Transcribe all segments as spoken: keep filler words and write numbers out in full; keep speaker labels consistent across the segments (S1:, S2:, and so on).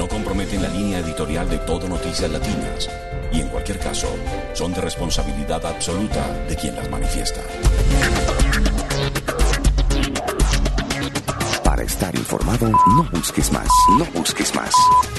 S1: no comprometen la línea editorial de Todo Noticias Latinas y en cualquier caso son de responsabilidad absoluta de quien las manifiesta.
S2: Para estar informado, no busques más, no busques más.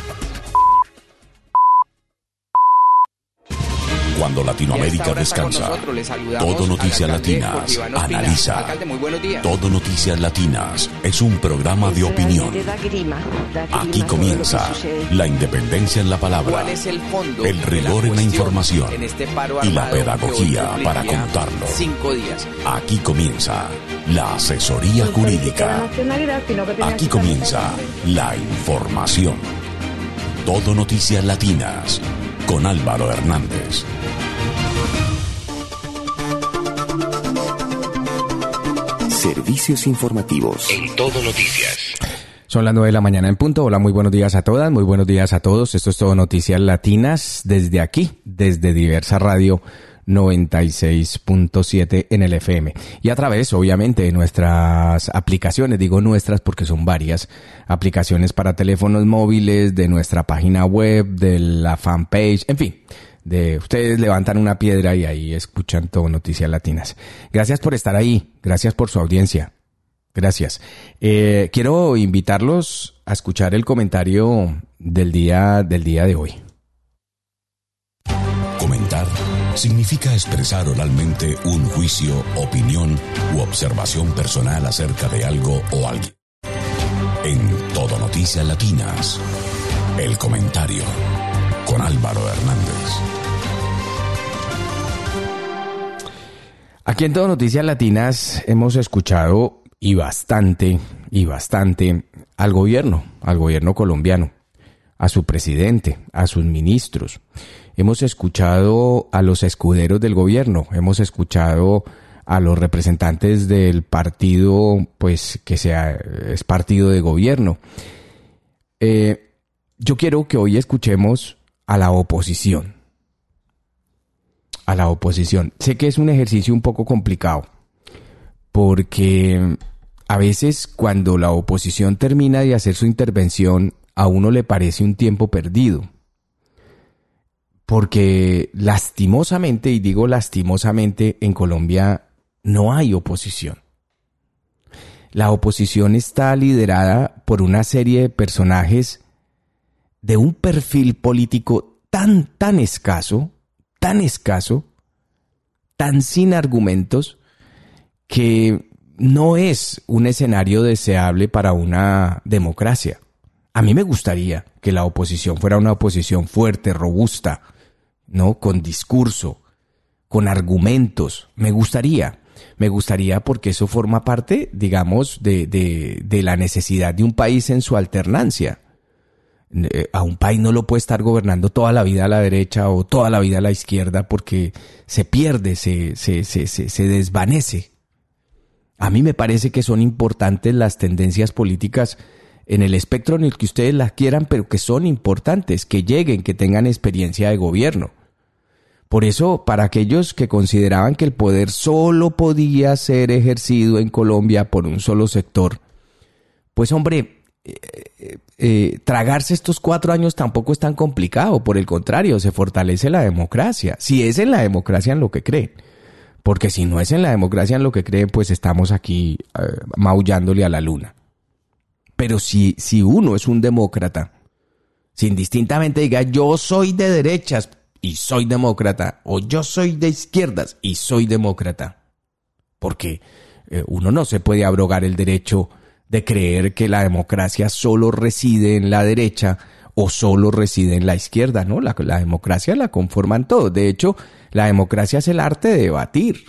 S1: Cuando Latinoamérica descansa, Todo Noticias Latinas analiza. Todo Noticias Latinas es un programa de opinión. Aquí comienza la independencia en la palabra, el rigor en la información y la pedagogía para contarlo. Aquí comienza la asesoría jurídica. Aquí comienza la información. Todo Noticias Latinas con Álvaro Hernández.
S2: Servicios informativos
S3: en Todo Noticias.
S4: Son las nueve de la mañana en punto. Hola, muy buenos días a todas, muy buenos días a todos. Esto es Todo Noticias Latinas desde aquí, desde Diversa Radio noventa y seis punto siete en el F M. Y a través, obviamente, de nuestras aplicaciones, digo nuestras porque son varias, aplicaciones para teléfonos móviles, de nuestra página web, de la fanpage, en fin. De ustedes levantan una piedra y ahí escuchan Todo Noticias Latinas. Gracias por estar ahí, gracias por su audiencia, gracias. Eh, quiero invitarlos a escuchar el comentario del día del día de hoy.
S1: Comentar significa expresar oralmente un juicio, opinión u observación personal acerca de algo o alguien. En Todo Noticias Latinas, el comentario con Álvaro Hernández.
S4: Aquí en Todo Noticias Latinas hemos escuchado y bastante, y bastante al gobierno, al gobierno colombiano, a su presidente, a sus ministros. Hemos escuchado a los escuderos del gobierno, hemos escuchado a los representantes del partido, pues que sea, es partido de gobierno. Eh, yo quiero que hoy escuchemos a la oposición. A la oposición. Sé que es un ejercicio un poco complicado, porque a veces cuando la oposición termina de hacer su intervención, a uno le parece un tiempo perdido. Porque lastimosamente, y digo lastimosamente, en Colombia no hay oposición. La oposición está liderada por una serie de personajes de un perfil político tan, tan escaso, tan escaso, tan sin argumentos, que no es un escenario deseable para una democracia. A mí me gustaría que la oposición fuera una oposición fuerte, robusta, ¿no? Con discurso, con argumentos. Me gustaría, me gustaría porque eso forma parte, digamos, de, de, de la necesidad de un país en su alternancia. A un país no lo puede estar gobernando toda la vida a la derecha o toda la vida a la izquierda porque se pierde, se, se, se, se, se desvanece. A mí me parece que son importantes las tendencias políticas en el espectro en el que ustedes las quieran, pero que son importantes, que lleguen, que tengan experiencia de gobierno. Por eso, para aquellos que consideraban que el poder solo podía ser ejercido en Colombia por un solo sector, pues hombre, Eh, eh, tragarse estos cuatro años tampoco es tan complicado. Por el contrario, se fortalece la democracia. Si es en la democracia en lo que creen. Porque si no es en la democracia en lo que creen, pues estamos aquí eh, maullándole a la luna. Pero si, si uno es un demócrata, si indistintamente diga yo soy de derechas y soy demócrata, o yo soy de izquierdas y soy demócrata, porque eh, uno no se puede abrogar el derecho de creer que la democracia solo reside en la derecha o solo reside en la izquierda, ¿no? La, la democracia la conforman todos. De hecho, la democracia es el arte de debatir,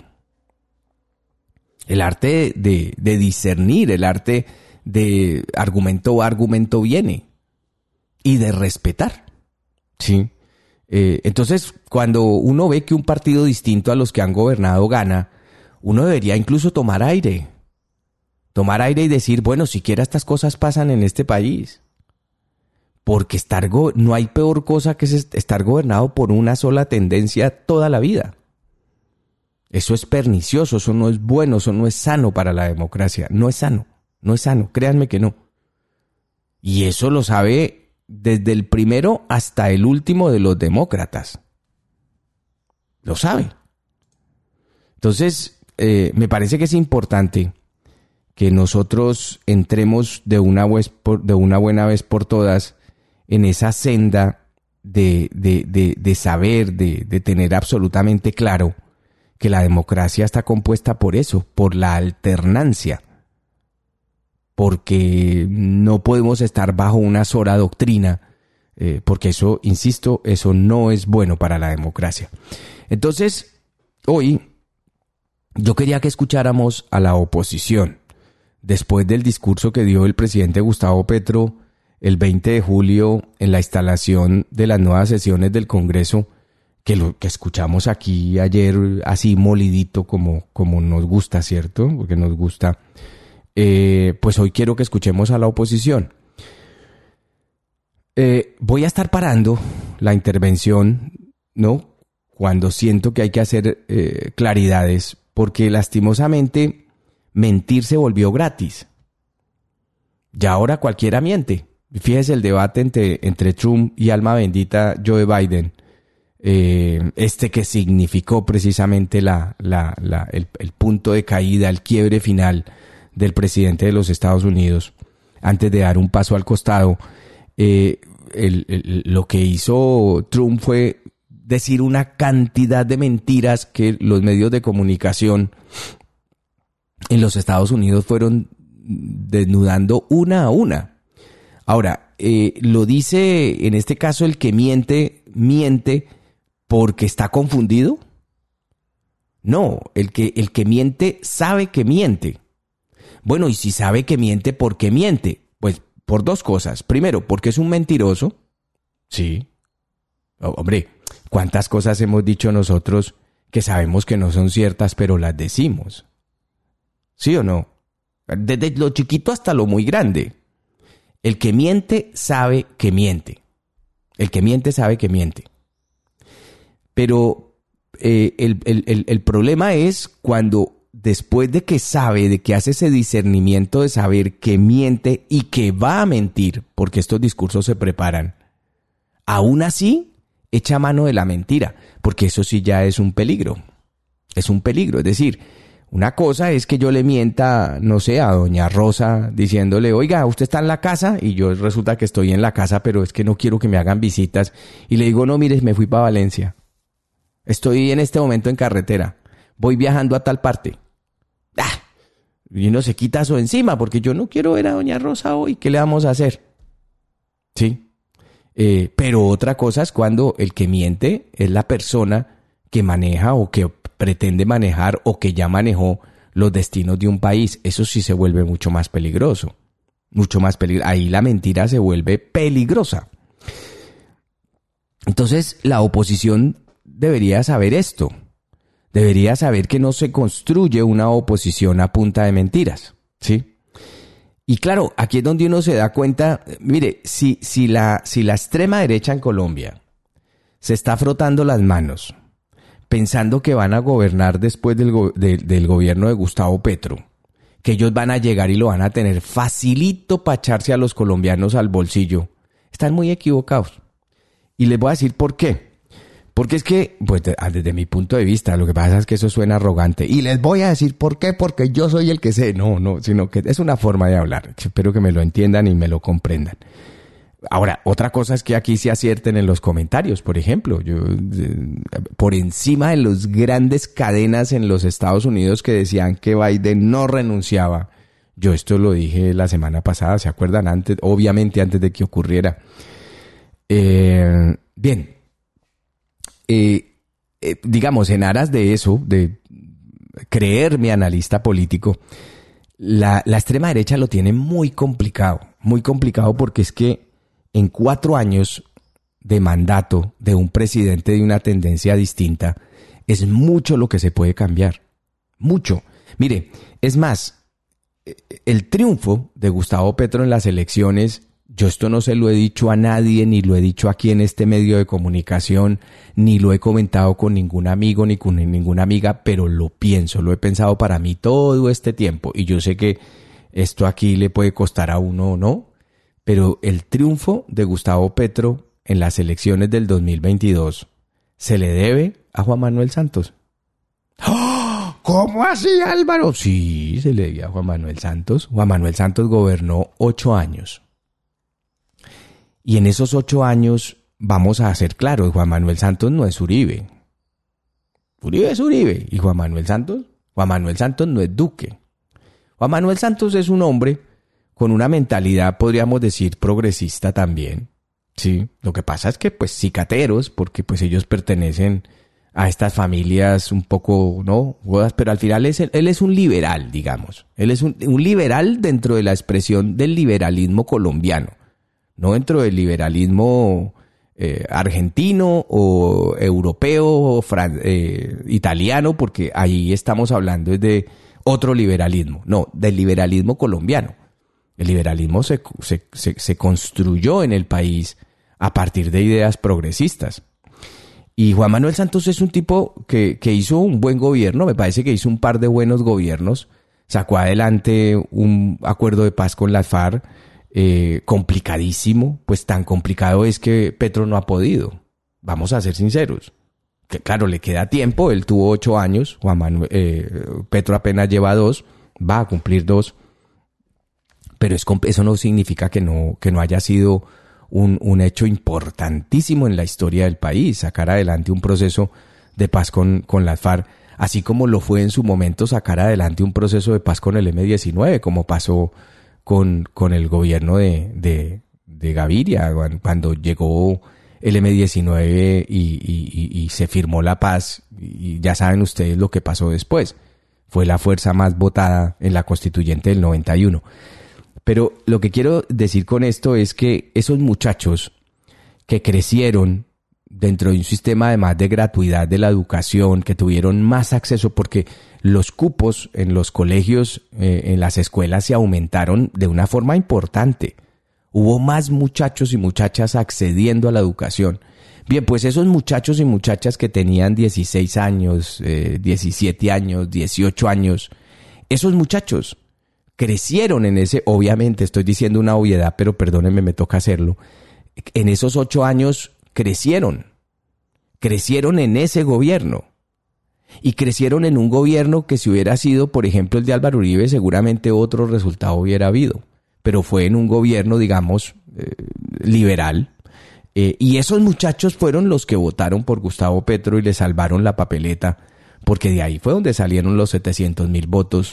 S4: el arte de, de discernir, el arte de argumento va, argumento viene, y de respetar, ¿sí? Eh, entonces, cuando uno ve que un partido distinto a los que han gobernado gana, uno debería incluso tomar aire, tomar aire y decir, bueno, siquiera estas cosas pasan en este país. Porque estar go- no hay peor cosa que estar gobernado por una sola tendencia toda la vida. Eso es pernicioso, eso no es bueno, eso no es sano para la democracia. No es sano, no es sano, créanme que no. Y eso lo sabe desde el primero hasta el último de los demócratas. Lo sabe. Entonces, eh, me parece que es importante que nosotros entremos de una, vez por, de una buena vez por todas en esa senda de, de, de, de saber, de, de tener absolutamente claro que la democracia está compuesta por eso, por la alternancia. Porque no podemos estar bajo una sola doctrina, eh, porque eso, insisto, eso no es bueno para la democracia. Entonces, hoy yo quería que escucháramos a la oposición. Después del discurso que dio el presidente Gustavo Petro el veinte de julio en la instalación de las nuevas sesiones del Congreso, que lo que escuchamos aquí ayer así molidito como, como nos gusta, ¿cierto? Porque nos gusta. Eh, pues hoy quiero que escuchemos a la oposición. Eh, voy a estar parando la intervención, ¿no? Cuando siento que hay que hacer eh, claridades, porque lastimosamente mentir se volvió gratis. Ya ahora cualquiera miente. Fíjese el debate entre, entre Trump y alma bendita Joe Biden. Eh, este que significó precisamente la, la, la, el, el punto de caída, el quiebre final del presidente de los Estados Unidos, antes de dar un paso al costado. Eh, el, el, lo que hizo Trump fue decir una cantidad de mentiras que los medios de comunicación en los Estados Unidos fueron desnudando una a una. Ahora, eh, lo dice en este caso el que miente, miente porque está confundido. No, el que, el que miente sabe que miente. Bueno, y si sabe que miente, ¿por qué miente? Pues por dos cosas. Primero, porque es un mentiroso. Sí. Oh, hombre, ¿cuántas cosas hemos dicho nosotros que sabemos que no son ciertas, pero las decimos? ¿Sí o no? Desde lo chiquito hasta lo muy grande. El que miente sabe que miente. El que miente sabe que miente. Pero eh, el, el, el, el problema es cuando después de que sabe, de que hace ese discernimiento de saber que miente y que va a mentir, porque estos discursos se preparan, aún así echa mano de la mentira, porque eso sí ya es un peligro. Es un peligro, es decir, una cosa es que yo le mienta, no sé, a doña Rosa diciéndole, oiga, ¿usted está en la casa? Y yo resulta que estoy en la casa, pero es que no quiero que me hagan visitas. Y le digo, no, mire, me fui para Valencia. Estoy en este momento en carretera. Voy viajando a tal parte. ¡Ah! Y uno se quita eso encima porque yo no quiero ver a doña Rosa hoy. ¿Qué le vamos a hacer? Sí. Eh, pero otra cosa es cuando el que miente es la persona que maneja o que pretende manejar o que ya manejó los destinos de un país. Eso sí se vuelve mucho más peligroso. Mucho más peligroso. Ahí la mentira se vuelve peligrosa. Entonces, la oposición debería saber esto. Debería saber que no se construye una oposición a punta de mentiras, ¿sí? Y claro, aquí es donde uno se da cuenta, mire, si, si, la, si la extrema derecha en Colombia se está frotando las manos pensando que van a gobernar después del, go- de, del gobierno de Gustavo Petro, que ellos van a llegar y lo van a tener facilito para echarse a los colombianos al bolsillo, están muy equivocados. Y les voy a decir por qué. Porque es que, pues desde mi punto de vista, lo que pasa es que eso suena arrogante. Y les voy a decir por qué, porque yo soy el que sé. No, no, sino que es una forma de hablar. Espero que me lo entiendan y me lo comprendan. Ahora, otra cosa es que aquí se acierten en los comentarios, por ejemplo. Yo, por encima de las grandes cadenas en los Estados Unidos que decían que Biden no renunciaba. Yo esto lo dije la semana pasada, ¿se acuerdan? Antes, obviamente antes de que ocurriera. Eh, bien. Eh, eh, digamos, en aras de eso, de creerme analista político, la, la extrema derecha lo tiene muy complicado. Muy complicado porque es que en cuatro años de mandato de un presidente de una tendencia distinta, es mucho lo que se puede cambiar. Mucho. Mire, es más, el triunfo de Gustavo Petro en las elecciones, yo esto no se lo he dicho a nadie, ni lo he dicho aquí en este medio de comunicación, ni lo he comentado con ningún amigo, ni con ninguna amiga, pero lo pienso, lo he pensado para mí todo este tiempo. Y yo sé que esto aquí le puede costar a uno, ¿no? Pero el triunfo de Gustavo Petro en las elecciones del dos mil veintidós se le debe a Juan Manuel Santos. ¡Oh! ¿Cómo así, Álvaro? Sí, se le debe a Juan Manuel Santos. Juan Manuel Santos gobernó ocho años. Y en esos ocho años, vamos a ser claros, Juan Manuel Santos no es Uribe. Uribe es Uribe. ¿Y Juan Manuel Santos? Juan Manuel Santos no es Duque. Juan Manuel Santos es un hombre con una mentalidad, podríamos decir, progresista también. Sí, lo que pasa es que, pues, cicateros, porque pues ellos pertenecen a estas familias un poco, ¿no? Pero al final es, él es un liberal, digamos. Él es un, un liberal dentro de la expresión del liberalismo colombiano, no dentro del liberalismo eh, argentino o europeo o fran- eh, italiano, porque ahí estamos hablando de otro liberalismo, no, del liberalismo colombiano. El liberalismo se, se, se, se construyó en el país a partir de ideas progresistas. Y Juan Manuel Santos es un tipo que, que hizo un buen gobierno, me parece que hizo un par de buenos gobiernos, sacó adelante un acuerdo de paz con las FARC, eh, complicadísimo, pues tan complicado es que Petro no ha podido, vamos a ser sinceros. Que claro, le queda tiempo, él tuvo ocho años, Juan Manuel, eh, Petro apenas lleva dos, va a cumplir dos, pero es, eso no significa que no, que no haya sido un, un hecho importantísimo en la historia del país, sacar adelante un proceso de paz con, con las FARC, así como lo fue en su momento sacar adelante un proceso de paz con el eme diecinueve, como pasó con, con el gobierno de, de, de Gaviria, cuando llegó el eme diecinueve y, y, y, y se firmó la paz, y ya saben ustedes lo que pasó después. Fue la fuerza más votada en la constituyente del noventa y uno. Pero lo que quiero decir con esto es que esos muchachos que crecieron dentro de un sistema además de gratuidad de la educación, que tuvieron más acceso porque los cupos en los colegios, eh, en las escuelas se aumentaron de una forma importante. Hubo más muchachos y muchachas accediendo a la educación. Bien, pues esos muchachos y muchachas que tenían dieciséis años, eh, diecisiete años, dieciocho años, esos muchachos crecieron en ese, obviamente estoy diciendo una obviedad, pero perdónenme, me toca hacerlo. En esos ocho años crecieron, crecieron en ese gobierno. Y crecieron en un gobierno que si hubiera sido, por ejemplo, el de Álvaro Uribe, seguramente otro resultado hubiera habido. Pero fue en un gobierno, digamos, eh, liberal. Eh, y esos muchachos fueron los que votaron por Gustavo Petro y le salvaron la papeleta, porque de ahí fue donde salieron los setecientos mil votos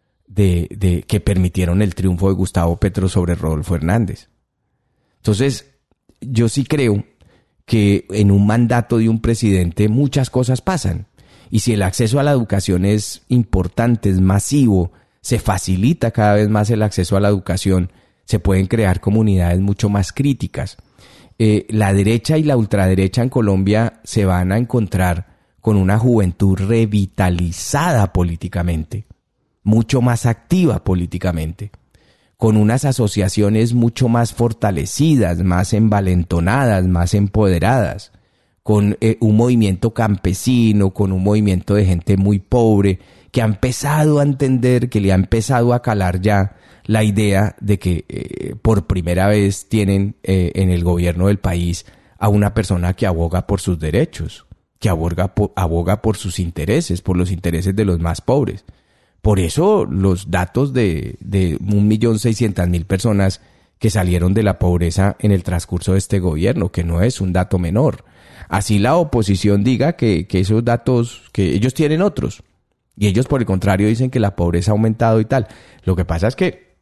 S4: de, de, que permitieron el triunfo de Gustavo Petro sobre Rodolfo Hernández. Entonces, yo sí creo que en un mandato de un presidente muchas cosas pasan. Y si el acceso a la educación es importante, es masivo, se facilita cada vez más el acceso a la educación, se pueden crear comunidades mucho más críticas. Eh, la derecha y la ultraderecha en Colombia se van a encontrar con una juventud revitalizada políticamente, mucho más activa políticamente, con unas asociaciones mucho más fortalecidas, más envalentonadas, más empoderadas, con eh, un movimiento campesino, con un movimiento de gente muy pobre, que ha empezado a entender, que le ha empezado a calar ya la idea de que eh, por primera vez tienen eh, en el gobierno del país a una persona que aboga por sus derechos, que aboga por, aboga por sus intereses, por los intereses de los más pobres. Por eso los datos de, de un millón seiscientas mil personas que salieron de la pobreza en el transcurso de este gobierno, que no es un dato menor. Así la oposición diga que, que esos datos, que ellos tienen otros. Y ellos, por el contrario, dicen que la pobreza ha aumentado y tal. Lo que pasa es que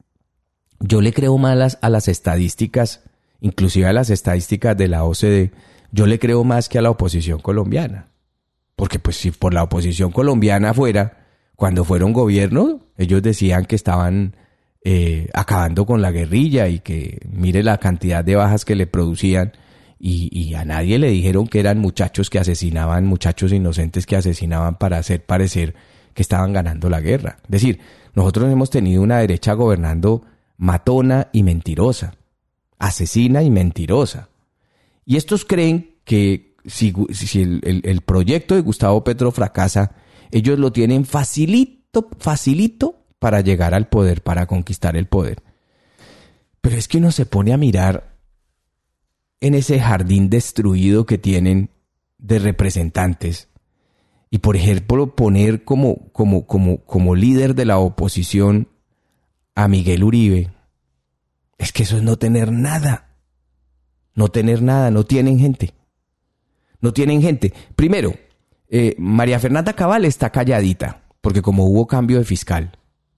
S4: yo le creo más a las, a las estadísticas, inclusive a las estadísticas de la O C D, yo le creo más que a la oposición colombiana. Porque pues si por la oposición colombiana fuera, cuando fueron gobierno, ellos decían que estaban eh, acabando con la guerrilla y que mire la cantidad de bajas que le producían. Y, y a nadie le dijeron que eran muchachos que asesinaban, muchachos inocentes que asesinaban para hacer parecer que estaban ganando la guerra. Es decir, nosotros hemos tenido una derecha gobernando matona y mentirosa, asesina y mentirosa. Y estos creen que si, si el, el, el proyecto de Gustavo Petro fracasa, ellos lo tienen facilito, facilito para llegar al poder, para conquistar el poder. Pero es que uno se pone a mirar en ese jardín destruido que tienen de representantes y, por ejemplo, poner como, como, como, como líder de la oposición a Miguel Uribe. Es que eso es no tener nada. No tener nada, no tienen gente. No tienen gente. Primero, eh, María Fernanda Cabal está calladita, porque como hubo cambio de fiscal,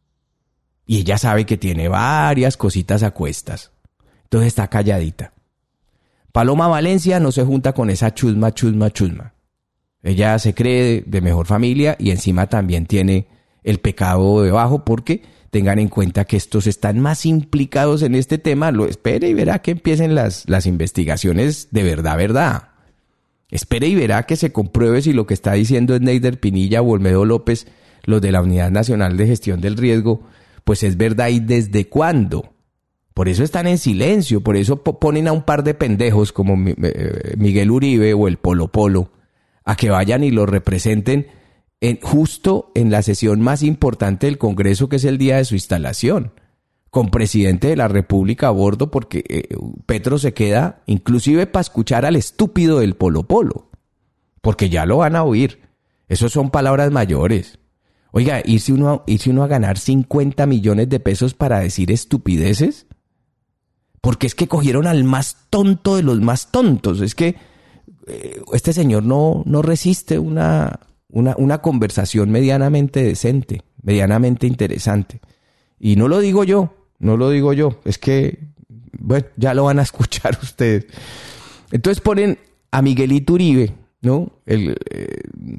S4: y ella sabe que tiene varias cositas a cuestas, entonces está calladita. Paloma Valencia no se junta con esa chusma, chusma, chusma. Ella se cree de, de mejor familia y encima también tiene el pecado debajo, porque tengan en cuenta que estos están más implicados en este tema. Lo espere y verá que empiecen las, las investigaciones de verdad, verdad. Espere y verá que se compruebe si lo que está diciendo es Neider Pinilla o Olmedo López, los de la Unidad Nacional de Gestión del Riesgo, pues es verdad y desde cuándo. Por eso están en silencio, por eso ponen a un par de pendejos como Miguel Uribe o el Polo Polo a que vayan y lo representen en, justo en la sesión más importante del Congreso, que es el día de su instalación, con presidente de la República a bordo, porque eh, Petro se queda inclusive para escuchar al estúpido del Polo Polo, porque ya lo van a oír. Esos son palabras mayores. Oiga, irse uno, a, irse uno a ganar cincuenta millones de pesos para decir estupideces, porque es que cogieron al más tonto de los más tontos. Es que eh, este señor no, no resiste una, una, una conversación medianamente decente, medianamente interesante. Y no lo digo yo, no lo digo yo, es que, bueno, ya lo van a escuchar ustedes. Entonces ponen a Miguelito Uribe, ¿no? El, eh,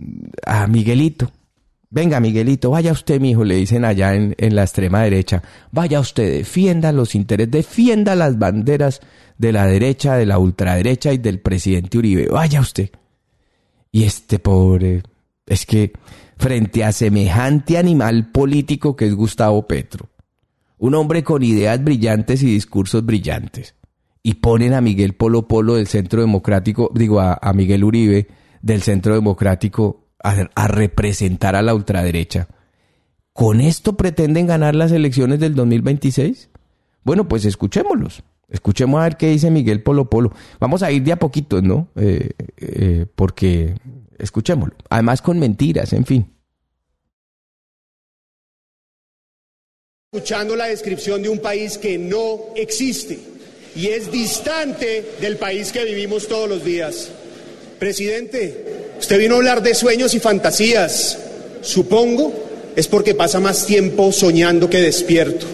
S4: a Miguelito. Venga, Miguelito, vaya usted, mijo, le dicen allá en, en la extrema derecha. Vaya usted, defienda los intereses, defienda las banderas de la derecha, de la ultraderecha y del presidente Uribe. Vaya usted. Y este pobre, es que frente a semejante animal político que es Gustavo Petro, un hombre con ideas brillantes y discursos brillantes, y ponen a Miguel Polo Polo del Centro Democrático, digo, a, a Miguel Uribe del Centro Democrático, A, a representar a la ultraderecha. ¿Con esto pretenden ganar las elecciones del dos mil veintiséis? Bueno, pues escuchémoslos. Escuchemos a ver qué dice Miguel Polo Polo. Vamos a ir de a poquitos, ¿no? Eh, eh, porque escuchémoslo. Además con mentiras, en fin.
S3: Escuchando la descripción de un país que no existe y es distante del país que vivimos todos los días. Presidente, usted vino a hablar de sueños y fantasías. Supongo es porque pasa más tiempo soñando que despierto.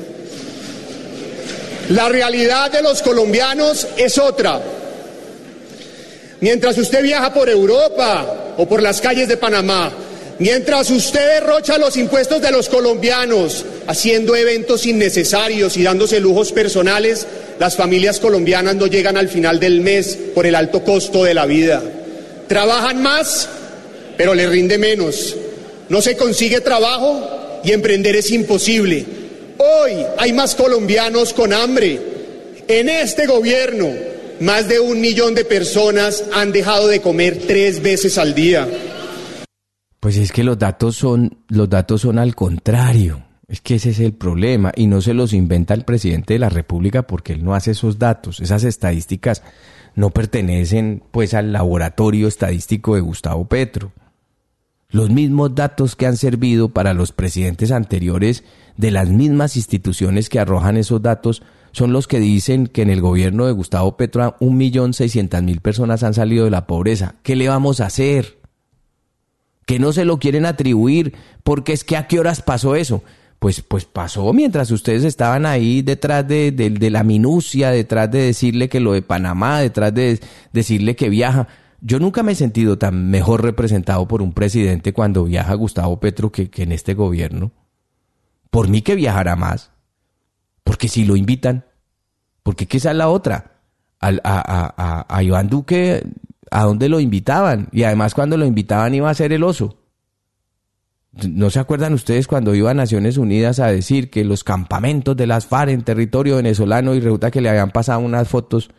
S3: La realidad de los colombianos es otra. Mientras usted viaja por Europa o por las calles de Panamá, mientras usted derrocha los impuestos de los colombianos, haciendo eventos innecesarios y dándose lujos personales, las familias colombianas no llegan al final del mes por el alto costo de la vida. Trabajan más, pero le rinde menos. No se consigue trabajo y emprender es imposible. Hoy hay más colombianos con hambre. En este gobierno, más de un millón de personas han dejado de comer tres veces al día.
S4: Pues es que los datos son, los datos son al contrario. Es que ese es el problema y no se los inventa el presidente de la República porque él no hace esos datos, esas estadísticas no pertenecen pues al laboratorio estadístico de Gustavo Petro. Los mismos datos que han servido para los presidentes anteriores de las mismas instituciones que arrojan esos datos son los que dicen que en el gobierno de Gustavo Petro un millón seiscientas mil personas han salido de la pobreza. ¿Qué le vamos a hacer? Que no se lo quieren atribuir porque es que ¿a qué horas pasó eso? Pues, pues pasó mientras ustedes estaban ahí detrás de, de, de la minucia, detrás de decirle que lo de Panamá, detrás de decirle que viaja. Yo nunca me he sentido tan mejor representado por un presidente cuando viaja Gustavo Petro que, que en este gobierno. Por mí que viajará más. Porque si lo invitan. Porque ¿qué es la otra? A, a, a, a Iván Duque, ¿a dónde lo invitaban? Y además cuando lo invitaban iba a ser el oso. ¿No se acuerdan ustedes cuando iba a Naciones Unidas a decir que los campamentos de las FARC en territorio venezolano y resulta que le habían pasado unas fotos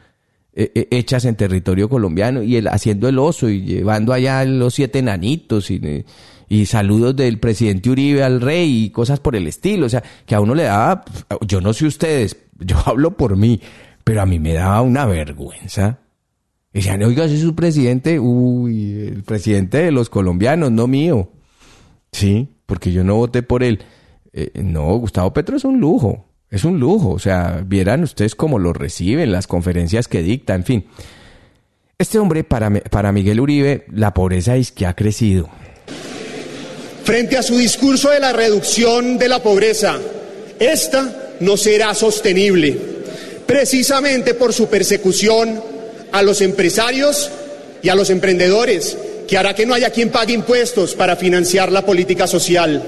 S4: eh, hechas en territorio colombiano y el, haciendo el oso y llevando allá los siete enanitos y, y saludos del presidente Uribe al rey y cosas por el estilo. O sea, que a uno le daba, yo no sé ustedes, yo hablo por mí, pero a mí me daba una vergüenza. Y decían, oiga, ese es su presidente, uy, el presidente de los colombianos, no mío. Sí, porque yo no voté por él. Eh, no, Gustavo Petro es un lujo, es un lujo. O sea, vieran ustedes cómo lo reciben, las conferencias que dicta, en fin. Este hombre, para, para Miguel Uribe, la pobreza es que ha crecido.
S3: Frente a su discurso de la reducción de la pobreza, esta no será sostenible, precisamente por su persecución a los empresarios y a los emprendedores, que hará que no haya quien pague impuestos para financiar la política social.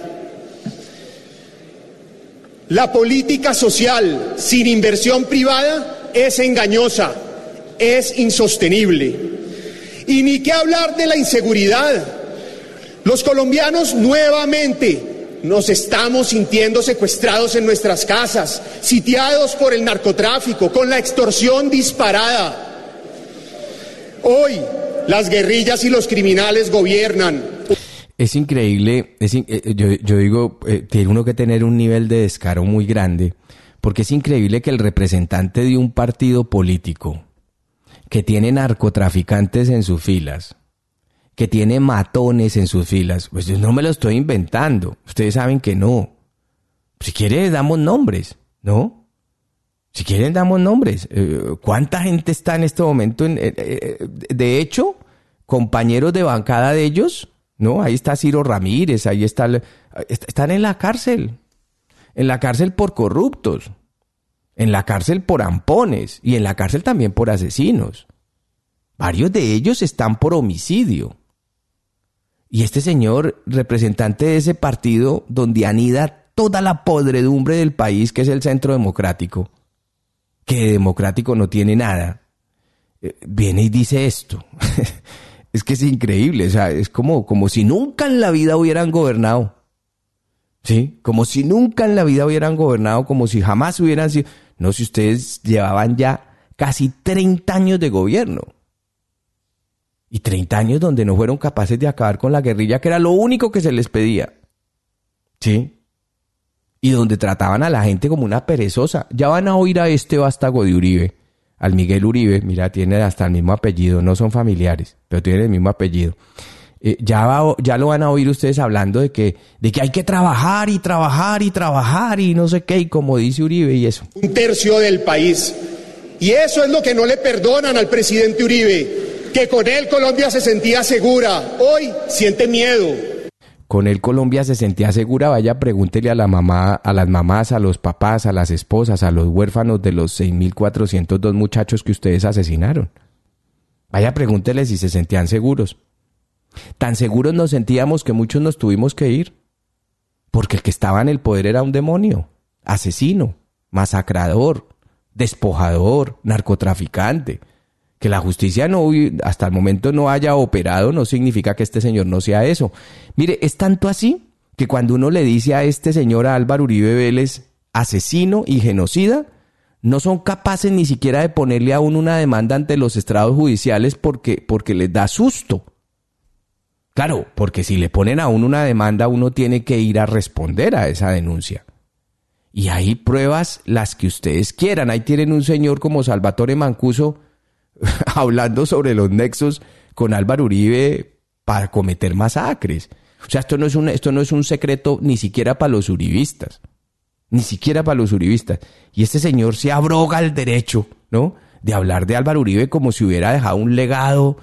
S3: La política social sin inversión privada es engañosa, es insostenible. Y ni qué hablar de la inseguridad. Los colombianos nuevamente nos estamos sintiendo secuestrados en nuestras casas, sitiados por el narcotráfico, con la extorsión disparada. Hoy, las guerrillas y los criminales gobiernan.
S4: Es increíble, es in- yo, yo digo, eh, tiene uno que tener un nivel de descaro muy grande, porque es increíble que el representante de un partido político que tiene narcotraficantes en sus filas, que tiene matones en sus filas, pues yo no me lo estoy inventando, ustedes saben que no. Si quieren damos nombres, ¿no? Si quieren damos nombres. ¿Cuánta gente está en este momento? En, de hecho, compañeros de bancada de ellos, ¿no? Ahí está Ciro Ramírez, ahí está, están en la cárcel. En la cárcel por corruptos. En la cárcel por ampones. Y en la cárcel también por asesinos. Varios de ellos están por homicidio. Y este señor, representante de ese partido donde anida toda la podredumbre del país, que es el Centro Democrático, que democrático no tiene nada, eh, viene y dice esto. Es que es increíble, o sea, es como, como si nunca en la vida hubieran gobernado. ¿Sí? Como si nunca en la vida hubieran gobernado, como si jamás hubieran sido. No, si ustedes llevaban ya casi treinta años de gobierno. Y treinta años donde no fueron capaces de acabar con la guerrilla, que era lo único que se les pedía. ¿Sí? Y donde trataban a la gente como una perezosa. Ya van a oír a este vástago de Uribe, al Miguel Uribe, mira, tiene hasta el mismo apellido, no son familiares, pero tienen el mismo apellido. Eh, ya, va, ya lo van a oír ustedes hablando de que, de que hay que trabajar y trabajar y trabajar y no sé qué, y como dice Uribe y eso.
S3: Un tercio del país. Y eso es lo que no le perdonan al presidente Uribe, que con él Colombia se sentía segura, hoy siente miedo.
S4: Con él Colombia se sentía segura, vaya, pregúntele a la mamá, a las mamás, a los papás, a las esposas, a los huérfanos de los seis mil cuatrocientos dos muchachos que ustedes asesinaron. Vaya, pregúntele si se sentían seguros. Tan seguros nos sentíamos que muchos nos tuvimos que ir, porque el que estaba en el poder era un demonio, asesino, masacrador, despojador, narcotraficante. Que la justicia no, hasta el momento no haya operado no significa que este señor no sea eso. Mire, es tanto así que cuando uno le dice a este señor, a Álvaro Uribe Vélez, asesino y genocida, no son capaces ni siquiera de ponerle a uno una demanda ante los estrados judiciales porque, porque les da susto. Claro, porque si le ponen a uno una demanda, uno tiene que ir a responder a esa denuncia. Y hay pruebas las que ustedes quieran. Ahí tienen un señor como Salvatore Mancuso hablando sobre los nexos con Álvaro Uribe para cometer masacres. O sea, esto no es un, esto no es un secreto ni siquiera para los uribistas. Ni siquiera para los uribistas. Y este señor se abroga el derecho, ¿no?, de hablar de Álvaro Uribe como si hubiera dejado un legado.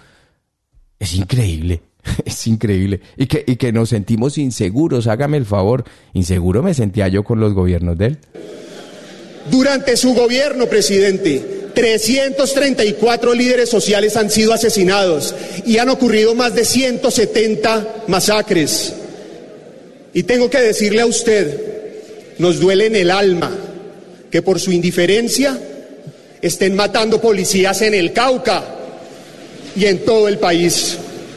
S4: Es increíble. Es increíble. Y que, y que nos sentimos inseguros, hágame el favor. Inseguro me sentía yo con los gobiernos de él.
S3: Durante su gobierno, presidente, trescientos treinta y cuatro líderes sociales han sido asesinados y han ocurrido más de ciento setenta masacres. Y tengo que decirle a usted, nos duele en el alma que por su indiferencia estén matando policías en el Cauca y en todo el país.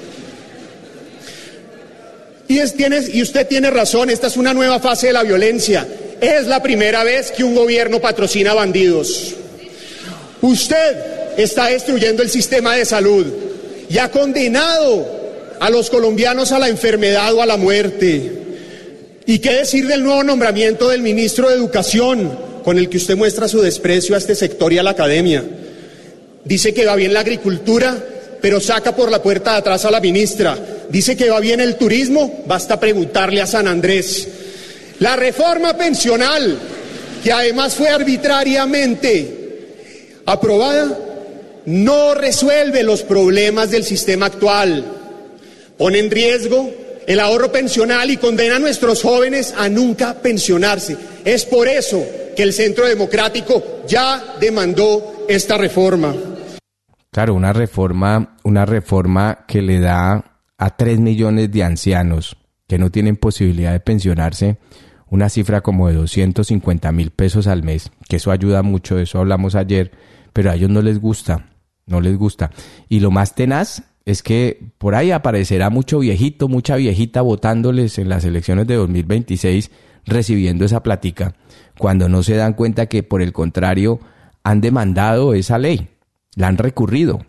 S3: Y, es, tiene, y usted tiene razón, esta es una nueva fase de la violencia. Es la primera vez que un gobierno patrocina bandidos. Usted está destruyendo el sistema de salud y ha condenado a los colombianos a la enfermedad o a la muerte. ¿Y qué decir del nuevo nombramiento del ministro de Educación, con el que usted muestra su desprecio a este sector y a la academia? Dice que va bien la agricultura, pero saca por la puerta de atrás a la ministra. Dice que va bien el turismo, basta preguntarle a San Andrés. La reforma pensional, que además fue arbitrariamente aprobada, no resuelve los problemas del sistema actual. Pone en riesgo el ahorro pensional y condena a nuestros jóvenes a nunca pensionarse. Es por eso que el Centro Democrático ya demandó esta reforma.
S4: Claro, una reforma, una reforma que le da a tres millones de ancianos que no tienen posibilidad de pensionarse una cifra como de doscientos cincuenta mil pesos al mes, que eso ayuda mucho, de eso hablamos ayer, pero a ellos no les gusta, no les gusta. Y lo más tenaz es que por ahí aparecerá mucho viejito, mucha viejita votándoles en las elecciones de dos mil veintiséis, recibiendo esa plática, cuando no se dan cuenta que por el contrario han demandado esa ley, la han recurrido.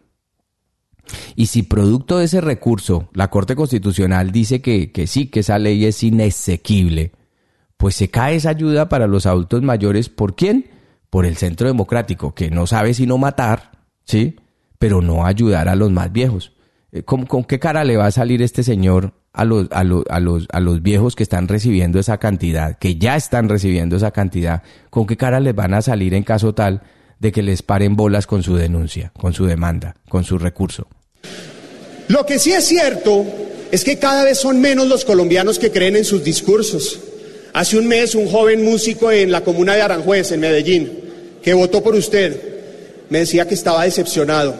S4: Y si producto de ese recurso la Corte Constitucional dice que, que sí, que esa ley es inexequible, pues se cae esa ayuda para los adultos mayores. ¿Por quién? Por el Centro Democrático, que no sabe sino matar, ¿sí? Pero no ayudar a los más viejos. ¿Con, con qué cara le va a salir este señor a los, a, los, a, los, a los viejos que están recibiendo esa cantidad, que ya están recibiendo esa cantidad? ¿Con qué cara les van a salir en caso tal de que les paren bolas con su denuncia, con su demanda, con su recurso?
S3: Lo que sí es cierto es que cada vez son menos los colombianos que creen en sus discursos. Hace un mes un joven músico en la comuna de Aranjuez, en Medellín, que votó por usted, me decía que estaba decepcionado.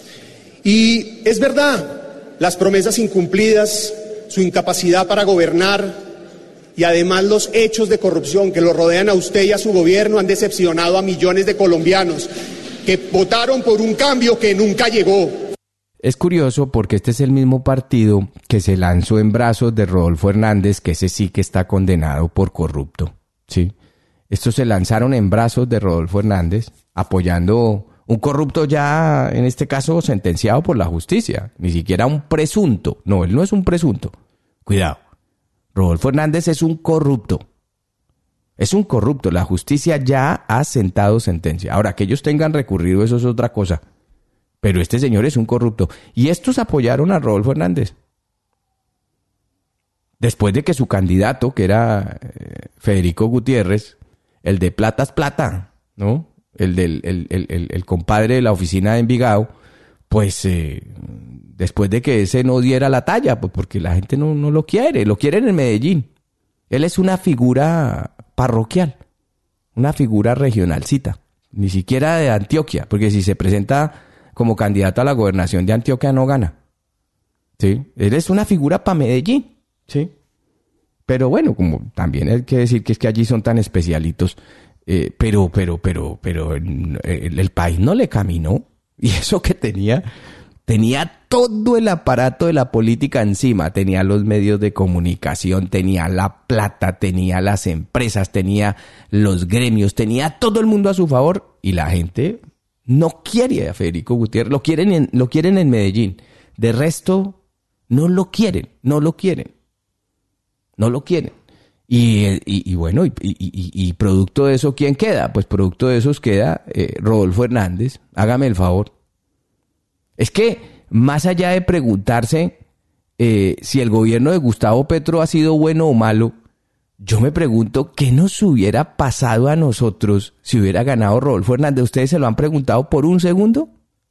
S3: Y es verdad, las promesas incumplidas, su incapacidad para gobernar y además los hechos de corrupción que lo rodean a usted y a su gobierno han decepcionado a millones de colombianos que votaron por un cambio que nunca llegó.
S4: Es curioso porque este es el mismo partido que se lanzó en brazos de Rodolfo Hernández, que ese sí que está condenado por corrupto, ¿sí? Estos se lanzaron en brazos de Rodolfo Hernández, apoyando un corrupto ya, en este caso, sentenciado por la justicia. Ni siquiera un presunto. No, él no es un presunto. Cuidado. Rodolfo Hernández es un corrupto. Es un corrupto. La justicia ya ha sentado sentencia. Ahora, que ellos tengan recurrido, eso es otra cosa. Pero este señor es un corrupto. Y estos apoyaron a Rodolfo Hernández. Después de que su candidato, que era eh, Federico Gutiérrez, el de Plata es Plata, ¿no? El del el, el, el, el compadre de la oficina de Envigado, pues eh, después de que ese no diera la talla, pues porque la gente no, no lo quiere, lo quieren en Medellín. Él es una figura parroquial, una figura regionalcita, ni siquiera de Antioquia, porque si se presenta como candidato a la gobernación de Antioquia no gana. ¿Sí? Él es una figura para Medellín, ¿sí? Pero bueno, como también hay que decir que es que allí son tan especialitos, eh, pero, pero, pero, pero el, el, el país no le caminó. Y eso que tenía, tenía todo el aparato de la política encima. Tenía los medios de comunicación, tenía la plata, tenía las empresas, tenía los gremios, tenía todo el mundo a su favor. Y la gente no quiere a Federico Gutiérrez, lo quieren en, lo quieren en Medellín. De resto, no lo quieren, no lo quieren. No lo quieren. Y, y, y bueno, y, y, y producto de eso, ¿quién queda? Pues producto de esos queda eh, Rodolfo Hernández. Hágame el favor. Es que, más allá de preguntarse eh, si el gobierno de Gustavo Petro ha sido bueno o malo, yo me pregunto qué nos hubiera pasado a nosotros si hubiera ganado Rodolfo Hernández. ¿Ustedes se lo han preguntado por un segundo?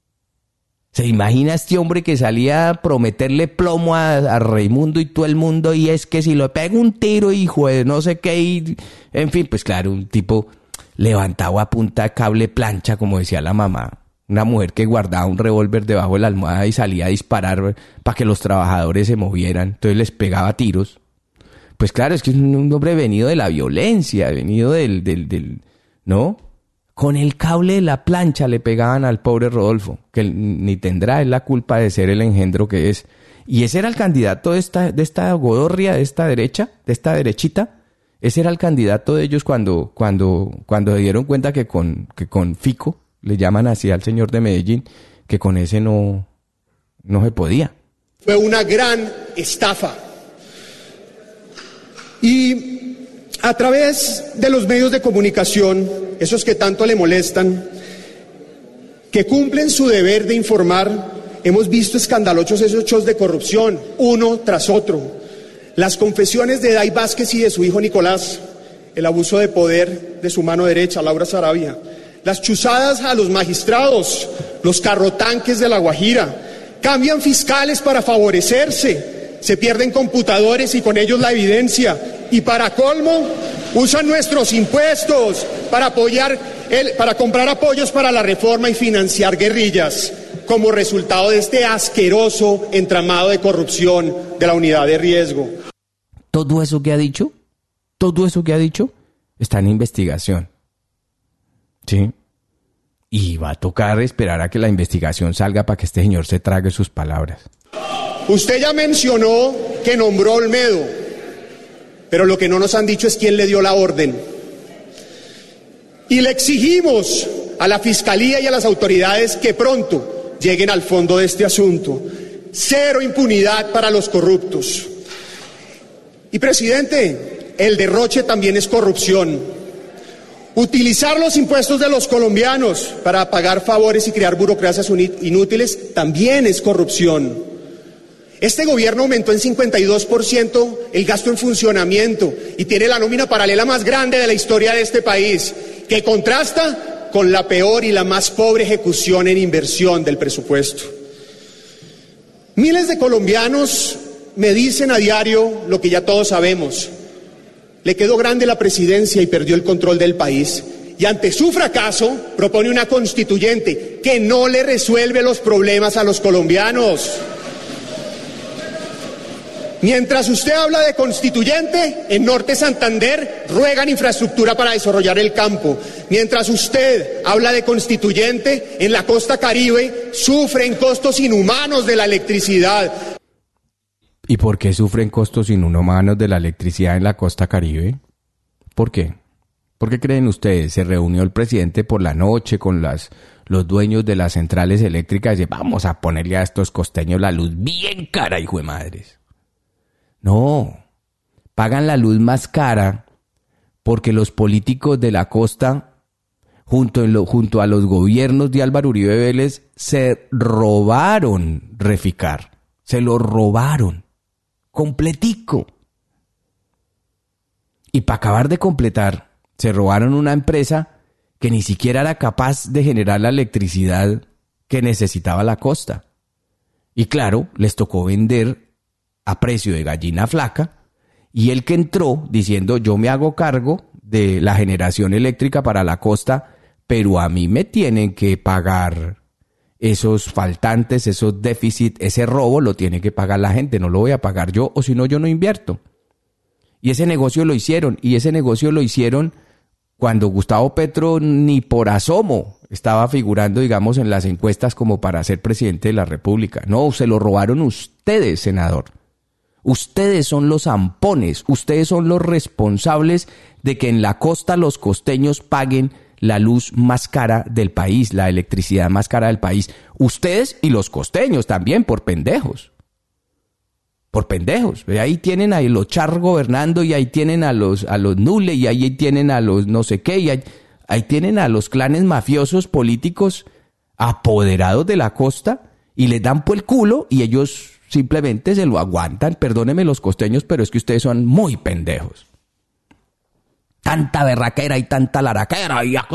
S4: ¿Se imagina este hombre que salía a prometerle plomo a, a Raimundo y todo el mundo? Y es que si le pego un tiro, hijo de no sé qué, y, en fin, pues claro, un tipo levantado a punta de cable plancha, como decía la mamá. Una mujer que guardaba un revólver debajo de la almohada y salía a disparar para que los trabajadores se movieran. Entonces les pegaba tiros. Pues claro, es que es un hombre venido de la violencia, venido del, del, del, ¿no? Con el cable de la plancha le pegaban al pobre Rodolfo, que ni tendrá él la culpa de ser el engendro que es. Y ese era el candidato de esta, de esta godorria, de esta derecha, de esta derechita. Ese era el candidato de ellos cuando, cuando, cuando se dieron cuenta que con, que con Fico le llaman así al señor de Medellín, que con ese no, no se podía.
S3: Fue una gran estafa. Y a través de los medios de comunicación, esos que tanto le molestan, que cumplen su deber de informar, hemos visto escandalosos hechos de corrupción, uno tras otro. Las confesiones de Day Vázquez y de su hijo Nicolás, el abuso de poder de su mano derecha, Laura Sarabia, las chuzadas a los magistrados, los carrotanques de La Guajira, cambian fiscales para favorecerse, se pierden computadores y con ellos la evidencia, y para colmo, usan nuestros impuestos para apoyar, el, para comprar apoyos para la reforma y financiar guerrillas, como resultado de este asqueroso entramado de corrupción de la unidad de riesgo.
S4: Todo eso que ha dicho, todo eso que ha dicho, está en investigación. ¿Sí? Y va a tocar esperar a que la investigación salga para que este señor se trague sus palabras.
S3: Usted ya mencionó que nombró a Olmedo, pero lo que no nos han dicho es quién le dio la orden. Y le exigimos a la Fiscalía y a las autoridades que pronto lleguen al fondo de este asunto. Cero impunidad para los corruptos. Y presidente, el derroche también es corrupción. Utilizar los impuestos de los colombianos para pagar favores y crear burocracias inútiles también es corrupción. Este gobierno aumentó en cincuenta y dos por ciento el gasto en funcionamiento y tiene la nómina paralela más grande de la historia de este país, que contrasta con la peor y la más pobre ejecución en inversión del presupuesto. Miles de colombianos me dicen a diario lo que ya todos sabemos. Le quedó grande la presidencia y perdió el control del país. Y ante su fracaso propone una constituyente que no le resuelve los problemas a los colombianos. Mientras usted habla de constituyente, en Norte Santander ruegan infraestructura para desarrollar el campo. Mientras usted habla de constituyente, en la costa Caribe sufren costos inhumanos de la electricidad.
S4: ¿Y por qué sufren costos inhumanos de la electricidad en la costa Caribe? ¿Por qué? ¿Por qué creen ustedes? Se reunió el presidente por la noche con las, los dueños de las centrales eléctricas y dice, vamos a ponerle a estos costeños la luz bien cara, hijo de madres. No, pagan la luz más cara porque los políticos de la costa, junto, en lo, junto a los gobiernos de Álvaro Uribe Vélez, se robaron Reficar. Se lo robaron. Completico. Y para acabar de completar, se robaron una empresa que ni siquiera era capaz de generar la electricidad que necesitaba la costa. Y claro, les tocó vender a precio de gallina flaca, y el que entró diciendo yo me hago cargo de la generación eléctrica para la costa, pero a mí me tienen que pagar esos faltantes, esos déficits, ese robo lo tiene que pagar la gente, no lo voy a pagar yo, o si no yo no invierto. Y ese negocio lo hicieron, y ese negocio lo hicieron cuando Gustavo Petro ni por asomo estaba figurando, digamos, en las encuestas como para ser presidente de la República. No, se lo robaron ustedes, senador. Ustedes son los zampones, ustedes son los responsables de que en la costa los costeños paguen la luz más cara del país, la electricidad más cara del país. Ustedes y los costeños también, por pendejos. Por pendejos. Ahí tienen a los Char gobernando y ahí tienen a los, a los Nule y ahí tienen a los no sé qué y ahí, ahí tienen a los clanes mafiosos políticos apoderados de la costa y les dan por el culo y ellos simplemente se lo aguantan. Perdónenme los costeños, pero es que ustedes son muy pendejos. Tanta berraquera y tanta laraquera. Y,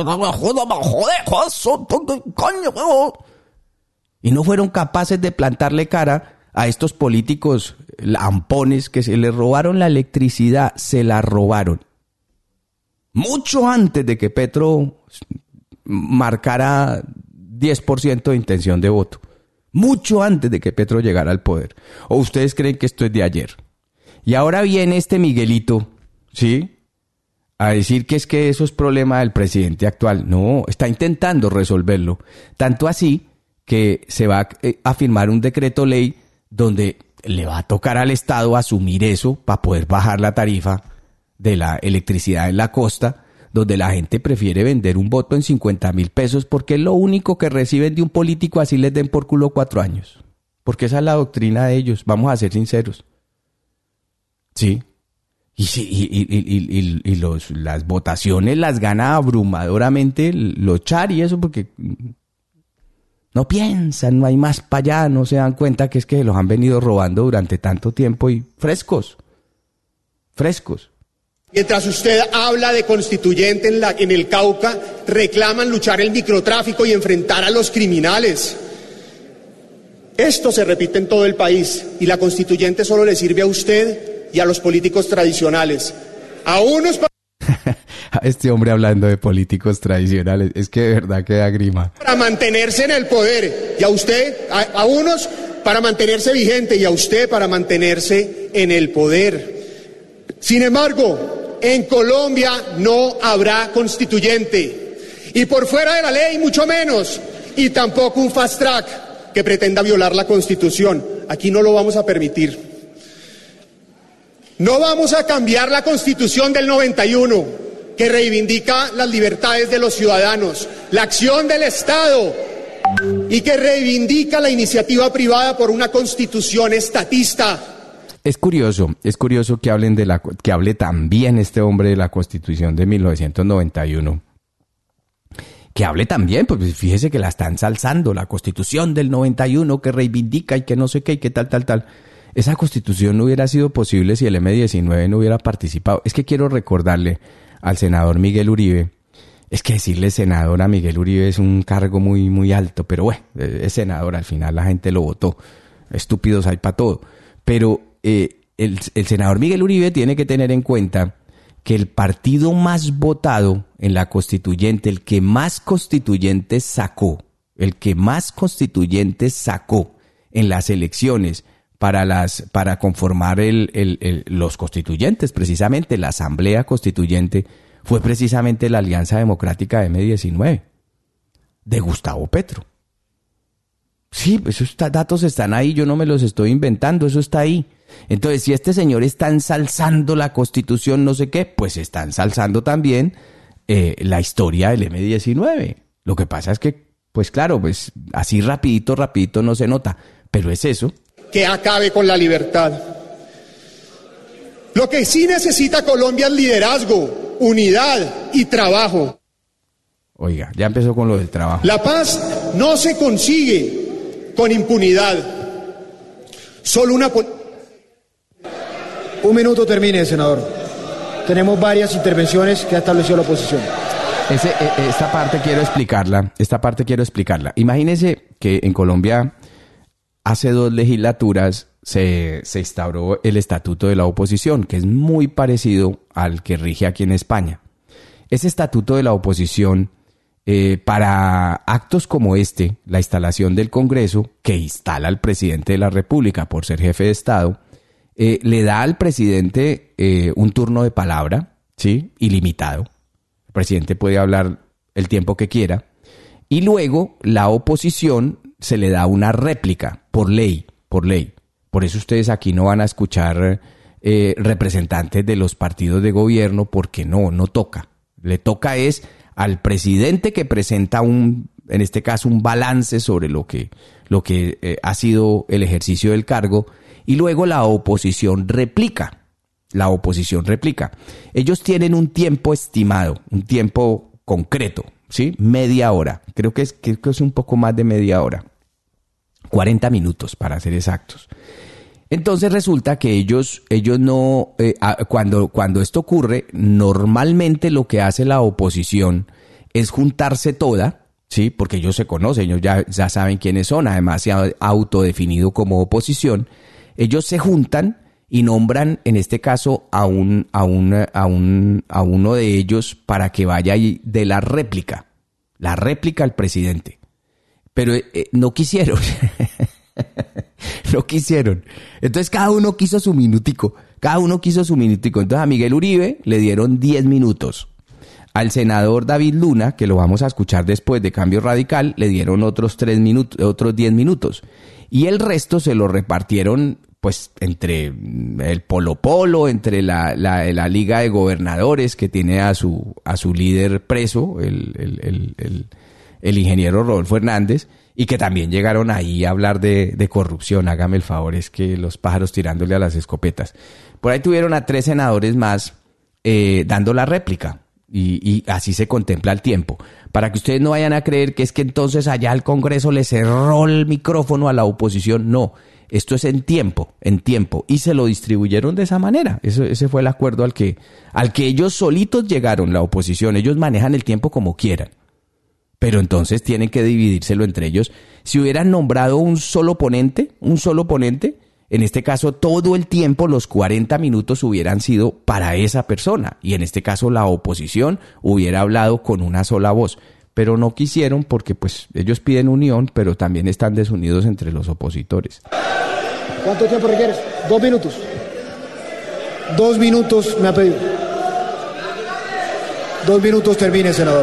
S4: y no fueron capaces de plantarle cara a estos políticos lampones que se les robaron la electricidad. Se la robaron. Mucho antes de que Petro marcara diez por ciento de intención de voto. Mucho antes de que Petro llegara al poder. ¿O ustedes creen que esto es de ayer? Y ahora viene este Miguelito, ¿sí?, a decir que es que eso es problema del presidente actual. No, está intentando resolverlo. Tanto así que se va a firmar un decreto ley donde le va a tocar al Estado asumir eso para poder bajar la tarifa de la electricidad en la costa, donde la gente prefiere vender un voto en cincuenta mil pesos porque es lo único que reciben de un político, así les den por culo cuatro años. Porque esa es la doctrina de ellos, vamos a ser sinceros. Sí. Y, y, y, y, y, y los, las votaciones las gana abrumadoramente los Char y eso porque no piensan, no hay más para allá, no se dan cuenta que es que los han venido robando durante tanto tiempo y frescos, frescos.
S3: Mientras usted habla de constituyente en, la, en el Cauca, reclaman luchar el microtráfico y enfrentar a los criminales. Esto se repite en todo el país y la constituyente solo le sirve a usted y a los políticos tradicionales. A unos
S4: a este hombre hablando de políticos tradicionales, es que de verdad que da grima.
S3: Para mantenerse en el poder y a usted, a, a unos para mantenerse vigente y a usted para mantenerse en el poder. Sin embargo, en Colombia no habrá constituyente y por fuera de la ley mucho menos y tampoco un fast track que pretenda violar la Constitución. Aquí no lo vamos a permitir. No vamos a cambiar la Constitución del noventa y uno, que reivindica las libertades de los ciudadanos, la acción del Estado y que reivindica la iniciativa privada por una Constitución estatista.
S4: Es curioso, es curioso que hablen de la que hable también este hombre de la Constitución de mil novecientos noventa y uno. Que hable también, pues fíjese que la están ensalzando, la Constitución del noventa y uno que reivindica y que no sé qué y que tal, tal, tal. Esa Constitución no hubiera sido posible si el eme diecinueve no hubiera participado. Es que quiero recordarle al senador Miguel Uribe, es que decirle senador a Miguel Uribe es un cargo muy, muy alto, pero bueno, es senador, al final la gente lo votó. Estúpidos hay para todo. Pero eh, el, el senador Miguel Uribe tiene que tener en cuenta que el partido más votado en la constituyente, el que más constituyentes sacó, el que más constituyentes sacó en las elecciones para las para conformar el, el, el, los constituyentes, precisamente la asamblea constituyente, fue precisamente la Alianza Democrática de eme diecinueve, de Gustavo Petro. Sí, esos datos están ahí, yo no me los estoy inventando, eso está ahí. Entonces, si este señor está ensalzando la Constitución, no sé qué, pues está ensalzando también eh, la historia del eme diecinueve. Lo que pasa es que, pues claro, pues así rapidito, rapidito no se nota, pero es eso.
S3: Que acabe con la libertad. Lo que sí necesita Colombia es liderazgo, unidad y trabajo.
S4: Oiga, ya empezó con lo del trabajo.
S3: La paz no se consigue con impunidad. Solo una...
S5: Un minuto termine, senador. Tenemos varias intervenciones que ha establecido la oposición.
S4: Ese, esta parte quiero explicarla. Esta parte quiero explicarla. Imagínese que en Colombia hace dos legislaturas se, se instauró el Estatuto de la Oposición, que es muy parecido al que rige aquí en España. Ese Estatuto de la Oposición, eh, para actos como este, la instalación del Congreso, que instala al presidente de la República por ser jefe de Estado, eh, le da al presidente eh, un turno de palabra, ¿sí?, ilimitado. El presidente puede hablar el tiempo que quiera. Y luego la oposición se le da una réplica por ley, por ley. Por eso ustedes aquí no van a escuchar eh, representantes de los partidos de gobierno, porque no, no toca. Le toca es al presidente que presenta un, en este caso, un balance sobre lo que, lo que eh, ha sido el ejercicio del cargo, y luego la oposición replica. La oposición replica. Ellos tienen un tiempo estimado, un tiempo concreto, ¿sí? Media hora. Creo que es, creo que es un poco más de media hora. cuarenta minutos para ser exactos. Entonces resulta que ellos, ellos no, eh, cuando, cuando esto ocurre, normalmente lo que hace la oposición es juntarse toda, ¿sí? Porque ellos se conocen, ellos ya, ya saben quiénes son, además se han autodefinido como oposición. Ellos se juntan y nombran, en este caso, a un, a un, a un, a uno de ellos para que vaya ahí de la réplica, la réplica al presidente. Pero eh, no quisieron, no quisieron. Entonces cada uno quiso su minutico, cada uno quiso su minutico. Entonces a Miguel Uribe le dieron diez minutos. Al senador David Luna, que lo vamos a escuchar después de Cambio Radical, le dieron otros tres minutos, otros diez minutos. Y el resto se lo repartieron pues entre el Polo Polo, entre la, la, la Liga de Gobernadores que tiene a su, a su líder preso, el, el, el, el, el ingeniero Rodolfo Hernández, y que también llegaron ahí a hablar de, de corrupción. Hágame el favor, es que los pájaros tirándole a las escopetas. Por ahí tuvieron a tres senadores más eh, dando la réplica, y, y así se contempla el tiempo. Para que ustedes no vayan a creer que es que entonces allá el Congreso le cerró el micrófono a la oposición. No, esto es en tiempo, en tiempo. Y se lo distribuyeron de esa manera. Eso, ese fue el acuerdo al que, al que ellos solitos llegaron, la oposición. Ellos manejan el tiempo como quieran. Pero entonces tienen que dividírselo entre ellos. Si hubieran nombrado un solo ponente, un solo ponente, en este caso todo el tiempo, los cuarenta minutos hubieran sido para esa persona. Y en este caso la oposición hubiera hablado con una sola voz. Pero no quisieron porque pues ellos piden unión, pero también están desunidos entre los opositores.
S5: ¿Cuánto tiempo requieres? Dos minutos. Dos minutos me ha pedido. Dos minutos termine, senador.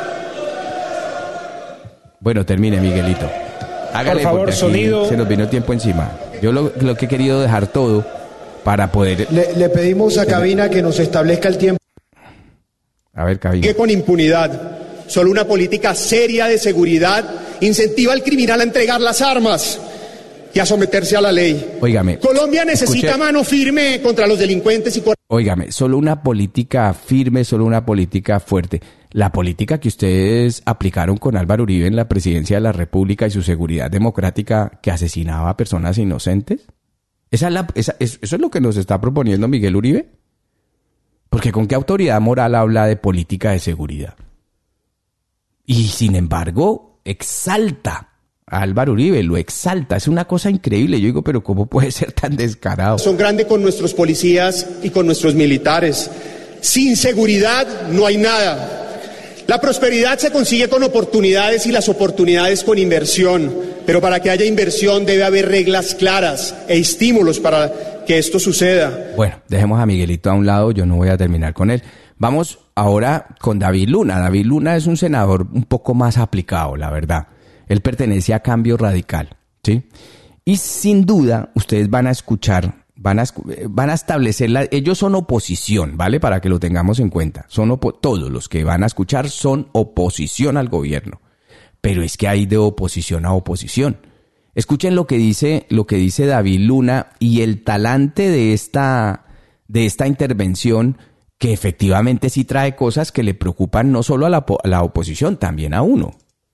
S4: Bueno, termine, Miguelito. Hágale,
S6: por favor, sonido.
S4: Se nos vino el tiempo encima. Yo lo, lo que he querido dejar todo para poder...
S5: Le, le pedimos a cabina que nos establezca el tiempo.
S4: A ver, cabina.
S3: Que con impunidad, solo una política seria de seguridad incentiva al criminal a entregar las armas y a someterse a la ley.
S4: Óigame.
S3: Colombia necesita
S4: escuche,
S3: mano firme contra los delincuentes y...
S4: Óigame, solo una política firme, solo una política fuerte. La política que ustedes aplicaron con Álvaro Uribe en la presidencia de la República y su seguridad democrática que asesinaba a personas inocentes. ¿Esa es la, esa, ¿Eso es lo que nos está proponiendo Miguel Uribe? Porque ¿con qué autoridad moral habla de política de seguridad? Y sin embargo, exalta a Álvaro Uribe, lo exalta. Es una cosa increíble. Yo digo, pero ¿cómo puede ser tan descarado?
S3: Son grandes con nuestros policías y con nuestros militares. Sin seguridad no hay nada. La prosperidad se consigue con oportunidades y las oportunidades con inversión, pero para que haya inversión debe haber reglas claras e estímulos para que esto suceda.
S4: Bueno, dejemos a Miguelito a un lado, yo no voy a terminar con él. Vamos ahora con David Luna. David Luna es un senador un poco más aplicado, la verdad. Él pertenece a Cambio Radical, ¿sí? Y sin duda ustedes van a escuchar... Van a, van a establecer, la, ellos son oposición, ¿vale? Para que lo tengamos en cuenta. Son opo, todos los que van a escuchar son oposición al gobierno. Pero es que hay de oposición a oposición. Escuchen lo que dice, lo que dice David Luna y el talante de esta, de esta intervención, que efectivamente sí trae cosas que le preocupan no solo a la, a la oposición, también a uno.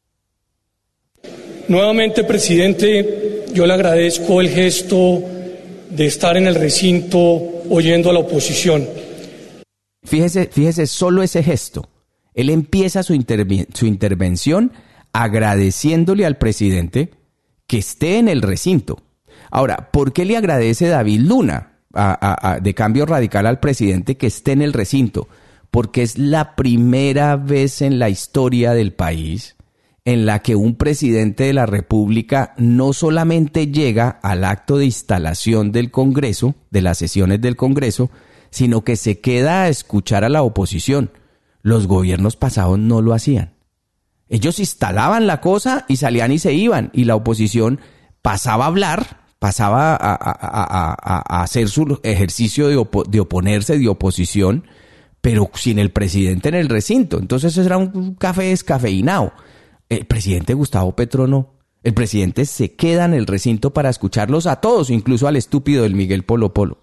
S6: Nuevamente, presidente, yo le agradezco el gesto de estar en el recinto oyendo a la oposición.
S4: Fíjese, fíjese solo ese gesto. Él empieza su, intervi- su intervención agradeciéndole al presidente que esté en el recinto. Ahora, ¿por qué le agradece David Luna a, a, a, de Cambio Radical al presidente que esté en el recinto? Porque es la primera vez en la historia del país en la que un presidente de la República no solamente llega al acto de instalación del Congreso, de las sesiones del Congreso, sino que se queda a escuchar a la oposición. Los gobiernos pasados no lo hacían. Ellos instalaban la cosa y salían y se iban, y la oposición pasaba a hablar, pasaba a, a, a, a, a hacer su ejercicio de, opo- de oponerse, de oposición, pero sin el presidente en el recinto. Entonces eso era un café descafeinado. El presidente Gustavo Petro no. El presidente se queda en el recinto para escucharlos a todos, incluso al estúpido del Miguel Polo Polo.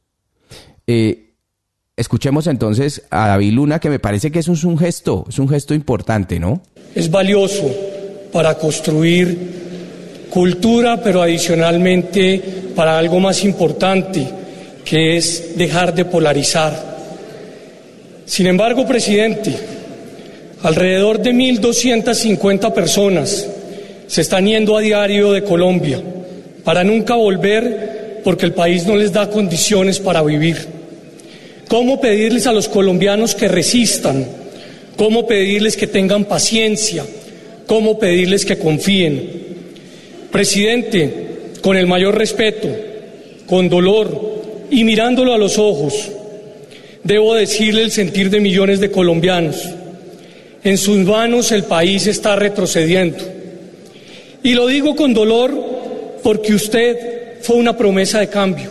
S4: Eh, escuchemos entonces a David Luna, que me parece que eso es un gesto, es un gesto importante, ¿no?
S6: Es valioso para construir cultura, pero adicionalmente para algo más importante, que es dejar de polarizar. Sin embargo, presidente, alrededor de mil doscientas cincuenta personas se están yendo a diario de Colombia para nunca volver porque el país no les da condiciones para vivir. ¿Cómo pedirles a los colombianos que resistan? ¿Cómo pedirles que tengan paciencia? ¿Cómo pedirles que confíen? Presidente, con el mayor respeto, con dolor y mirándolo a los ojos, debo decirle el sentir de millones de colombianos. En sus manos el país está retrocediendo. Y lo digo con dolor porque usted fue una promesa de cambio.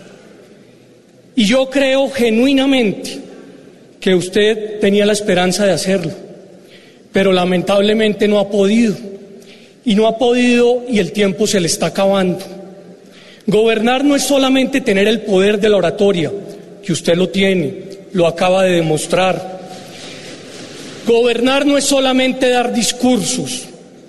S6: Y yo creo genuinamente que usted tenía la esperanza de hacerlo, pero lamentablemente no ha podido. Y no ha podido y el tiempo se le está acabando. Gobernar no es solamente tener el poder de la oratoria, que usted lo tiene, lo acaba de demostrar. Gobernar no es solamente dar discursos.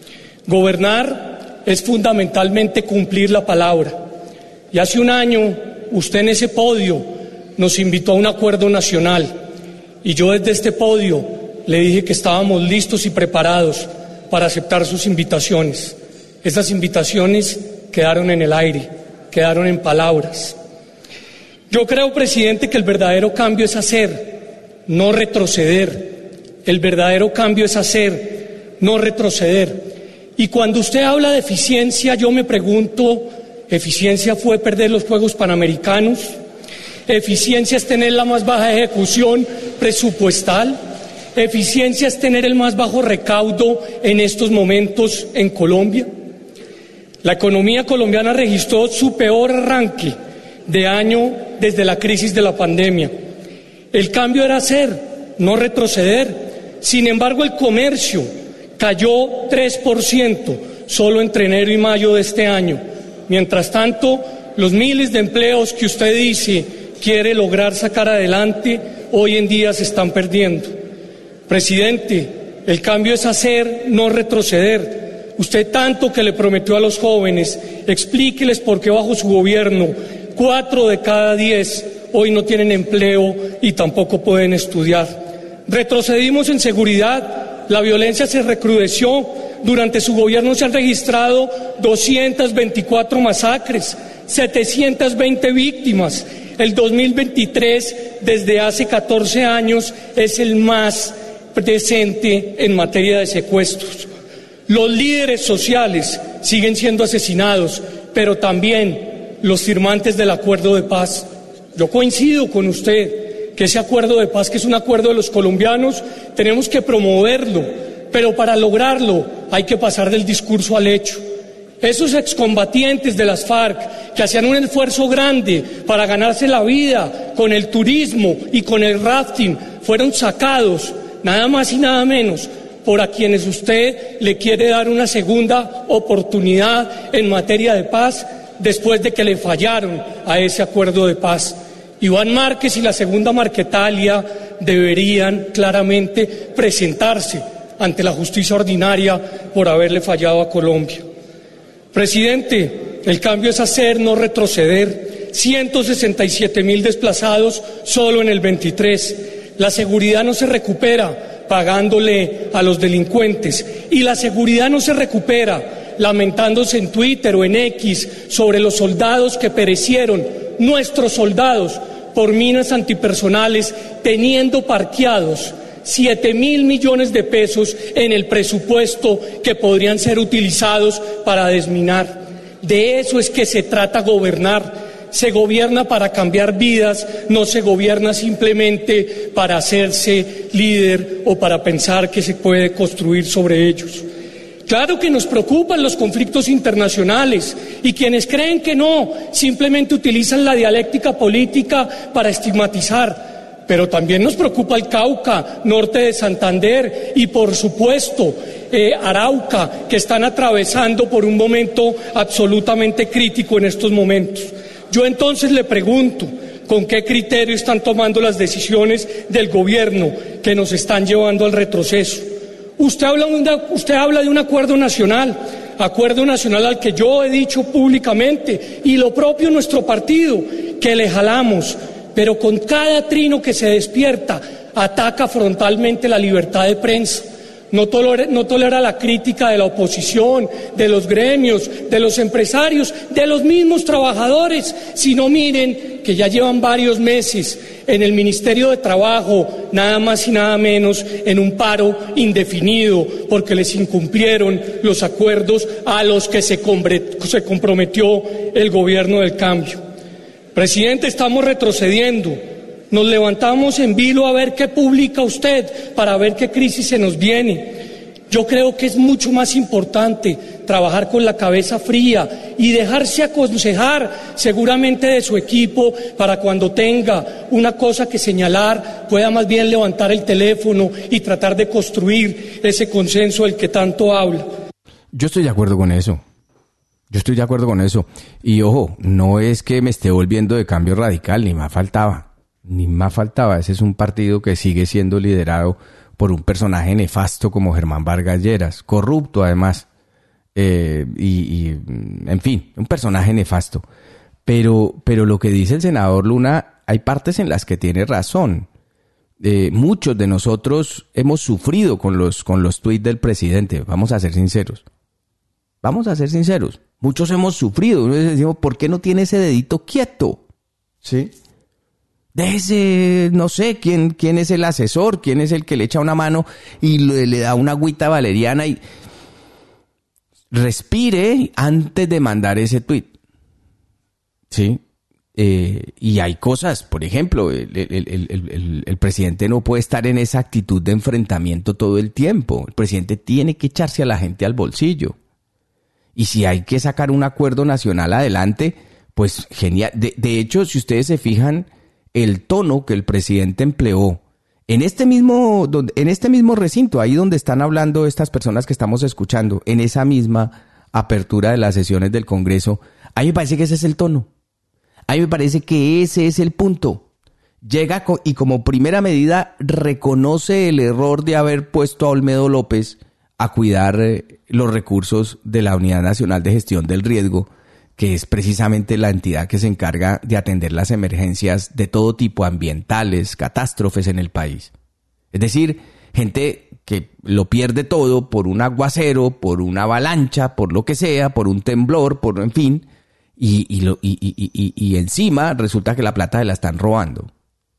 S6: Gobernar es fundamentalmente cumplir la palabra. Y hace un año, usted en ese podio nos invitó a un acuerdo nacional. Y yo desde este podio le dije que estábamos listos y preparados para aceptar sus invitaciones. Esas invitaciones quedaron en el aire, quedaron en palabras. Yo creo, presidente, que el verdadero cambio es hacer, no retroceder. El verdadero cambio es hacer, no retroceder. Y cuando usted habla de eficiencia, yo me pregunto, ¿eficiencia fue perder los Juegos Panamericanos? ¿Eficiencia es tener la más baja ejecución presupuestal? ¿Eficiencia es tener el más bajo recaudo en estos momentos en Colombia? La economía colombiana registró su peor arranque de año desde la crisis de la pandemia. El cambio era hacer, no retroceder. Sin embargo, el comercio cayó tres por ciento solo entre enero y mayo de este año. Mientras tanto, los miles de empleos que usted dice quiere lograr sacar adelante, hoy en día se están perdiendo. Presidente, el cambio es hacer, no retroceder. Usted tanto que le prometió a los jóvenes, explíqueles por qué bajo su gobierno cuatro de cada diez hoy no tienen empleo y tampoco pueden estudiar. Retrocedimos en seguridad, la violencia se recrudeció, durante su gobierno se han registrado doscientas veinticuatro masacres, setecientas veinte víctimas. El dos mil veintitrés, desde hace catorce años, es el más decente en materia de secuestros. Los líderes sociales siguen siendo asesinados, pero también los firmantes del acuerdo de paz. Yo coincido con usted que ese acuerdo de paz, que es un acuerdo de los colombianos, tenemos que promoverlo, pero para lograrlo hay que pasar del discurso al hecho. Esos excombatientes de las FARC que hacían un esfuerzo grande para ganarse la vida con el turismo y con el rafting fueron sacados, nada más y nada menos, por a quienes usted le quiere dar una segunda oportunidad en materia de paz después de que le fallaron a ese acuerdo de paz. Iván Márquez y la segunda Marquetalia deberían claramente presentarse ante la justicia ordinaria por haberle fallado a Colombia. Presidente, el cambio es hacer, no retroceder. ciento sesenta y siete mil desplazados solo en el veintitrés. La seguridad no se recupera pagándole a los delincuentes y la seguridad no se recupera lamentándose en Twitter o en X sobre los soldados que perecieron, nuestros soldados, por minas antipersonales, teniendo parqueados siete mil millones de pesos en el presupuesto que podrían ser utilizados para desminar. De eso es que se trata gobernar. Se gobierna para cambiar vidas, no se gobierna simplemente para hacerse líder o para pensar que se puede construir sobre ellos. Claro que nos preocupan los conflictos internacionales y quienes creen que no, simplemente utilizan la dialéctica política para estigmatizar. Pero también nos preocupa el Cauca, norte de Santander y por supuesto eh, Arauca, que están atravesando por un momento absolutamente crítico en estos momentos. Yo entonces le pregunto, ¿con qué criterio están tomando las decisiones del gobierno que nos están llevando al retroceso? Usted habla, una, usted habla de un acuerdo nacional, acuerdo nacional al que yo he dicho públicamente y lo propio nuestro partido, que le jalamos, pero con cada trino que se despierta ataca frontalmente la libertad de prensa. No tolera, no tolera la crítica de la oposición, de los gremios, de los empresarios, de los mismos trabajadores, sino miren que ya llevan varios meses en el Ministerio de Trabajo, nada más y nada menos, en un paro indefinido, porque les incumplieron los acuerdos a los que se, se comprometió el gobierno del cambio. Presidente, estamos retrocediendo. Nos levantamos en vilo a ver qué publica usted, para ver qué crisis se nos viene. Yo creo que es mucho más importante trabajar con la cabeza fría y dejarse aconsejar seguramente de su equipo para cuando tenga una cosa que señalar pueda más bien levantar el teléfono y tratar de construir ese consenso del que tanto habla.
S4: Yo estoy de acuerdo con eso. Yo estoy de acuerdo con eso. Y ojo, no es que me esté volviendo de Cambio Radical, ni más faltaba. Ni más faltaba. Ese es un partido que sigue siendo liderado por un personaje nefasto como Germán Vargas Lleras, corrupto además. Eh, y, y, en fin, un personaje nefasto. Pero, pero lo que dice el senador Luna, hay partes en las que tiene razón. Eh, muchos de nosotros hemos sufrido con los, con los tuits del presidente, vamos a ser sinceros. Vamos a ser sinceros. Muchos hemos sufrido. Uno decimos, ¿por qué no tiene ese dedito quieto? ¿Sí? Déjese, no sé, quién, quién es el asesor, quién es el que le echa una mano y le, le da una agüita valeriana y respire antes de mandar ese tuit. ¿Sí? Eh, y hay cosas, por ejemplo, el, el, el, el, el presidente no puede estar en esa actitud de enfrentamiento todo el tiempo. El presidente tiene que echarse a la gente al bolsillo. Y si hay que sacar un acuerdo nacional adelante, pues genial. De, de hecho, si ustedes se fijan, el tono que el presidente empleó en este mismo, en este mismo recinto, ahí donde están hablando estas personas que estamos escuchando, en esa misma apertura de las sesiones del Congreso, a mí me parece que ese es el tono. A mí me parece que ese es el punto. Llega y como primera medida reconoce el error de haber puesto a Olmedo López a cuidar los recursos de la Unidad Nacional de Gestión del Riesgo, que es precisamente la entidad que se encarga de atender las emergencias de todo tipo, ambientales, catástrofes en el país. Es decir, gente que lo pierde todo por un aguacero, por una avalancha, por lo que sea, por un temblor, por en fin, y, y, lo, y, y, y, y encima resulta que la plata se la están robando.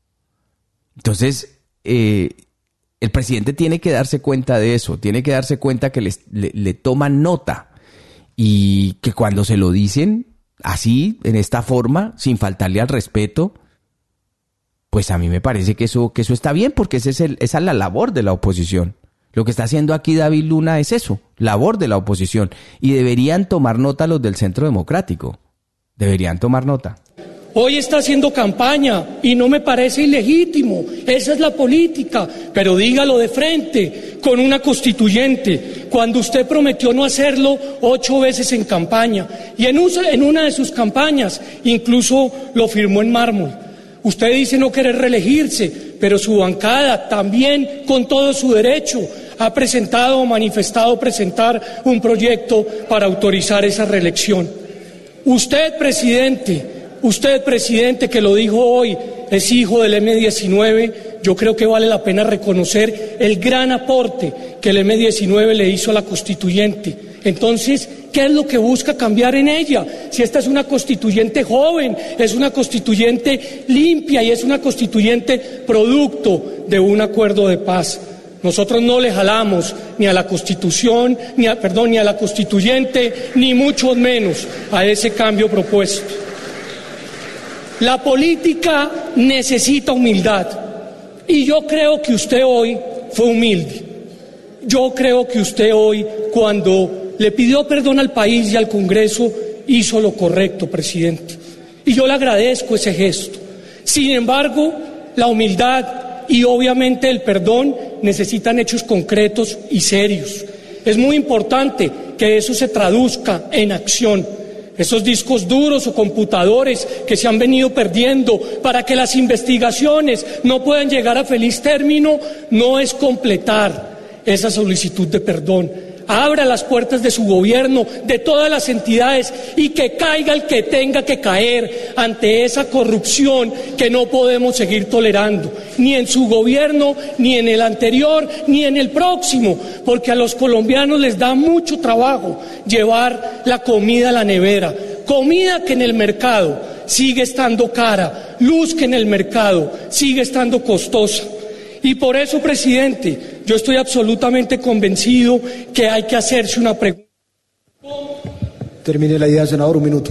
S4: Entonces, eh, el presidente tiene que darse cuenta de eso, tiene que darse cuenta que les, le, le toman nota y que cuando se lo dicen así, en esta forma, sin faltarle al respeto, pues a mí me parece que eso, que eso está bien, porque ese es el, esa es la labor de la oposición. Lo que está haciendo aquí David Luna es eso, labor de la oposición. Y deberían tomar nota los del Centro Democrático. Deberían tomar nota.
S6: Hoy está haciendo campaña y no me parece ilegítimo. Esa es la política. Pero dígalo de frente, con una constituyente, cuando usted prometió no hacerlo ocho veces en campaña. Y en, un, en una de sus campañas incluso lo firmó en mármol. Usted dice no querer reelegirse, pero su bancada también, con todo su derecho, ha presentado o manifestado presentar un proyecto para autorizar esa reelección. Usted, presidente, usted, presidente, que lo dijo hoy, es hijo del eme diecinueve, yo creo que vale la pena reconocer el gran aporte que el eme diecinueve le hizo a la constituyente. Entonces, ¿qué es lo que busca cambiar en ella? Si esta es una constituyente joven, es una constituyente limpia y es una constituyente producto de un acuerdo de paz. Nosotros no le jalamos ni a la Constitución, ni a, perdón, ni a la constituyente, ni mucho menos a ese cambio propuesto. La política necesita humildad y yo creo que usted hoy fue humilde. Yo creo que usted hoy, cuando le pidió perdón al país y al Congreso, hizo lo correcto, presidente. Y yo le agradezco ese gesto. Sin embargo, la humildad y obviamente el perdón necesitan hechos concretos y serios. Es muy importante que eso se traduzca en acción. Esos discos duros o computadores que se han venido perdiendo para que las investigaciones no puedan llegar a feliz término, no es completar esa solicitud de perdón. Abra las puertas de su gobierno, de todas las entidades, y que caiga el que tenga que caer ante esa corrupción que no podemos seguir tolerando, ni en su gobierno, ni en el anterior, ni en el próximo, porque a los colombianos les da mucho trabajo llevar la comida a la nevera, comida que en el mercado sigue estando cara, luz que en el mercado sigue estando costosa. Y por eso, presidente, yo estoy absolutamente convencido que hay que hacerse una pregunta.
S5: Termine la idea, senador, un minuto.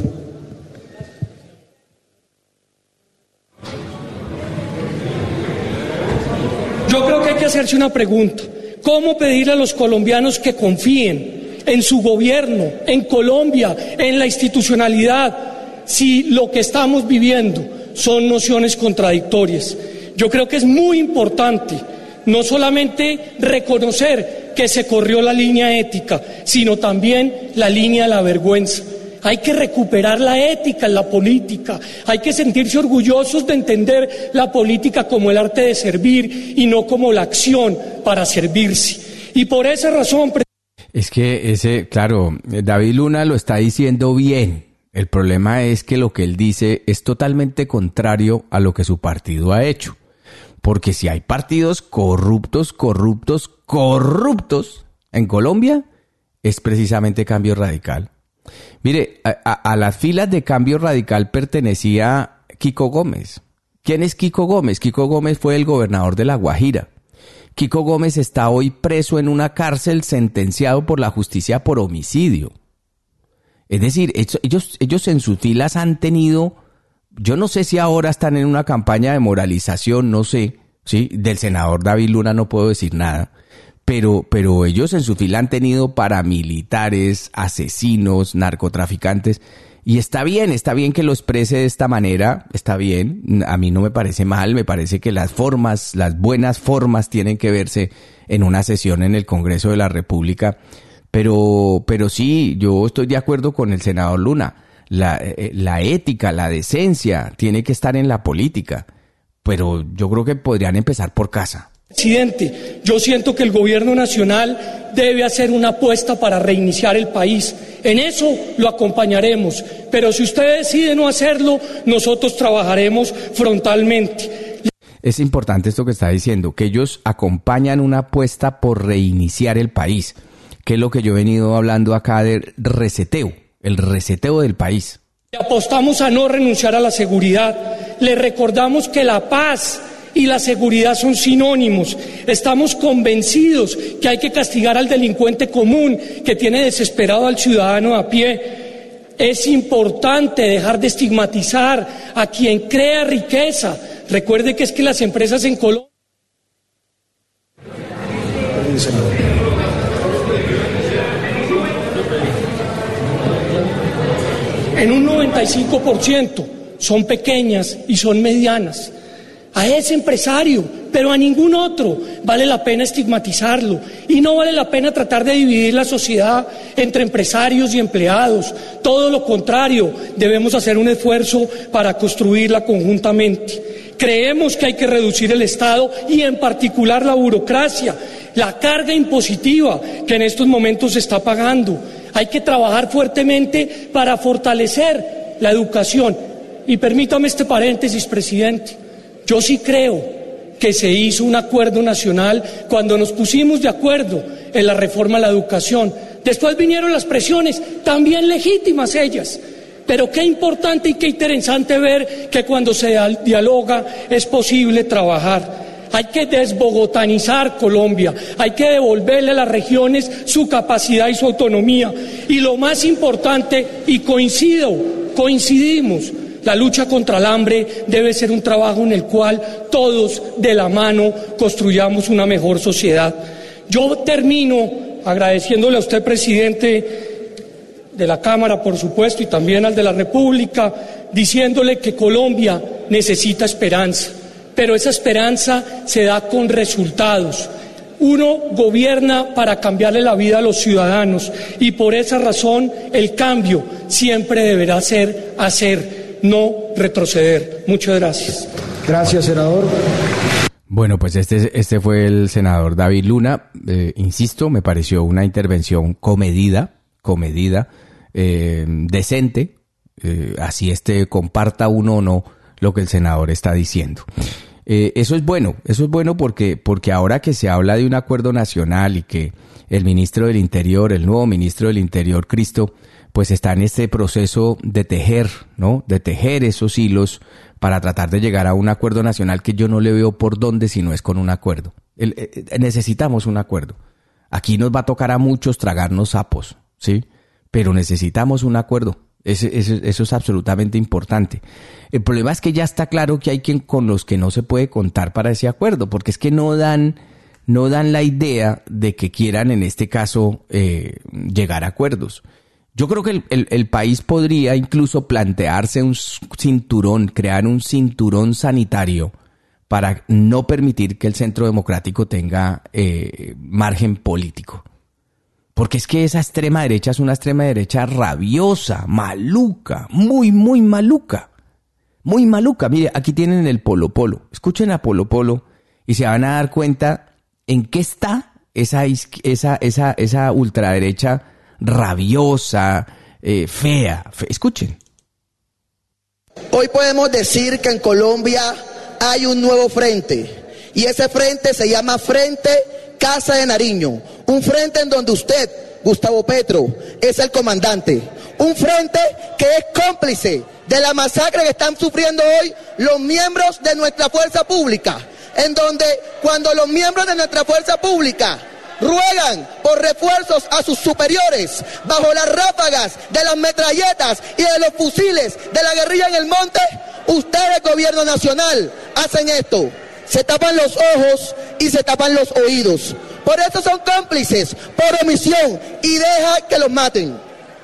S6: Yo creo que hay que hacerse una pregunta. ¿Cómo pedirle a los colombianos que confíen en su gobierno, en Colombia, en la institucionalidad, si lo que estamos viviendo son nociones contradictorias? Yo creo que es muy importante no solamente reconocer que se corrió la línea ética, sino también la línea de la vergüenza. Hay que recuperar la ética en la política, hay que sentirse orgullosos de entender la política como el arte de servir y no como la acción para servirse. Y por esa razón...
S4: Es que ese, claro, David Luna lo está diciendo bien. El problema es que lo que él dice es totalmente contrario a lo que su partido ha hecho. Porque si hay partidos corruptos, corruptos, corruptos en Colombia, es precisamente Cambio Radical. Mire, a, a, a las filas de Cambio Radical pertenecía Kiko Gómez. ¿Quién es Kiko Gómez? Kiko Gómez fue el gobernador de La Guajira. Kiko Gómez está hoy preso en una cárcel, sentenciado por la justicia por homicidio. Es decir, ellos, ellos en sus filas han tenido, yo no sé si ahora están en una campaña de moralización, no sé, ¿sí? Del senador David Luna no puedo decir nada. Pero, pero ellos en su fila han tenido paramilitares, asesinos, narcotraficantes. Y está bien, está bien que lo exprese de esta manera, está bien. A mí no me parece mal, me parece que las formas, las buenas formas tienen que verse en una sesión en el Congreso de la República. Pero, pero sí, yo estoy de acuerdo con el senador Luna. La, la ética, la decencia tiene que estar en la política. Pero yo creo que podrían empezar por casa.
S6: Presidente, yo siento que el gobierno nacional debe hacer una apuesta para reiniciar el país. En eso lo acompañaremos, pero si usted decide no hacerlo, nosotros trabajaremos frontalmente.
S4: Es importante esto que está diciendo, que ellos acompañan una apuesta por reiniciar el país, que es lo que yo he venido hablando acá de reseteo, el reseteo del país.
S6: Apostamos a no renunciar a la seguridad. Le recordamos que la paz y la seguridad son sinónimos. Estamos convencidos que hay que castigar al delincuente común que tiene desesperado al ciudadano a pie. Es importante dejar de estigmatizar a quien crea riqueza. Recuerde que es que las empresas en Colombia... En un noventa y cinco por ciento son pequeñas y son medianas. A ese empresario, pero a ningún otro, vale la pena estigmatizarlo. Y no vale la pena tratar de dividir la sociedad entre empresarios y empleados. Todo lo contrario, debemos hacer un esfuerzo para construirla conjuntamente. Creemos que hay que reducir el Estado y en particular la burocracia, la carga impositiva que en estos momentos se está pagando. Hay que trabajar fuertemente para fortalecer la educación. Y permítame este paréntesis, presidente. Yo sí creo que se hizo un acuerdo nacional cuando nos pusimos de acuerdo en la reforma a la educación. Después vinieron las presiones, también legítimas ellas. Pero qué importante y qué interesante ver que cuando se dialoga es posible trabajar. Hay que desbogotanizar Colombia, hay que devolverle a las regiones su capacidad y su autonomía. Y lo más importante, y coincido, coincidimos, la lucha contra el hambre debe ser un trabajo en el cual todos de la mano construyamos una mejor sociedad. Yo termino agradeciéndole a usted, presidente de la Cámara, por supuesto, y también al de la República, diciéndole que Colombia necesita esperanza, pero esa esperanza se da con resultados. Uno gobierna para cambiarle la vida a los ciudadanos y por esa razón el cambio siempre deberá ser hacer, no retroceder. Muchas gracias.
S5: Gracias, senador.
S4: Bueno, pues este, este fue el senador David Luna. Eh, insisto, me pareció una intervención comedida, comedida, eh, decente. Eh, así este comparta uno o no lo que el senador está diciendo. Eh, eso es bueno, eso es bueno porque, porque ahora que se habla de un acuerdo nacional y que el ministro del Interior, el nuevo ministro del Interior, Cristo, pues está en este proceso de tejer, ¿no? De tejer esos hilos para tratar de llegar a un acuerdo nacional que yo no le veo por dónde si no es con un acuerdo. El, eh, necesitamos un acuerdo. Aquí nos va a tocar a muchos tragarnos sapos, ¿sí? Pero necesitamos un acuerdo. Eso, eso, eso es absolutamente importante. El problema es que ya está claro que hay quien con los que no se puede contar para ese acuerdo, porque es que no dan, no dan la idea de que quieran en este caso eh, llegar a acuerdos. Yo creo que el, el, el país podría incluso plantearse un cinturón, crear un cinturón sanitario para no permitir que el Centro Democrático tenga eh, margen político. Porque es que esa extrema derecha es una extrema derecha rabiosa, maluca, muy, muy maluca. Muy maluca. Mire, aquí tienen el Polo Polo. Escuchen a Polo Polo y se van a dar cuenta en qué está esa, esa, esa, esa ultraderecha rabiosa, eh, fea. Fe. Escuchen.
S7: Hoy podemos decir que en Colombia hay un nuevo frente. Y ese frente se llama Frente Casa de Nariño, un frente en donde usted, Gustavo Petro, es el comandante, un frente que es cómplice de la masacre que están sufriendo hoy los miembros de nuestra fuerza pública, en donde cuando los miembros de nuestra fuerza pública ruegan por refuerzos a sus superiores bajo las ráfagas de las metralletas y de los fusiles de la guerrilla en el monte, ustedes, gobierno nacional, hacen esto. Se tapan los ojos y se tapan los oídos. Por eso son cómplices, por omisión, y deja que los maten.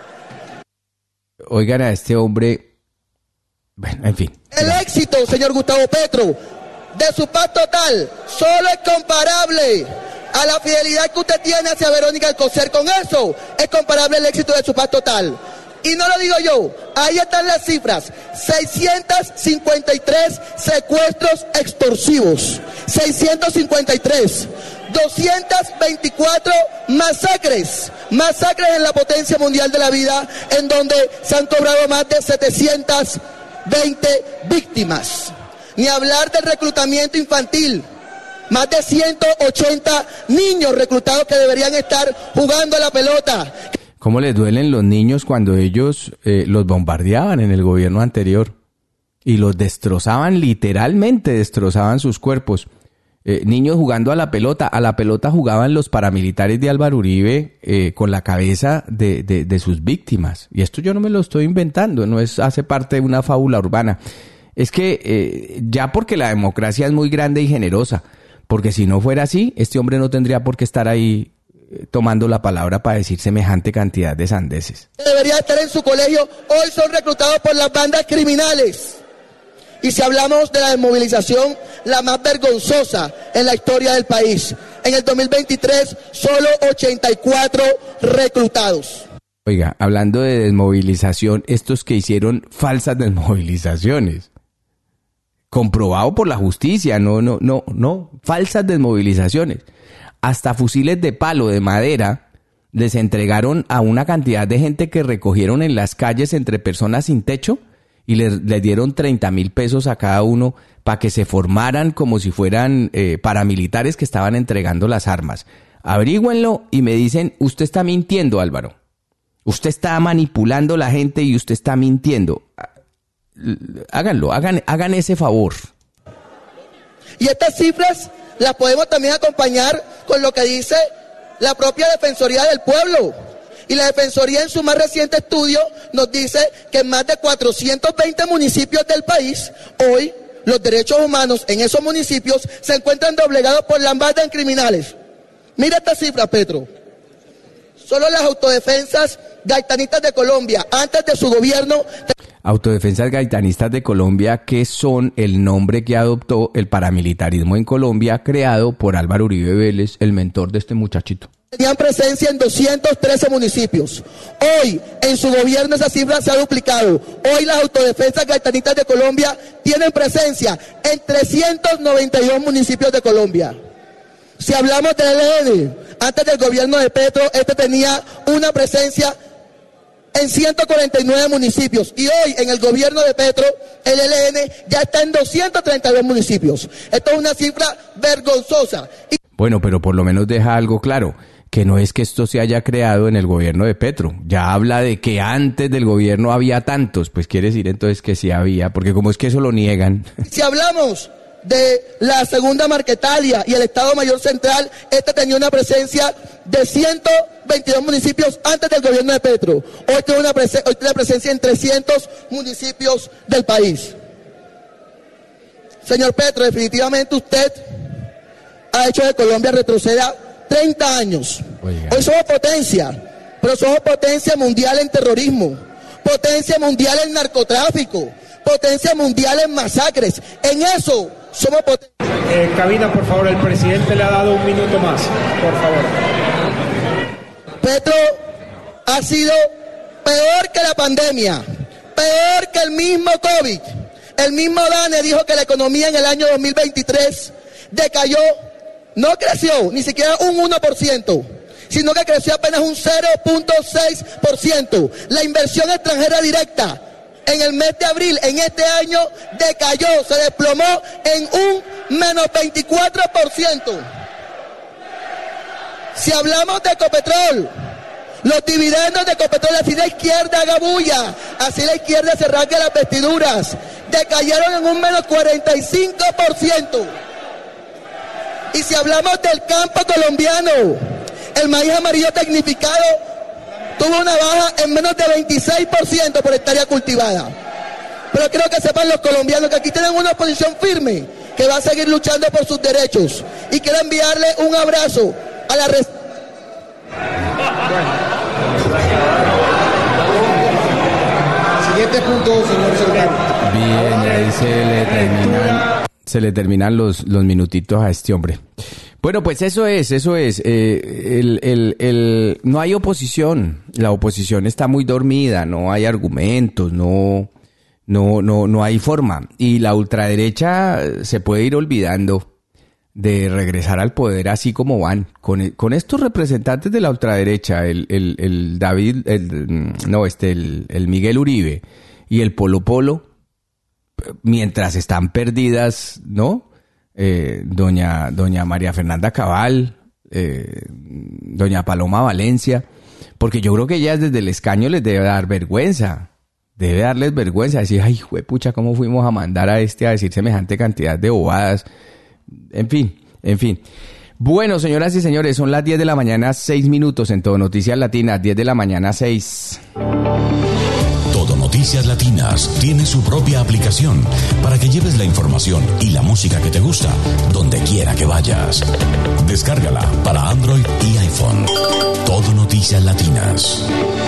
S4: Oigan a este hombre. Bueno, en fin.
S7: El éxito, señor Gustavo Petro, de su paz total, solo es comparable a la fidelidad que usted tiene hacia Verónica Alcocer. Con eso es comparable el éxito de su paz total. Y no lo digo yo, ahí están las cifras, seiscientos cincuenta y tres secuestros extorsivos, seiscientos cincuenta y tres, doscientas veinticuatro masacres, masacres en la potencia mundial de la vida, en donde se han cobrado más de setecientas veinte víctimas. Ni hablar del reclutamiento infantil, más de ciento ochenta niños reclutados que deberían estar jugando a la pelota.
S4: ¿Cómo les duelen los niños cuando ellos eh, los bombardeaban en el gobierno anterior? Y los destrozaban, literalmente destrozaban sus cuerpos. Eh, niños jugando a la pelota. A la pelota jugaban los paramilitares de Álvaro Uribe eh, con la cabeza de, de, de sus víctimas. Y esto yo no me lo estoy inventando, no es hace parte de una fábula urbana. Es que eh, ya porque la democracia es muy grande y generosa, porque si no fuera así, este hombre no tendría por qué estar ahí tomando la palabra para decir semejante cantidad de sandeces.
S7: Debería estar en su colegio, hoy son reclutados por las bandas criminales. Y si hablamos de la desmovilización, la más vergonzosa en la historia del país. En el dos mil veintitrés, solo ochenta y cuatro reclutados.
S4: Oiga, hablando de desmovilización, estos que hicieron falsas desmovilizaciones. Comprobado por la justicia, no, no, no, no, falsas desmovilizaciones. Hasta fusiles de palo, de madera, les entregaron a una cantidad de gente que recogieron en las calles entre personas sin techo y les, les dieron treinta mil pesos a cada uno para que se formaran como si fueran eh, paramilitares que estaban entregando las armas. Averígüenlo y me dicen, usted está mintiendo, Álvaro. Usted está manipulando la gente y usted está mintiendo. Háganlo, hagan, hagan ese favor.
S7: Y estas cifras las podemos también acompañar con lo que dice la propia Defensoría del Pueblo. Y la Defensoría en su más reciente estudio nos dice que en más de cuatrocientos veinte municipios del país, hoy los derechos humanos en esos municipios se encuentran doblegados por las bandas criminales. Mira esta cifra, Petro. Solo las autodefensas gaitanistas de Colombia, antes de su gobierno...
S4: Autodefensas Gaitanistas de Colombia, que son el nombre que adoptó el paramilitarismo en Colombia, creado por Álvaro Uribe Vélez, el mentor de este muchachito.
S7: Tenían presencia en doscientos trece municipios. Hoy, en su gobierno, esa cifra se ha duplicado. Hoy las Autodefensas Gaitanistas de Colombia tienen presencia en trescientos noventa y dos municipios de Colombia. Si hablamos del E L N, antes del gobierno de Petro, este tenía una presencia en ciento cuarenta y nueve municipios, y hoy en el gobierno de Petro el E L N ya está en doscientos treinta y dos municipios. Esto es una cifra vergonzosa. Y...
S4: Bueno, pero por lo menos deja algo claro, que no es que esto se haya creado en el gobierno de Petro, ya habla de que antes del gobierno había tantos, pues quiere decir entonces que sí había, porque como es que eso lo niegan.
S7: Si hablamos de la segunda Marquetalia y el Estado Mayor Central, este tenía una presencia de ciento veintidós municipios antes del gobierno de Petro. Hoy tiene una, presen- hoy tiene presencia en trescientos municipios del país. Señor Petro, definitivamente usted ha hecho que Colombia retroceda treinta años. Oiga. Hoy somos potencia, pero somos potencia mundial en terrorismo, potencia mundial en narcotráfico, potencia mundial en masacres. En eso somos potencia.
S8: Eh, cabina, por favor, el presidente le ha dado un minuto más, por favor.
S7: Petro ha sido peor que la pandemia, peor que el mismo COVID. El mismo Dane dijo que la economía en el año dos mil veintitrés decayó, no creció ni siquiera un uno por ciento, sino que creció apenas un cero punto seis por ciento. La inversión extranjera directa en el mes de abril, en este año, decayó, se desplomó en un menos veinticuatro por ciento. Si hablamos de Ecopetrol, los dividendos de Ecopetrol, así la izquierda haga bulla, así la izquierda se rasgue las vestiduras, decayeron en un menos cuarenta y cinco por ciento. Y si hablamos del campo colombiano, el maíz amarillo tecnificado tuvo una baja en menos de veintiséis por ciento por hectárea cultivada. Pero quiero que sepan los colombianos que aquí tienen una oposición firme, que va a seguir luchando por sus derechos. Y quiero enviarle un abrazo a la res...
S5: Siguiente punto, señor secretario.
S4: Bien, ahí se le terminan, se le terminan los, los minutitos a este hombre. Bueno, pues eso es, eso es. Eh, el, el, el, no hay oposición. La oposición está muy dormida, no hay argumentos, no, no, no, no hay forma. Y la ultraderecha se puede ir olvidando de regresar al poder así como van. Con, con estos representantes de la ultraderecha, el, el, el David, el, no, este, el, el Miguel Uribe y el Polo Polo, mientras están perdidas, ¿no? Eh, doña, doña María Fernanda Cabal, eh, doña Paloma Valencia, porque yo creo que ellas desde el escaño les debe dar vergüenza, debe darles vergüenza, decir, ay, juepucha, ¿cómo fuimos a mandar a este a decir semejante cantidad de bobadas? En fin, en fin. Bueno, señoras y señores, son las diez de la mañana, seis minutos en Todo Noticias Latinas, diez de la mañana, seis.
S1: Todo Noticias Latinas tiene su propia aplicación para que lleves la información y la música que te gusta donde quiera que vayas. Descárgala para Android y iPhone. Todo Noticias Latinas.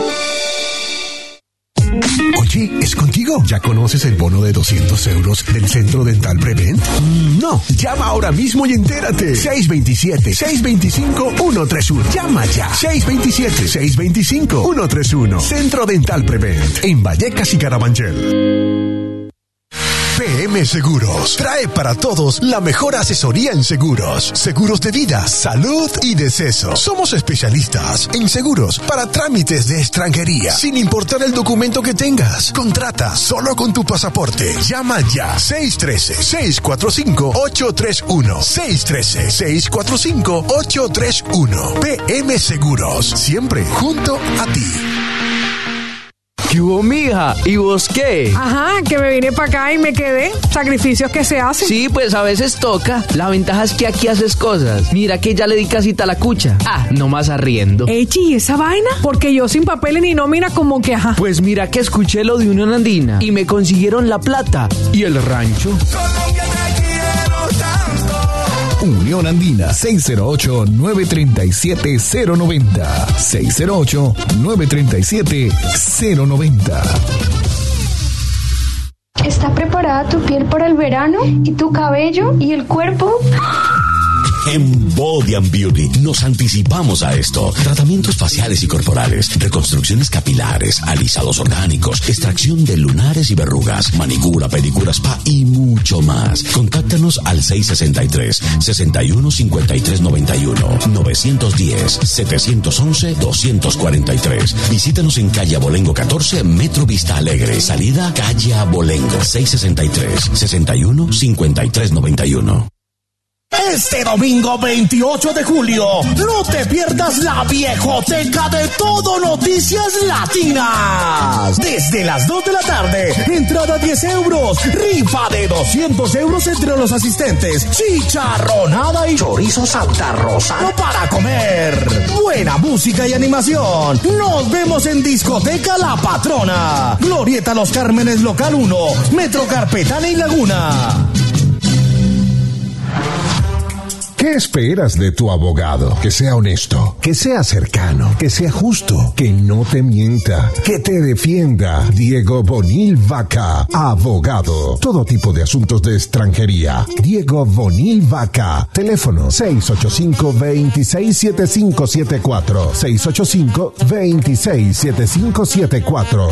S9: Oye, ¿es contigo? ¿Ya conoces el bono de doscientos euros del Centro Dental Prevent? Mm, no, llama ahora mismo y entérate. seis dos siete, seis dos cinco, uno tres uno. Llama ya. seis dos siete, seis dos cinco, uno tres uno. Centro Dental Prevent, en Vallecas y Carabanchel. P M Seguros trae para todos la mejor asesoría en seguros, seguros de vida, salud y deceso. Somos especialistas en seguros para trámites de extranjería, sin importar el documento que tengas. Contrata solo con tu pasaporte. Llama ya. seis uno tres, seis cuatro cinco, ocho tres uno. seis uno tres, seis cuatro cinco, ocho tres uno. P M Seguros, siempre junto a ti.
S10: ¿Qué hubo, mija? ¿Y vos qué?
S11: Ajá, que me vine para acá y me quedé. Sacrificios que se hacen.
S10: Sí, pues a veces toca. La ventaja es que aquí haces cosas. Mira que ya le di casita a la cucha. Ah, nomás arriendo.
S11: Echi, ¿y esa vaina? Porque yo sin papeles ni nómina como que ajá.
S10: Pues mira que escuché lo de Unión Andina y me consiguieron la plata. ¿Y el rancho?
S9: Unión Andina, seis cero ocho, nueve tres siete, cero nueve cero. seis cero ocho, nueve tres siete, cero nueve cero.
S12: ¿Está preparada tu piel para el verano? ¿Y tu cabello? ¿Y el cuerpo?
S1: En Body and Beauty nos anticipamos a esto. Tratamientos faciales y corporales, reconstrucciones capilares, alisados orgánicos, extracción de lunares y verrugas, manicura, pedicura, spa y mucho más. Contáctanos al seis sesenta y tres, sesenta y uno, cincuenta y tres noventa y uno, novecientos diez, setecientos once, doscientos cuarenta y tres. Visítanos en calle Abolengo catorce, Metro Vista Alegre, salida calle Abolengo, seis sesenta y tres, sesenta y uno, cincuenta y tres noventa y uno.
S13: Este domingo veintiocho de julio, no te pierdas la viejoteca de Todo Noticias Latinas. Desde las dos de la tarde, entrada diez euros, rifa de doscientos euros entre los asistentes, chicharronada y chorizo Santa Rosa para comer. Buena música y animación. Nos vemos en Discoteca La Patrona, Glorieta Los Cármenes Local uno, Metro Carpetana y Laguna.
S9: ¿Qué esperas de tu abogado? Que sea honesto, que sea cercano, que sea justo, que no te mienta, que te defienda. Diego Bonil Vaca, abogado. Todo tipo de asuntos de extranjería. Diego Bonil Vaca. Teléfono seis ocho cinco, dos seis siete cinco siete cuatro. seis ocho cinco, dos seis siete cinco siete cuatro.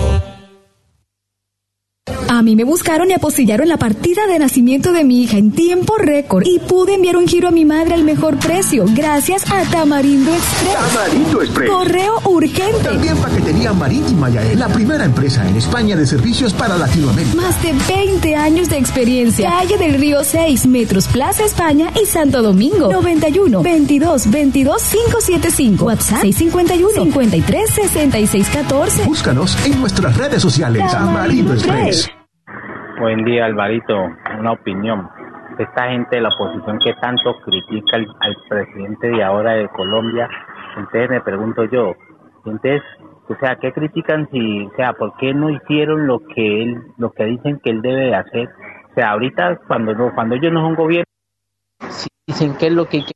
S14: A mí me buscaron y apostillaron la partida de nacimiento de mi hija en tiempo récord y pude enviar un giro a mi madre al mejor precio gracias a Tamarindo Express.
S13: Tamarindo Express.
S14: Correo urgente.
S13: También paquetería marítima Yael, la primera empresa en España de servicios para Latinoamérica.
S14: Más de veinte años de experiencia. Calle del Río seis, Metros Plaza España y Santo Domingo. noventa y uno, veintidós, veintidós, quinientos setenta y cinco. WhatsApp seis cincuenta y uno, cincuenta y tres, sesenta y seis catorce.
S13: Búscanos en nuestras redes sociales. Tamarindo Express.
S15: Buen día, Alvarito. Una opinión. Esta gente de la oposición que tanto critica al, al presidente de ahora de Colombia, entonces me pregunto yo, entonces, o sea, ¿qué critican si, o sea, por qué no hicieron lo que él, lo que dicen que él debe de hacer? O sea, ahorita cuando no, cuando ellos no son gobierno, si dicen qué es lo que hay que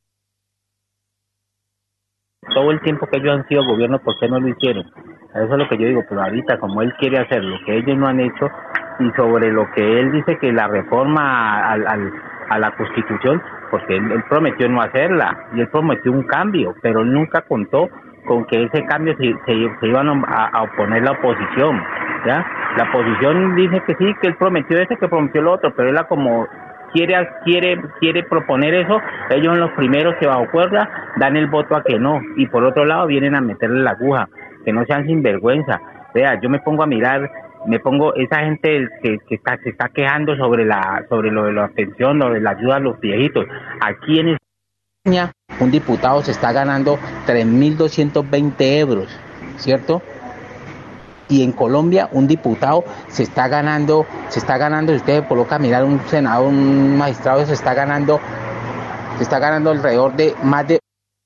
S15: todo el tiempo que ellos han sido gobierno, ¿por qué no lo hicieron? Eso es lo que yo digo, pero ahorita como él quiere hacer lo que ellos no han hecho y sobre lo que él dice que la reforma al, al, a la Constitución, porque él, él prometió no hacerla y él prometió un cambio, pero él nunca contó con que ese cambio se, se, se iban a, a oponer la oposición, ¿ya? La oposición dice que sí, que él prometió ese, que prometió lo otro, pero él como quiere quiere quiere proponer eso, ellos son los primeros que bajo cuerda dan el voto a que no, y por otro lado vienen a meterle la aguja, que no sean sinvergüenza. Vea, yo me pongo a mirar, me pongo esa gente que, que está, se está quejando sobre la sobre lo de la pensión, lo de la ayuda a los viejitos. Aquí en España un diputado se está ganando tres mil doscientos veinte euros, ¿cierto? Y en Colombia un diputado se está ganando, se está ganando, si usted coloca a mirar un senador, un magistrado se está ganando, se está ganando alrededor de más de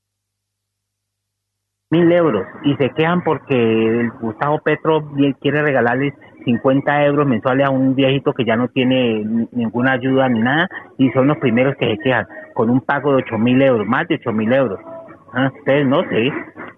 S15: mil euros, y se quejan porque el Gustavo Petro quiere regalarles cincuenta euros mensuales a un viejito que ya no tiene ninguna ayuda ni nada, y son los primeros que se quejan, con un pago de ocho mil euros, más de ocho mil euros. ¿Ah? Ustedes no sé.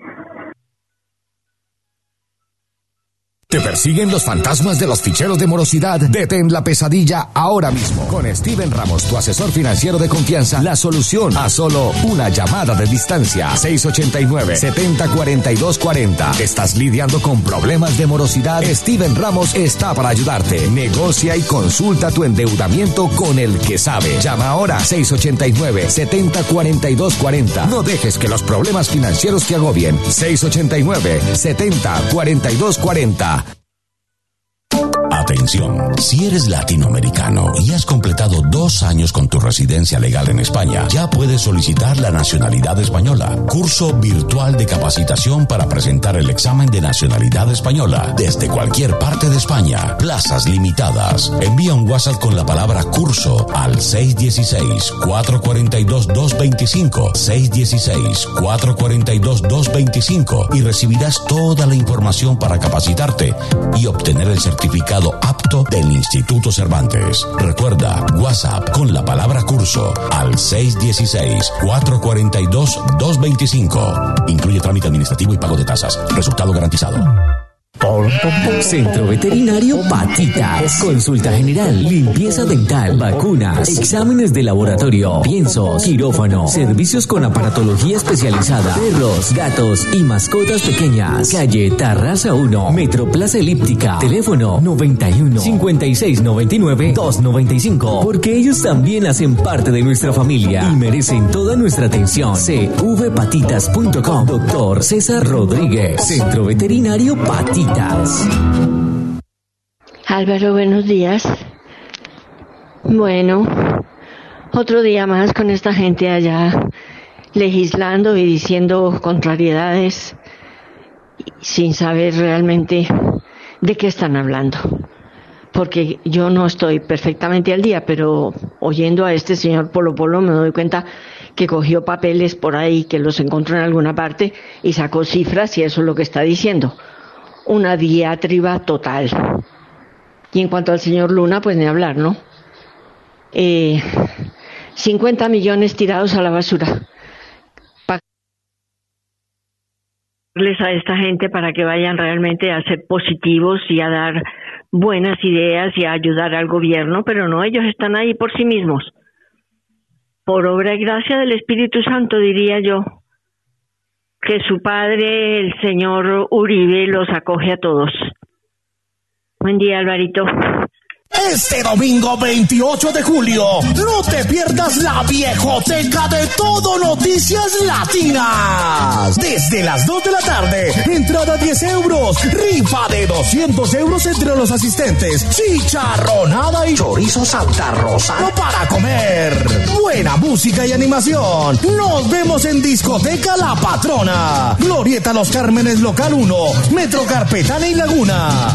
S1: ¿Te persiguen los fantasmas de los ficheros de morosidad? Detén la pesadilla ahora mismo. Con Steven Ramos, tu asesor financiero de confianza, la solución a solo una llamada de distancia. seis ocho nueve, siete cero cuatro dos cuatro cero. ¿Estás lidiando con problemas de morosidad? Steven Ramos está para ayudarte. Negocia y consulta tu endeudamiento con el que sabe. Llama ahora seis ocho nueve, siete cero cuatro dos cuatro cero. No dejes que los problemas financieros te agobien. seis ocho nueve, siete cero cuatro dos cuatro cero. Atención, si eres latinoamericano y has completado dos años con tu residencia legal en España, ya puedes solicitar la nacionalidad española. Curso virtual de capacitación para presentar el examen de nacionalidad española desde cualquier parte de España. Plazas limitadas. Envía un WhatsApp con la palabra curso al seis uno seis, cuatro cuatro dos, dos dos cinco, seis uno seis, cuatro cuatro dos, dos dos cinco y recibirás toda la información para capacitarte y obtener el certificado apto del Instituto Cervantes. Recuerda, WhatsApp con la palabra curso al seis uno seis, cuatro cuatro dos, dos dos cinco. Incluye trámite administrativo y pago de tasas. Resultado garantizado.
S16: Centro Veterinario Patitas. Consulta general, limpieza dental, vacunas, exámenes de laboratorio, piensos, quirófano, servicios con aparatología especializada, perros, gatos y mascotas pequeñas. Calle Tarraza uno, Metro Plaza Elíptica. Teléfono noventa y uno, cincuenta y seis noventa y nueve, doscientos noventa y cinco. Porque ellos también hacen parte de nuestra familia y merecen toda nuestra atención. c v patitas punto com. Doctor César Rodríguez. Centro Veterinario Patitas.
S17: Álvaro, buenos días. Bueno, otro día más con esta gente allá legislando y diciendo contrariedades sin saber realmente de qué están hablando. Porque yo no estoy perfectamente al día, pero oyendo a este señor Polo Polo me doy cuenta que cogió papeles por ahí, que los encontró en alguna parte y sacó cifras y eso es lo que está diciendo. Una diatriba total. Y en cuanto al señor Luna, pues ni hablar, ¿no? Eh, cincuenta millones tirados a la basura. Pagarles a esta gente para que vayan realmente a ser positivos y a dar buenas ideas y a ayudar al gobierno, pero no, ellos están ahí por sí mismos. Por obra y gracia del Espíritu Santo, diría yo, que su padre, el señor Uribe, los acoge a todos. Buen día, Alvarito.
S13: Este domingo veintiocho de julio, no te pierdas la viejoteca de Todo Noticias Latinas. Desde las dos de la tarde, entrada diez euros, rifa de doscientos euros entre los asistentes, chicharronada y chorizo Santa Rosa para comer. Buena música y animación. Nos vemos en Discoteca La Patrona, Glorieta Los Cármenes Local uno, Metro Carpetana y Laguna.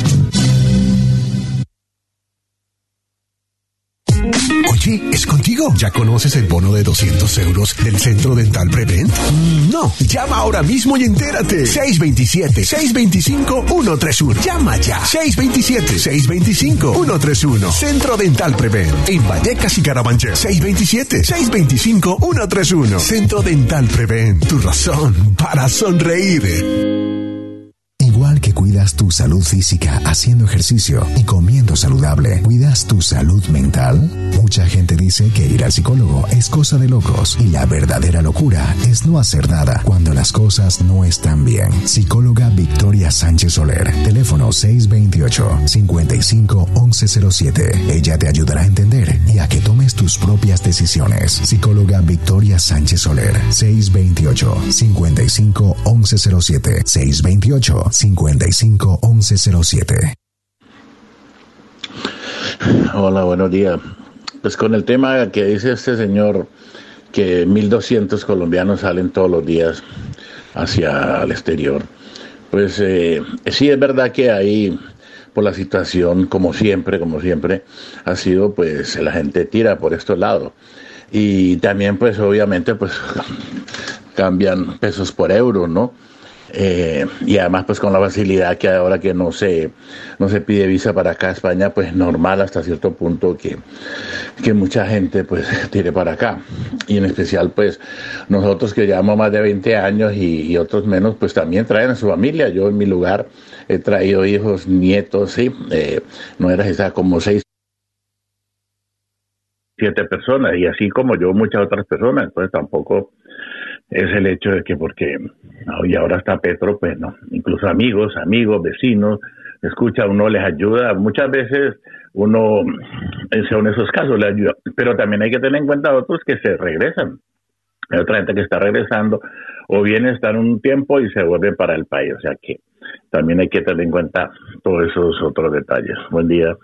S9: Oye, ¿es contigo? ¿Ya conoces el bono de doscientos euros del Centro Dental Prevent? Mm, no, llama ahora mismo y entérate. seis dos siete, seis dos cinco, uno tres uno. Llama ya. seis dos siete, seis dos cinco, uno tres uno. Centro Dental Prevent. En Vallecas y Carabanchel. seis dos siete, seis dos cinco, uno tres uno. Centro Dental Prevent. Tu razón para sonreír.
S18: Igual que cuidas tu salud física haciendo ejercicio y comiendo saludable, ¿cuidas tu salud mental? Mucha gente dice que ir al psicólogo es cosa de locos y la verdadera locura es no hacer nada cuando las cosas no están bien. Psicóloga Victoria Sánchez Soler, teléfono seis dos ocho, cinco cinco, once cero siete. Ella te ayudará a entender y a que tomes tus propias decisiones. Psicóloga Victoria Sánchez Soler, seis dos ocho, cinco cinco, once cero siete, seis dos ocho, cincuenta y cinco, once cero siete.
S19: Hola, buenos días. Pues con el tema que dice este señor, que mil doscientos colombianos salen todos los días hacia el exterior, pues eh, sí es verdad que ahí, por la situación, como siempre, como siempre, ha sido, pues la gente tira por estos lados. Y también, pues obviamente, pues cambian pesos por euros, ¿no? Eh, y además pues con la facilidad que ahora que no se no se pide visa para acá a España, pues normal hasta cierto punto que, que mucha gente pues tire para acá, y en especial pues nosotros que llevamos más de veinte años y, y otros menos, pues también traen a su familia. Yo en mi lugar he traído hijos, nietos, sí, eh, no era esa como seis siete personas, y así como yo muchas otras personas. Entonces tampoco es el hecho de que porque hoy ahora está Petro, pues no, incluso amigos, amigos, vecinos, escucha, uno les ayuda, muchas veces uno, en esos casos le ayuda, pero también hay que tener en cuenta a otros que se regresan, hay otra gente que está regresando, o bien están un tiempo y se vuelven para el país, o sea que también hay que tener en cuenta todos esos otros detalles. Buen día.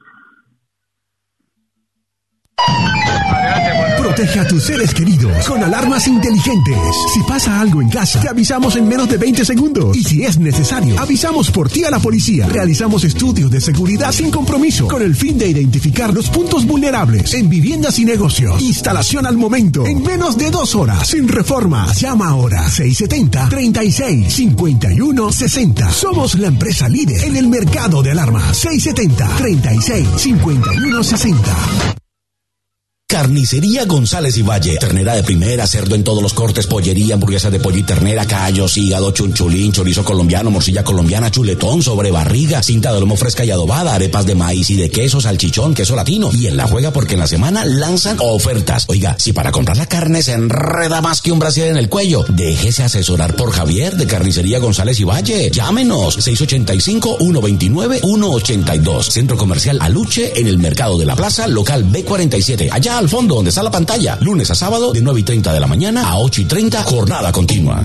S9: Protege a tus seres queridos con alarmas inteligentes. Si pasa algo en casa, te avisamos en menos de veinte segundos. Y si es necesario, avisamos por ti a la policía. Realizamos estudios de seguridad sin compromiso, con el fin de identificar los puntos vulnerables en viviendas y negocios. Instalación al momento, en menos de dos horas, sin reformas. Llama ahora seis siete cero, treinta y seis, cincuenta y uno, sesenta. Somos la empresa líder en el mercado de alarmas. seis siete cero, treinta y seis, cincuenta y uno, sesenta.
S20: Carnicería González y Valle. Ternera de primera, cerdo en todos los cortes, pollería, hamburguesa de pollo y ternera, callos, hígado, chunchulín, chorizo colombiano, morcilla colombiana, chuletón, sobrebarriga, cinta de lomo fresca y adobada, arepas de maíz y de queso, salchichón, queso latino. Y en la juega porque en la semana lanzan ofertas. Oiga, si para comprar la carne se enreda más que un brasier en el cuello, déjese asesorar por Javier de Carnicería González y Valle. Llámenos seis ocho cinco, uno dos nueve, uno ocho dos. Centro Comercial Aluche en el Mercado de la Plaza, local B cuarenta y siete. Allá al fondo donde está la pantalla, lunes a sábado de nueve y treinta de la mañana a ocho y treinta, jornada continua.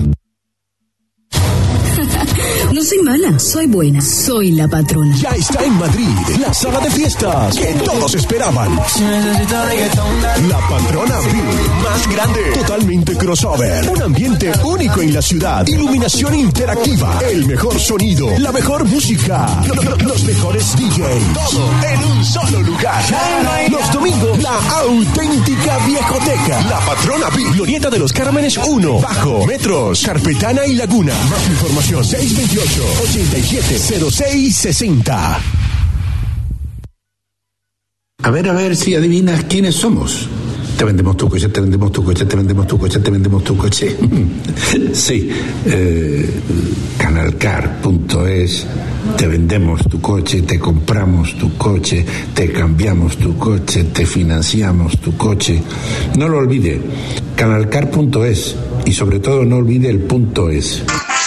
S14: No soy mala, soy buena, soy la patrona.
S9: Ya está en Madrid, la sala de fiestas que todos esperaban. La Patrona Beer, más grande, totalmente crossover, un ambiente único en la ciudad, iluminación interactiva, el mejor sonido, la mejor música, lo- lo- los mejores D Js, todo en un solo lugar. Los domingos, la auténtica viejoteca. La Patrona Beer, Glorieta de los Cármenes uno, Bajo, Metros, Carpetana y Laguna. Más información, seis dos ocho, ochenta y siete, cero seis sesenta.
S21: A ver, a ver si adivinas quiénes somos.
S9: Te vendemos tu coche, te vendemos tu coche, te vendemos tu coche, te vendemos tu coche. Sí, eh, canalcar punto es, te vendemos tu coche, te compramos tu coche, te cambiamos tu coche, te financiamos tu coche. No lo olvide, canalcar punto es, y sobre todo no olvide el punto es.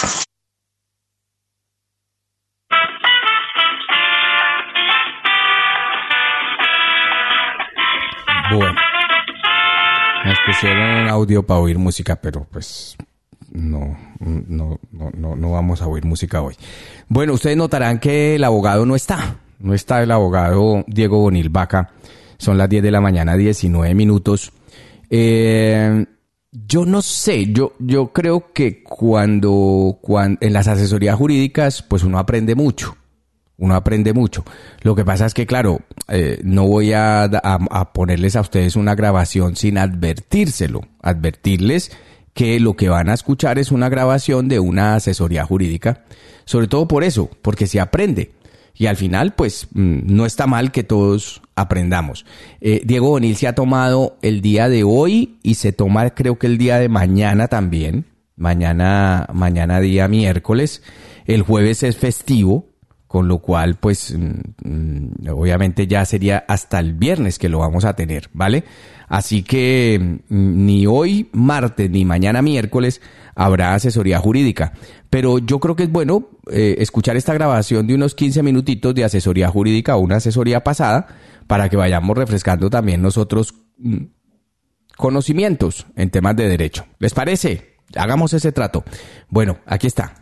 S4: Bueno, nos pusieron un audio para oír música, pero pues no, no, no, no, no vamos a oír música hoy. Bueno, ustedes notarán que el abogado no está, no está el abogado Diego Bonil Vaca. Son las diez de la mañana, diecinueve minutos. Eh, yo no sé, yo, yo creo que cuando, cuando en las asesorías jurídicas, pues uno aprende mucho. Uno aprende mucho. Lo que pasa es que, claro, eh, no voy a, a, a ponerles a ustedes una grabación sin advertírselo. Advertirles que lo que van a escuchar es una grabación de una asesoría jurídica. Sobre todo por eso, porque se aprende. Y al final, pues, no está mal que todos aprendamos. Eh, Diego Bonil se ha tomado el día de hoy y se toma, creo que el día de mañana también. Mañana, mañana día miércoles. El jueves es festivo. Con lo cual, pues, mmm, obviamente ya sería hasta el viernes que lo vamos a tener, ¿vale? Así que mmm, ni hoy, martes, ni mañana, miércoles, habrá asesoría jurídica. Pero yo creo que es bueno eh, escuchar esta grabación de unos quince minutitos de asesoría jurídica o una asesoría pasada para que vayamos refrescando también nosotros mmm, conocimientos en temas de derecho. ¿Les parece? Hagamos ese trato. Bueno, aquí está.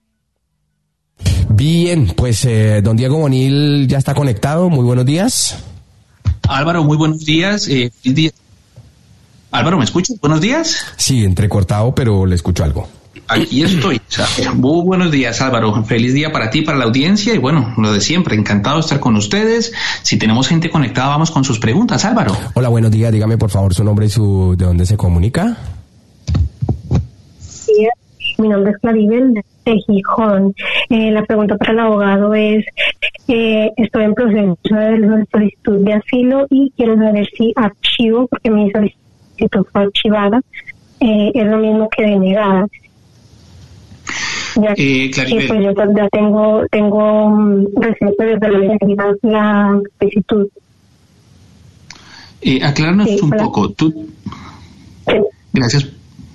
S21: Bien, pues eh, don Diego Bonil ya está conectado. Muy buenos días.
S22: Álvaro, muy buenos días. Eh, día. Álvaro, ¿me escuchas? Buenos días.
S21: Sí, entrecortado, pero le escucho algo.
S22: Aquí estoy. O sea, muy buenos días, Álvaro. Feliz día para ti, para la audiencia. Y bueno, lo de siempre, encantado de estar con ustedes. Si tenemos gente conectada, vamos con sus preguntas, Álvaro.
S21: Hola, buenos días. Dígame, por favor, su nombre y su de dónde se comunica.
S23: Sí, mi nombre es Claribel de Gijón. Eh, la pregunta para el abogado es, eh, estoy en proceso de solicitud de asilo y quiero saber si archivo, porque mi solicitud fue archivada, eh, es lo mismo que denegada. Ya
S22: eh,
S23: que pues yo ya tengo, tengo um, reciente desde la legalidad la solicitud.
S22: Eh, acláranos sí, un hola. poco. Tú... Sí. Gracias.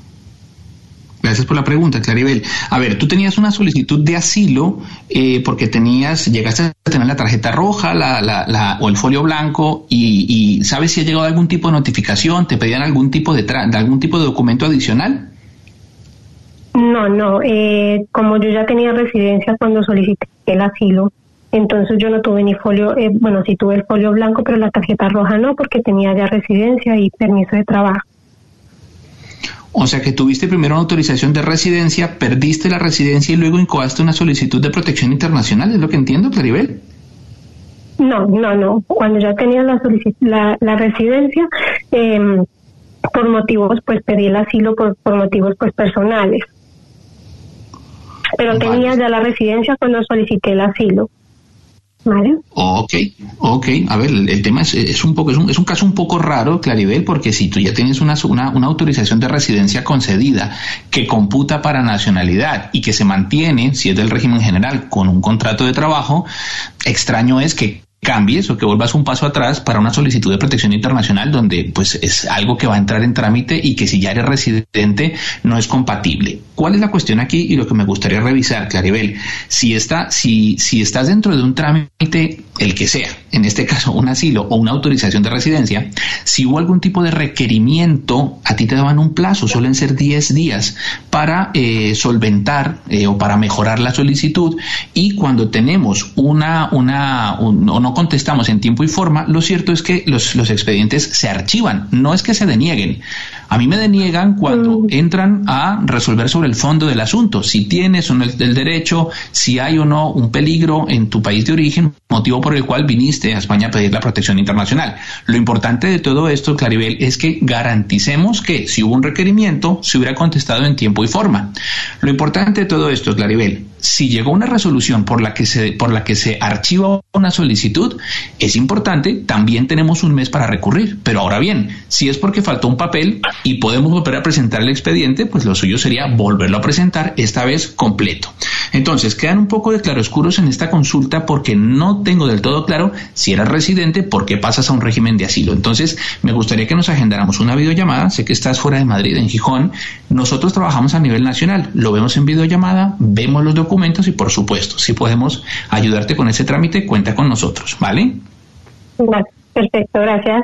S22: Gracias por la pregunta, Claribel. A ver, tú tenías una solicitud de asilo eh, porque tenías, llegaste a tener la tarjeta roja la, la, la, o el folio blanco y, y ¿sabes si ha llegado algún tipo de notificación? ¿Te pedían algún tipo de, tra- de algún tipo de documento adicional?
S23: No, no. Eh, como yo ya tenía residencia cuando solicité el asilo, entonces yo no tuve ni folio, eh, bueno, sí tuve el folio blanco, pero la tarjeta roja no, porque tenía ya residencia y permiso de trabajo.
S22: O sea que tuviste primero una autorización de residencia, perdiste la residencia y luego incoaste una solicitud de protección internacional, ¿es lo que entiendo, Claribel?
S23: No, no, no. Cuando ya tenía la solici- la, la residencia, eh, por motivos, pues pedí el asilo por, por motivos pues personales. Pero vale. Tenía ya la residencia cuando solicité el asilo. ¿Vale?
S22: Ok, ok. A ver, el, el tema es, es un poco, es un, es un caso un poco raro, Claribel, porque si tú ya tienes una, una, una autorización de residencia concedida que computa para nacionalidad y que se mantiene, si es del régimen general, con un contrato de trabajo, extraño es que cambies o que vuelvas un paso atrás para una solicitud de protección internacional donde pues es algo que va a entrar en trámite y que si ya eres residente no es compatible. ¿Cuál es la cuestión aquí y lo que me gustaría revisar, Claribel? Si está, si, si estás dentro de un trámite, el que sea, en este caso un asilo o una autorización de residencia, si hubo algún tipo de requerimiento, a ti te daban un plazo, suelen ser diez días para eh, solventar eh, o para mejorar la solicitud, y cuando tenemos una, una, un, o no contestamos en tiempo y forma, lo cierto es que los, los expedientes se archivan, no es que se denieguen. A mí me deniegan cuando entran a resolver sobre el fondo del asunto, si tienes o no el, el derecho, si hay o no un peligro en tu país de origen, motivo por el cual viniste a España a pedir la protección internacional. Lo importante de todo esto, Claribel, es que garanticemos que si hubo un requerimiento, se hubiera contestado en tiempo y forma. Lo importante de todo esto, Claribel, si llegó una resolución por la que se, por la que se archiva una solicitud, solicitud, es importante, también tenemos un mes para recurrir. Pero ahora bien, si es porque faltó un papel y podemos volver a presentar el expediente, pues lo suyo sería volverlo a presentar, esta vez completo. Entonces, quedan un poco de claroscuros en esta consulta porque no tengo del todo claro si eres residente, por qué pasas a un régimen de asilo. Entonces, me gustaría que nos agendáramos una videollamada. Sé que estás fuera de Madrid, en Gijón. Nosotros trabajamos a nivel nacional, lo vemos en videollamada, vemos los documentos y, por supuesto, si podemos ayudarte con ese trámite, cuenta con nosotros, ¿vale?
S23: Vale, perfecto, gracias.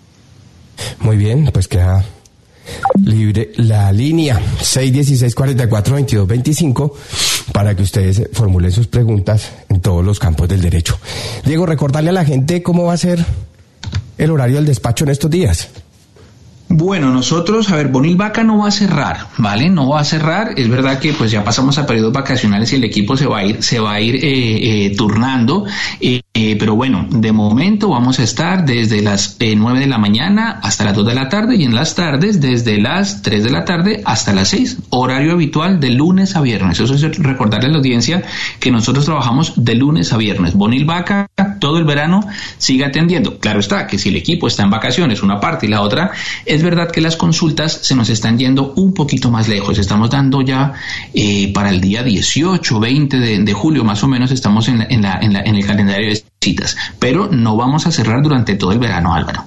S21: Muy bien, pues queda libre la línea seis uno seis, cuatro cuatro, veintidós veinticinco para que ustedes formulen sus preguntas en todos los campos del derecho. Diego, recordarle a la gente cómo va a ser el horario del despacho en estos días.
S22: Bueno, nosotros, a ver, Bonil Vaca no va a cerrar, ¿vale? No va a cerrar. Es verdad que pues ya pasamos a periodos vacacionales y el equipo se va a ir, se va a ir eh, eh, turnando. Eh, eh, pero bueno, de momento vamos a estar desde las eh, nueve de la mañana hasta las dos de la tarde y en las tardes desde las tres de la tarde hasta las seis. Horario habitual de lunes a viernes. Eso es recordarle a la audiencia que nosotros trabajamos de lunes a viernes. Bonil Vaca todo el verano sigue atendiendo. Claro está que si el equipo está en vacaciones, una parte y la otra, es verdad que las consultas se nos están yendo un poquito más lejos. Estamos dando ya eh, para el día dieciocho, veinte de, de julio más o menos, estamos en, la, en, la, en, la, en el calendario de citas, pero no vamos a cerrar durante todo el verano, Álvaro.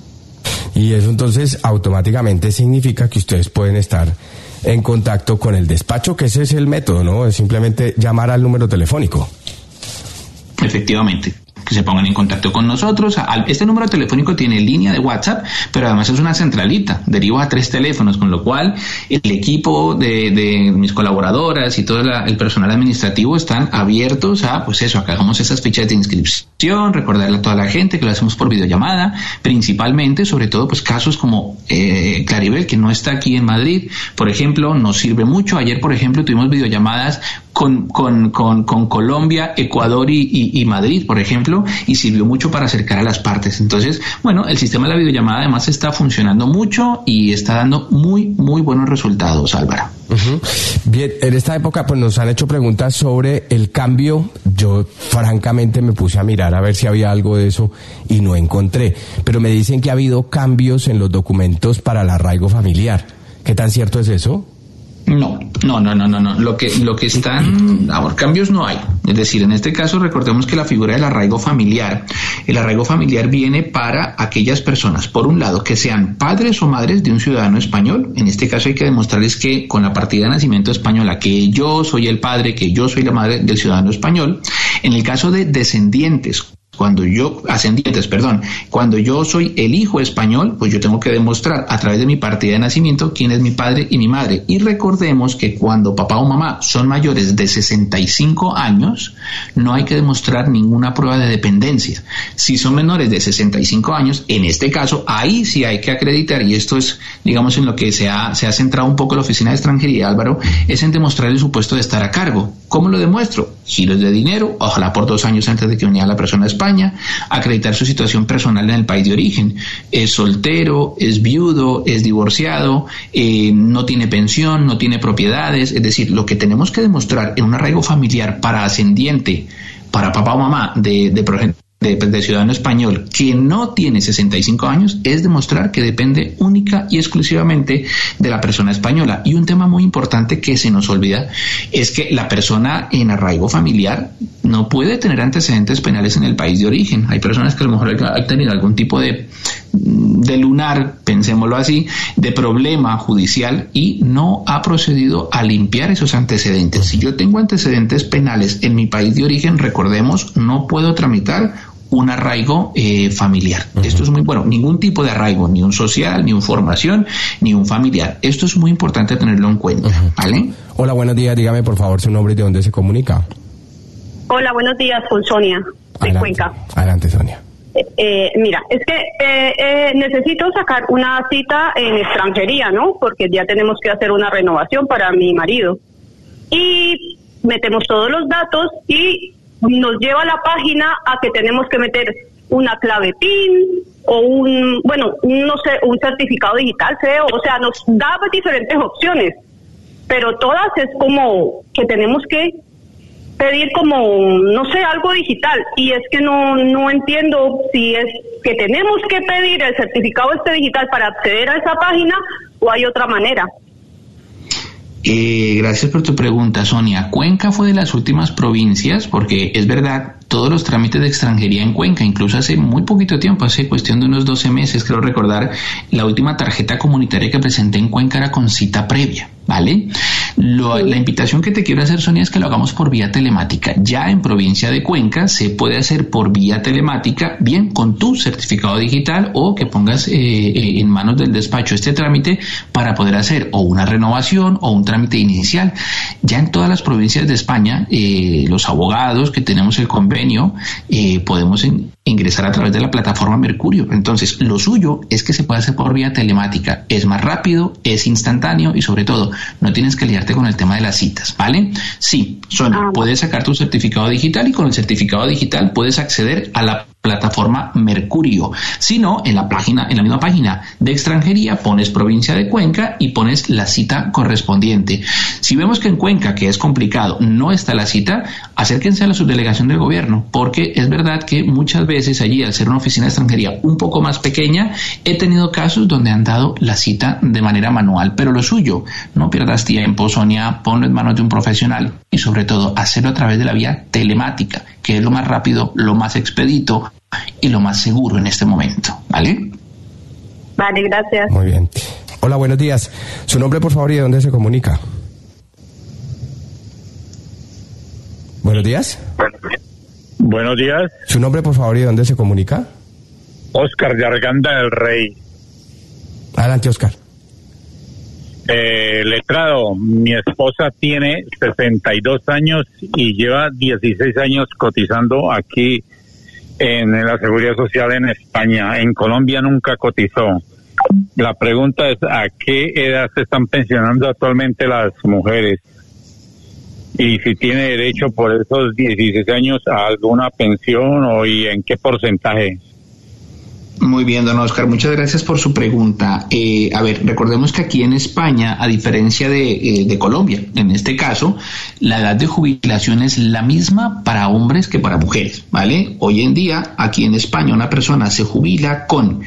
S21: Y eso entonces automáticamente significa que ustedes pueden estar en contacto con el despacho, que ese es el método, ¿no? Es simplemente llamar al número telefónico.
S22: Efectivamente, que se pongan en contacto con nosotros. Este número telefónico tiene línea de WhatsApp, pero además es una centralita, deriva a tres teléfonos, con lo cual el equipo de, de mis colaboradoras y todo la, el personal administrativo están abiertos a, pues eso, a que hagamos esas fichas de inscripción, recordarle a toda la gente que lo hacemos por videollamada, principalmente, sobre todo, pues casos como eh, Claribel, que no está aquí en Madrid, por ejemplo, nos sirve mucho. Ayer, por ejemplo, tuvimos videollamadas con, con, con, con Colombia, Ecuador y, y, y Madrid, por ejemplo, y sirvió mucho para acercar a las partes. Entonces, bueno, el sistema de la videollamada además está funcionando mucho y está dando muy, muy buenos resultados, Álvaro.
S21: Uh-huh. Bien, en esta época pues nos han hecho preguntas sobre el cambio. Yo francamente me puse a mirar a ver si había algo de eso y no encontré, pero me dicen que ha habido cambios en los documentos para el arraigo familiar. ¿Qué tan cierto es eso?
S22: No, no, no, no, no, no. Lo que, lo que están, ahora, cambios no hay. Es decir, en este caso recordemos que la figura del arraigo familiar, el arraigo familiar viene para aquellas personas, por un lado, que sean padres o madres de un ciudadano español. En este caso hay que demostrarles que con la partida de nacimiento española, que yo soy el padre, que yo soy la madre del ciudadano español. En el caso de descendientes, Cuando yo, ascendientes, perdón, cuando yo soy el hijo español, pues yo tengo que demostrar a través de mi partida de nacimiento quién es mi padre y mi madre. Y recordemos que cuando papá o mamá son mayores de sesenta y cinco años, no hay que demostrar ninguna prueba de dependencia. Si son menores de sesenta y cinco años, en este caso, ahí sí hay que acreditar, y esto es, digamos, en lo que se ha, se ha centrado un poco la Oficina de Extranjería, Álvaro, es en demostrar el supuesto de estar a cargo. ¿Cómo lo demuestro? Giros de dinero, ojalá por dos años antes de que viniera la persona a España. Acreditar su situación personal en el país de origen. Es soltero, es viudo, es divorciado, eh, no tiene pensión, no tiene propiedades. Es decir, lo que tenemos que demostrar en un arraigo familiar para ascendiente, para papá o mamá de, de De, de ciudadano español que no tiene sesenta y cinco años, es demostrar que depende única y exclusivamente de la persona española. Y un tema muy importante que se nos olvida es que la persona en arraigo familiar no puede tener antecedentes penales en el país de origen. Hay personas que a lo mejor han tenido algún tipo de de lunar, pensémoslo así, de problema judicial y no ha procedido a limpiar esos antecedentes. Si yo tengo antecedentes penales en mi país de origen, recordemos, no puedo tramitar un arraigo eh, familiar. Uh-huh. Esto es muy bueno, ningún tipo de arraigo, ni un social, ni un formación, ni un familiar. Esto es muy importante tenerlo en cuenta, uh-huh. ¿Vale?
S21: Hola, buenos días, dígame por favor su nombre y de dónde se comunica.
S2: Hola, buenos días, con Sonia, de
S21: adelante,
S2: Cuenca.
S21: Adelante, Sonia.
S2: Eh, eh, mira, es que eh, eh, necesito sacar una cita en extranjería, ¿no? Porque ya tenemos que hacer una renovación para mi marido. Y metemos todos los datos y nos lleva a la página a que tenemos que meter una clave PIN o un, bueno, no sé, un certificado digital, creo. O sea, nos da diferentes opciones, pero todas es como que tenemos que pedir como, no sé, algo digital, y es que no no entiendo si es que tenemos que pedir el certificado este digital para acceder a esa página o hay otra manera.
S22: Eh, gracias por tu pregunta, Sonia. Cuenca fue de las últimas provincias, porque es verdad, todos los trámites de extranjería en Cuenca, incluso hace muy poquito tiempo, hace cuestión de unos doce meses, creo recordar, la última tarjeta comunitaria que presenté en Cuenca era con cita previa, ¿vale? Lo, sí. La invitación que te quiero hacer, Sonia, es que lo hagamos por vía telemática. Ya en provincia de Cuenca se puede hacer por vía telemática, bien con tu certificado digital, o que pongas eh, eh, en manos del despacho este trámite para poder hacer o una renovación o un trámite inicial. Ya en todas las provincias de España, eh, los abogados que tenemos el convenio, eh, podemos en, ingresar a través de la plataforma Mercurio. Entonces, lo suyo es que se puede hacer por vía telemática. Es más rápido, es instantáneo y sobre todo, no tienes que liarte con el tema de las citas, ¿vale? Sí, Sonia, ah. puedes sacar tu certificado digital y con el certificado digital puedes acceder a la plataforma Mercurio. Si no, en la página, en la misma página de extranjería pones provincia de Cuenca y pones la cita correspondiente. Si vemos que en Cuenca, que es complicado, no está la cita, acérquense a la subdelegación del gobierno, porque es verdad que muchas veces allí, al ser una oficina de extranjería un poco más pequeña, he tenido casos donde han dado la cita de manera manual, pero lo suyo, no pierdas tiempo, Sonia, ponlo en manos de un profesional y sobre todo hacerlo a través de la vía telemática, que es lo más rápido, lo más expedito y lo más seguro en este momento, ¿vale?
S2: Vale, gracias.
S21: Muy bien. Hola, buenos días. Su nombre, por favor, y de dónde se comunica. Buenos días.
S3: Buenos días.
S21: Su nombre, por favor, y de dónde se comunica.
S3: Oscar de Arganda del Rey.
S21: Adelante, Oscar.
S3: Eh, letrado, mi esposa tiene sesenta y dos años y lleva dieciséis años cotizando aquí en la Seguridad Social en España. En Colombia nunca cotizó. La pregunta es, ¿a qué edad se están pensionando actualmente las mujeres? Y si tiene derecho por esos dieciséis años a alguna pensión o y en qué porcentaje.
S22: Muy bien, don Oscar, muchas gracias por su pregunta. Eh, a ver, recordemos que aquí en España, a diferencia de, eh, de Colombia, en este caso, la edad de jubilación es la misma para hombres que para mujeres, ¿vale? Hoy en día, aquí en España, una persona se jubila con...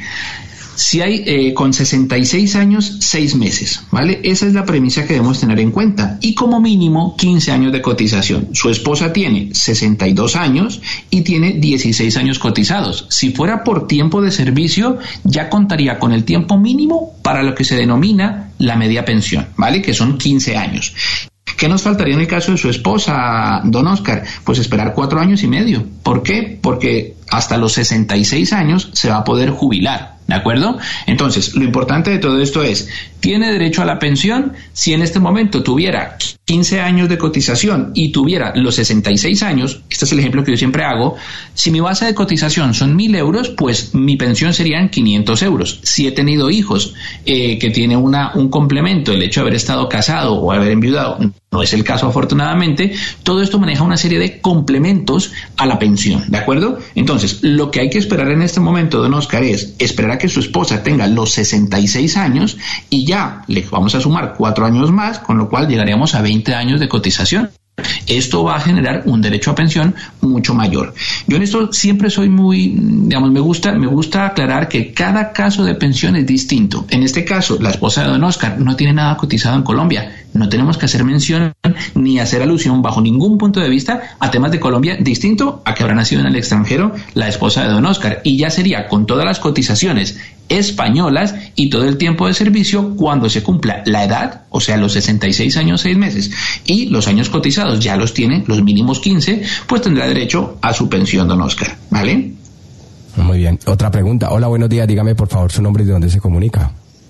S22: Si hay eh, con sesenta y seis años, seis meses, ¿vale? Esa es la premisa que debemos tener en cuenta. Y como mínimo, quince años de cotización. Su esposa tiene sesenta y dos años y tiene dieciséis años cotizados. Si fuera por tiempo de servicio, ya contaría con el tiempo mínimo para lo que se denomina la media pensión, ¿vale? Que son quince años. ¿Qué nos faltaría en el caso de su esposa, don Oscar? Pues esperar cuatro años y medio. ¿Por qué? Porque hasta los sesenta y seis años se va a poder jubilar, ¿de acuerdo? Entonces, lo importante de todo esto es, ¿tiene derecho a la pensión? Si en este momento tuviera quince años de cotización y tuviera los sesenta y seis años, este es el ejemplo que yo siempre hago, si mi base de cotización son mil euros, pues mi pensión serían quinientos euros. Si he tenido hijos eh, que tiene una, un complemento, el hecho de haber estado casado o haber enviudado, no es el caso afortunadamente, todo esto maneja una serie de complementos a la pensión, ¿de acuerdo? Entonces, lo que hay que esperar en este momento, don Oscar, es esperar a que su esposa tenga los sesenta y seis años y ya le vamos a sumar cuatro años más, con lo cual llegaríamos a veinte años de cotización. Esto va a generar un derecho a pensión mucho mayor. Yo en esto siempre soy muy, digamos, me gusta, me gusta aclarar que cada caso de pensión es distinto. En este caso, la esposa de don Oscar no tiene nada cotizado en Colombia. No tenemos que hacer mención ni hacer alusión bajo ningún punto de vista a temas de Colombia distinto a que habrá nacido en el extranjero la esposa de don Oscar. Y ya sería con todas las cotizaciones españolas y todo el tiempo de servicio cuando se cumpla la edad, o sea, los sesenta y seis años, seis meses, y los años cotizados ya los tiene, los mínimos quince, pues tendrá derecho a su pensión, don Oscar, ¿vale?
S21: Muy bien. Otra pregunta. Hola, buenos días. Dígame, por favor, su nombre y de dónde se comunica.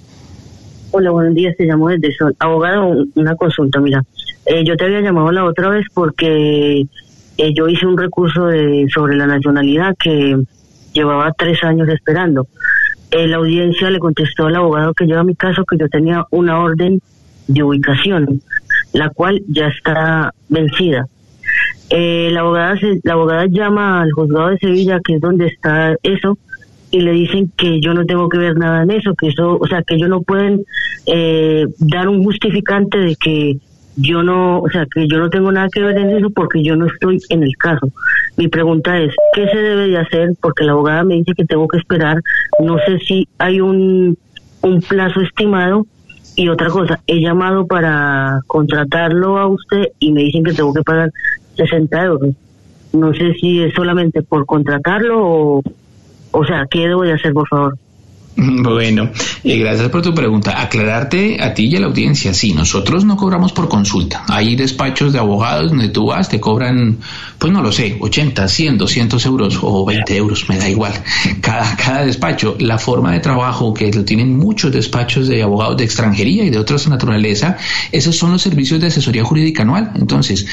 S6: Hola, buenos días. Te llamo desde Sol. Abogado, una consulta, mira. Eh, yo te había llamado la otra vez porque eh, yo hice un recurso de, sobre la nacionalidad que llevaba tres años esperando. Eh, la audiencia le contestó al abogado que lleva mi caso que yo tenía una orden de ubicación, la cual ya está vencida. Eh, la abogada se, la abogada llama al juzgado de Sevilla, que es donde está eso, y le dicen que yo no tengo que ver nada en eso, que eso, o sea, que ellos no pueden eh, dar un justificante de que yo no, o sea, que yo no tengo nada que ver en eso porque yo no estoy en el caso. Mi pregunta es, ¿qué se debe de hacer? Porque la abogada me dice que tengo que esperar, no sé si hay un, un plazo estimado. Y otra cosa, he llamado para contratarlo a usted y me dicen que tengo que pagar sesenta euros. No sé si es solamente por contratarlo o, o sea, ¿qué debo de hacer, por favor?
S22: Bueno, eh, gracias por tu pregunta. Aclararte a ti y a la audiencia, sí, nosotros no cobramos por consulta. Hay despachos de abogados donde tú vas, te cobran, pues no lo sé, ochenta, cien, doscientos euros o veinte euros, me da igual. Cada, cada despacho, la forma de trabajo que lo tienen muchos despachos de abogados de extranjería y de otras naturaleza, esos son los servicios de asesoría jurídica anual. Entonces,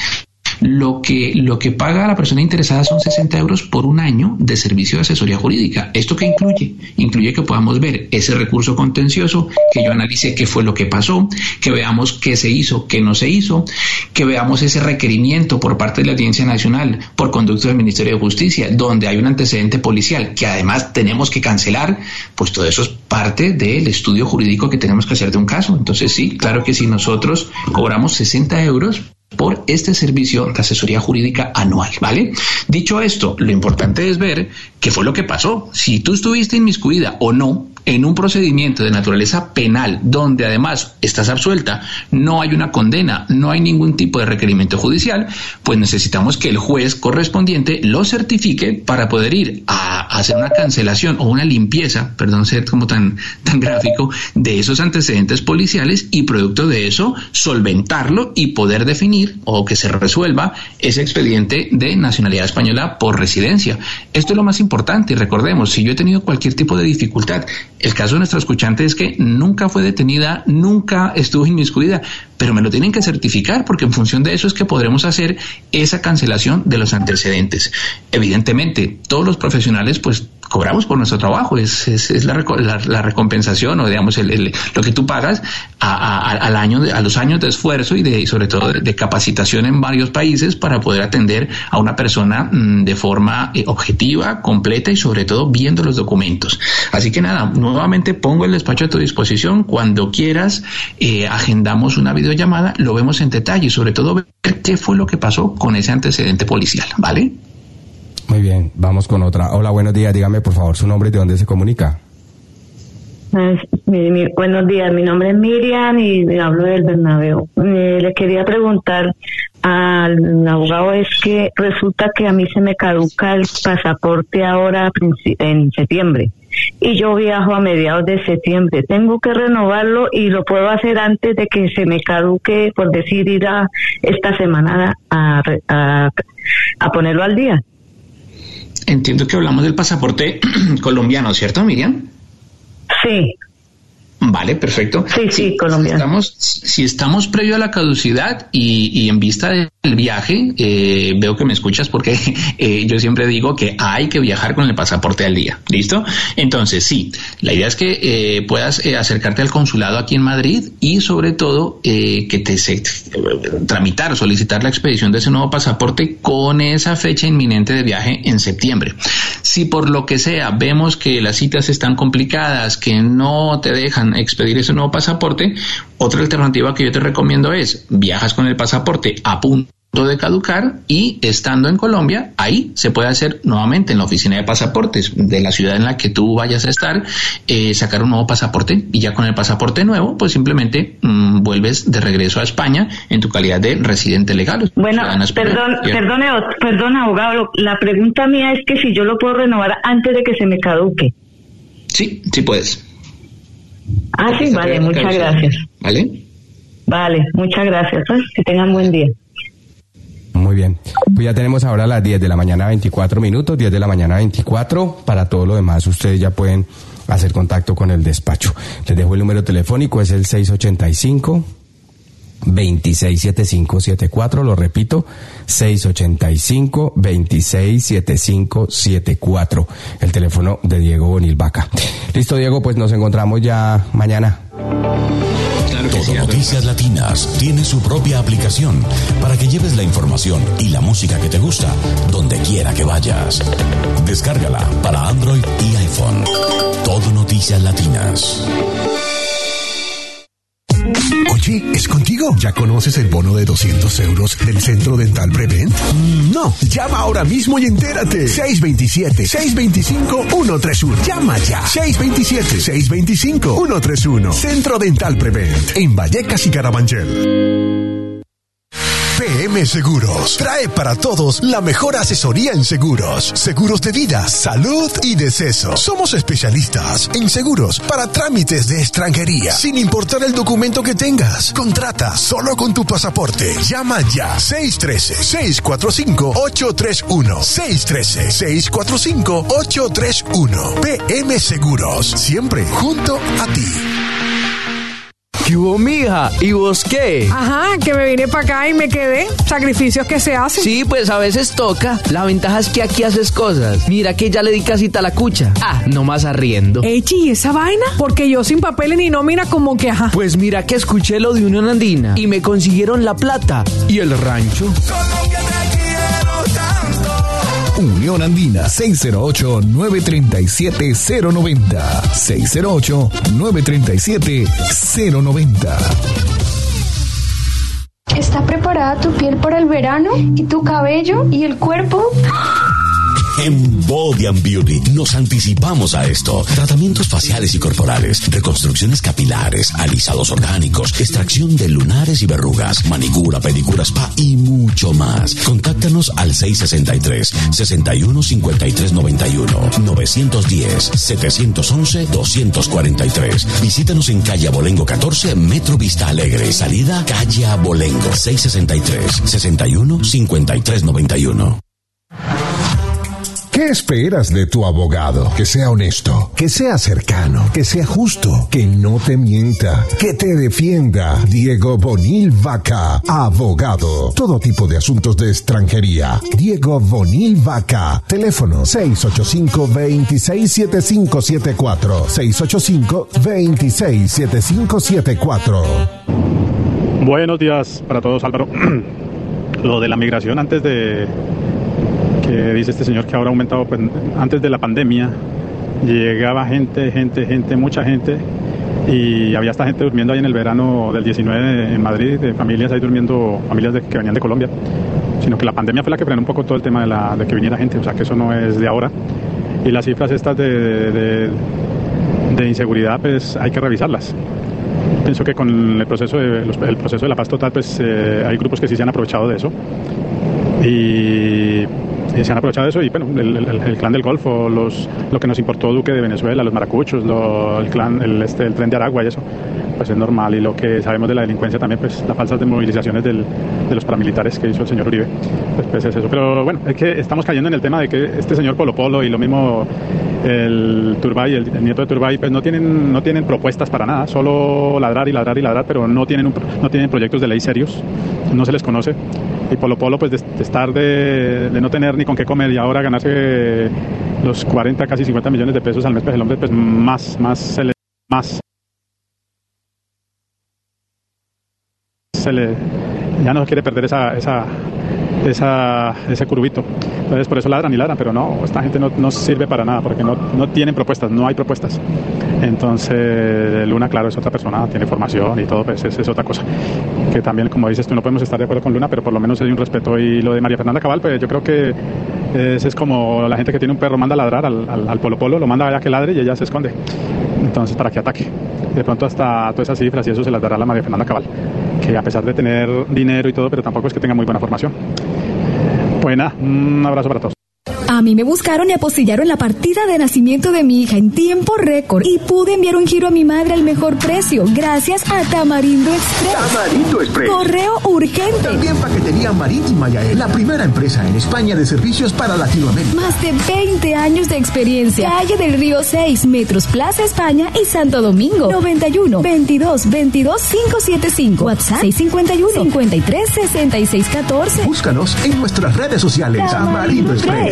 S22: Lo que, lo que paga la persona interesada son sesenta euros por un año de servicio de asesoría jurídica. ¿Esto qué incluye? Incluye que podamos ver ese recurso contencioso, que yo analice qué fue lo que pasó, que veamos qué se hizo, qué no se hizo, que veamos ese requerimiento por parte de la Audiencia Nacional por conducto del Ministerio de Justicia, donde hay un antecedente policial que además tenemos que cancelar. Pues todo eso es parte del estudio jurídico que tenemos que hacer de un caso. Entonces sí, claro que sí, nosotros cobramos sesenta euros por este servicio de asesoría jurídica anual, ¿vale? Dicho esto, lo importante es ver qué fue lo que pasó. Si tú estuviste inmiscuida o no en un procedimiento de naturaleza penal, donde además estás absuelta, no hay una condena, no hay ningún tipo de requerimiento judicial, pues necesitamos que el juez correspondiente lo certifique para poder ir a hacer una cancelación o una limpieza, perdón ser como tan, tan gráfico, de esos antecedentes policiales y producto de eso solventarlo y poder definir o que se resuelva ese expediente de nacionalidad española por residencia. Esto es lo más importante y recordemos, si yo he tenido cualquier tipo de dificultad, el caso de nuestra escuchante es que nunca fue detenida, nunca estuvo inmiscuida, pero me lo tienen que certificar porque en función de eso es que podremos hacer esa cancelación de los antecedentes. Evidentemente, todos los profesionales pues cobramos por nuestro trabajo, es, es, es la, la, la recompensación o digamos el, el, lo que tú pagas a, a, al año de, a los años de esfuerzo y de y sobre todo de, de capacitación en varios países para poder atender a una persona mmm, de forma eh, objetiva, completa y sobre todo viendo los documentos. Así que nada, nuevamente pongo el despacho a tu disposición. Cuando quieras eh, agendamos una videollamada, lo vemos en detalle y sobre todo ver qué fue lo que pasó con ese antecedente policial, ¿vale?
S21: Muy bien, vamos con otra. Hola, buenos días. Dígame, por favor, su nombre y de dónde se comunica.
S5: Pues, mi, mi, buenos días, mi nombre es Miriam y me hablo del Bernabéu. Eh, le quería preguntar al abogado, es que resulta que a mí se me caduca el pasaporte ahora en septiembre y yo viajo a mediados de septiembre. Tengo que renovarlo y lo puedo hacer antes de que se me caduque, por decir, ir a esta semana a, a, a ponerlo al día.
S22: Entiendo que hablamos del pasaporte colombiano, ¿cierto, Miriam?
S5: Sí.
S22: Vale, perfecto.
S5: Sí, sí, colombiano.
S22: Si estamos, si estamos previo a la caducidad y, y en vista del viaje, eh, veo que me escuchas porque eh, yo siempre digo que hay que viajar con el pasaporte al día. ¿Listo? Entonces, sí, la idea es que eh, puedas eh, acercarte al consulado aquí en Madrid y sobre todo eh, que te se, eh, tramitar o solicitar la expedición de ese nuevo pasaporte con esa fecha inminente de viaje en septiembre. Si por lo que sea vemos que las citas están complicadas, que no te dejan expedir ese nuevo pasaporte, otra alternativa que yo te recomiendo es viajas con el pasaporte a punto de caducar y estando en Colombia, ahí se puede hacer nuevamente en la oficina de pasaportes de la ciudad en la que tú vayas a estar, eh, sacar un nuevo pasaporte y ya con el pasaporte nuevo pues simplemente mmm, vuelves de regreso a España en tu calidad de residente legal.
S5: Bueno, perdón, perdone, perdón abogado, la pregunta mía es que si yo lo puedo renovar antes de que se me caduque.
S22: Sí, sí puedes.
S5: Ah, sí, vale, muchas gracias.
S22: ¿Vale?
S5: Vale, muchas gracias. Pues, que tengan buen día.
S21: Muy bien. Pues ya tenemos ahora las diez de la mañana, veinticuatro minutos, diez de la mañana, veinticuatro. Para todo lo demás, ustedes ya pueden hacer contacto con el despacho. Les dejo el número telefónico, es el seis ochenta y cinco, veintiséis setenta y cinco setenta y cuatro. Lo repito, seis ochenta y cinco, veintiséis setenta y cinco setenta y cuatro. El teléfono de Diego Bonil Vaca. Listo, Diego, pues nos encontramos ya mañana.
S1: Todo Noticias Latinas tiene su propia aplicación para que lleves la información y la música que te gusta donde quiera que vayas. Descárgala para Android y iPhone. Todo Noticias Latinas.
S9: Oye, Sí, es contigo. ¿Ya conoces el bono de doscientos euros del Centro Dental Prevent? Mm, no. Llama ahora mismo y entérate. seis dos siete, seis dos cinco, uno tres uno. Llama ya. seis dos siete, seis dos cinco, uno tres uno. Centro Dental Prevent. En Vallecas y Caramangel. P M Seguros trae para todos la mejor asesoría en seguros, seguros de vida, salud y deceso. Somos especialistas en seguros para trámites de extranjería, sin importar el documento que tengas. Contrata solo con tu pasaporte. Llama ya. seis uno tres, seis cuatro cinco, ocho tres uno. seis uno tres, seis cuatro cinco, ocho tres uno. P M Seguros, siempre junto a ti.
S10: ¿Qué hubo, mija? ¿Y vos qué?
S7: Ajá, que me vine para acá y me quedé. Sacrificios que se hacen.
S10: Sí, pues a veces toca. La ventaja es que aquí haces cosas. Mira que ya le di casita a la cucha. Ah, nomás arriendo.
S7: Echi, ¿y esa vaina? Porque yo sin papeles ni nómina como que ajá.
S10: Pues mira que escuché lo de Unión Andina y me consiguieron la plata. ¿Y el rancho?
S18: Unión Andina, seis cero ocho, nueve tres siete, cero nueve cero. seis cero ocho, nueve tres siete, cero nueve cero.
S12: ¿Está preparada tu piel para el verano? ¿Y tu cabello? ¿Y el cuerpo?
S1: En Body and Beauty nos anticipamos a esto. Tratamientos faciales y corporales, reconstrucciones capilares, alisados orgánicos, extracción de lunares y verrugas, manicura, pedicura, spa y mucho más. Contáctanos al seis sesenta y tres, sesenta y uno, cincuenta y tres noventa y uno, nueve uno cero, setecientos once, doscientos cuarenta y tres. Visítanos en calle Abolengo catorce, Metro Vista Alegre. Salida calle Abolengo, seis sesenta y tres, sesenta y uno, cincuenta y tres noventa y uno.
S9: ¿Qué esperas de tu abogado? Que sea honesto, que sea cercano, que sea justo, que no te mienta, que te defienda. Diego Bonil Vaca, abogado. Todo tipo de asuntos de extranjería. Diego Bonil Vaca. Teléfono seis ocho cinco, dos seis siete cinco siete cuatro. seis ocho cinco, dos seis siete cinco siete cuatro.
S3: Buenos días para todos, Álvaro. Lo de la migración antes de... que dice este señor que ahora ha aumentado, pues antes de la pandemia llegaba gente, gente, gente, mucha gente, y había esta gente durmiendo ahí en el verano del diecinueve en Madrid, de familias ahí durmiendo, familias de, que venían de Colombia, sino que la pandemia fue la que frenó un poco todo el tema de, la, de que viniera gente, o sea que eso no es de ahora, y las cifras estas de, de, de inseguridad pues hay que revisarlas. Pienso que con el proceso de, los, el proceso de la paz total pues eh, hay grupos que sí se han aprovechado de eso, y Y se han aprovechado de eso y bueno, el, el, el clan del Golfo, los, lo que nos importó Duque de Venezuela, los maracuchos, lo, el clan, el, este, el tren de Aragua y eso, pues es normal. Y lo que sabemos de la delincuencia también, pues las falsas desmovilizaciones del, de los paramilitares que hizo el señor Uribe, pues, pues es eso. Pero bueno, es que estamos cayendo en el tema de que este señor Polo Polo y lo mismo el Turbay, el, el nieto de Turbay, pues no tienen, no tienen propuestas para nada, solo ladrar y ladrar y ladrar, pero no tienen, un, no tienen proyectos de ley serios, no se les conoce. Y Polo Polo, pues de, de estar de, de no tener ni con qué comer y ahora ganarse los cuarenta, casi cincuenta millones de pesos al mes, pues el hombre, pues más, más, se le, más, se le, ya no quiere perder esa, esa, esa, ese curvito. Entonces por eso ladran y ladran, pero no, esta gente no, no sirve para nada, porque no, no tienen propuestas, no hay propuestas. Entonces Luna, claro, es otra persona, tiene formación y todo, pues es, es otra cosa. Que también, como dices tú, no podemos estar de acuerdo con Luna, pero por lo menos hay un respeto. Y lo de María Fernanda Cabal, pues yo creo que es, es como la gente que tiene un perro, manda a ladrar al, al, al Polo Polo, lo manda allá que ladre y ella se esconde. Entonces, para que ataque. De pronto hasta todas esas cifras y eso se las dará a la María Fernanda Cabal, que a pesar de tener dinero y todo, pero tampoco es que tenga muy buena formación. Pues nada, un abrazo para todos.
S14: A mí me buscaron y apostillaron la partida de nacimiento de mi hija en tiempo récord y pude enviar un giro a mi madre al mejor precio gracias a Tamarindo Express.
S9: Tamarindo Express.
S14: Correo urgente.
S9: También paquetería marítima Yael, la primera empresa en España de servicios para Latinoamérica.
S14: Más de veinte años de experiencia. Calle del Río seis, Metros Plaza España y Santo Domingo. noventa y uno, veintidós, veintidós, quinientos setenta y cinco. WhatsApp seis cinco uno, cincuenta y tres, sesenta y seis catorce.
S9: Búscanos en nuestras redes sociales. Tamarindo Express.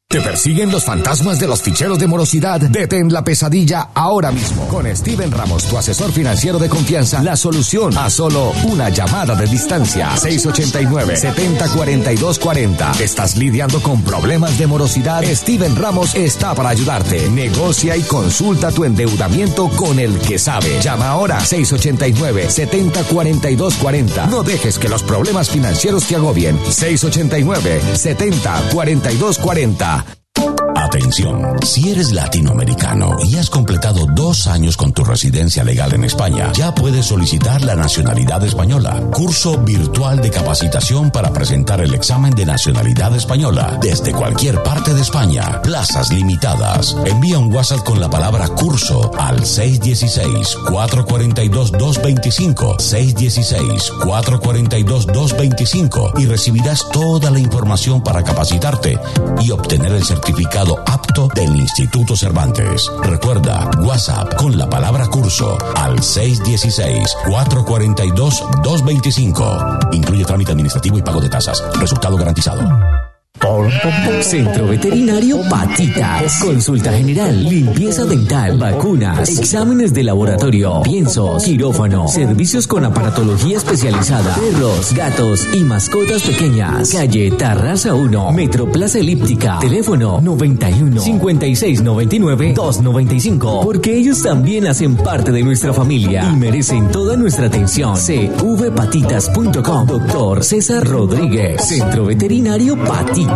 S9: ¿Te persiguen los fantasmas de los ficheros de morosidad? Detén la pesadilla ahora mismo. Con Steven Ramos, tu asesor financiero de confianza, la solución a solo una llamada de distancia. seis ochenta y nueve, setenta, cuarenta y dos, cuarenta. ¿Estás lidiando con problemas de morosidad? Steven Ramos está para ayudarte. Negocia y consulta tu endeudamiento con el que sabe. Llama ahora seis ochenta y nueve, setenta, cuarenta y dos, cuarenta. No dejes que los problemas financieros te agobien. seis ochenta y nueve, setenta, cuarenta y dos, cuarenta.
S1: Atención, si eres latinoamericano y has completado dos años con tu residencia legal en España, ya puedes solicitar la nacionalidad española. Curso virtual de capacitación para presentar el examen de nacionalidad española desde cualquier parte de España. Plazas limitadas. Envía un WhatsApp con la palabra curso al seis uno seis, cuatro cuatro dos, dos dos cinco, seis uno seis, cuatro cuatro dos, dos dos cinco y recibirás toda la información para capacitarte y obtener el certificado apto del Instituto Cervantes. Recuerda, WhatsApp con la palabra curso al seis uno seis, cuatro cuatro dos, dos dos cinco. Incluye trámite administrativo y pago de tasas. Resultado garantizado.
S16: Centro Veterinario Patitas. Consulta general, limpieza dental, vacunas, exámenes de laboratorio, piensos, quirófano, servicios con aparatología especializada, perros, gatos y mascotas pequeñas. Calle Tarraza uno, Metro Plaza Elíptica. Teléfono noventa y uno, cincuenta y seis, noventa y nueve, doscientos noventa y cinco. Porque ellos también hacen parte de nuestra familia y merecen toda nuestra atención. c v patitas punto com. Doctor César Rodríguez. Centro Veterinario Patitas.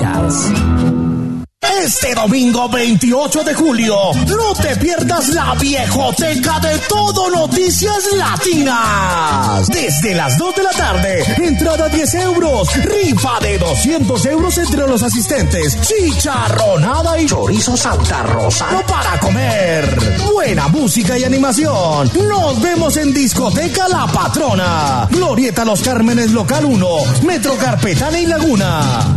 S13: Este domingo veintiocho de julio, no te pierdas la viejoteca de Todo Noticias Latinas. Desde las dos de la tarde, entrada diez euros, rifa de doscientos euros entre los asistentes, chicharronada y chorizo Santa Rosa no para comer. Buena música y animación. Nos vemos en Discoteca La Patrona, Glorieta Los Cármenes Local uno, Metro Carpetana y Laguna.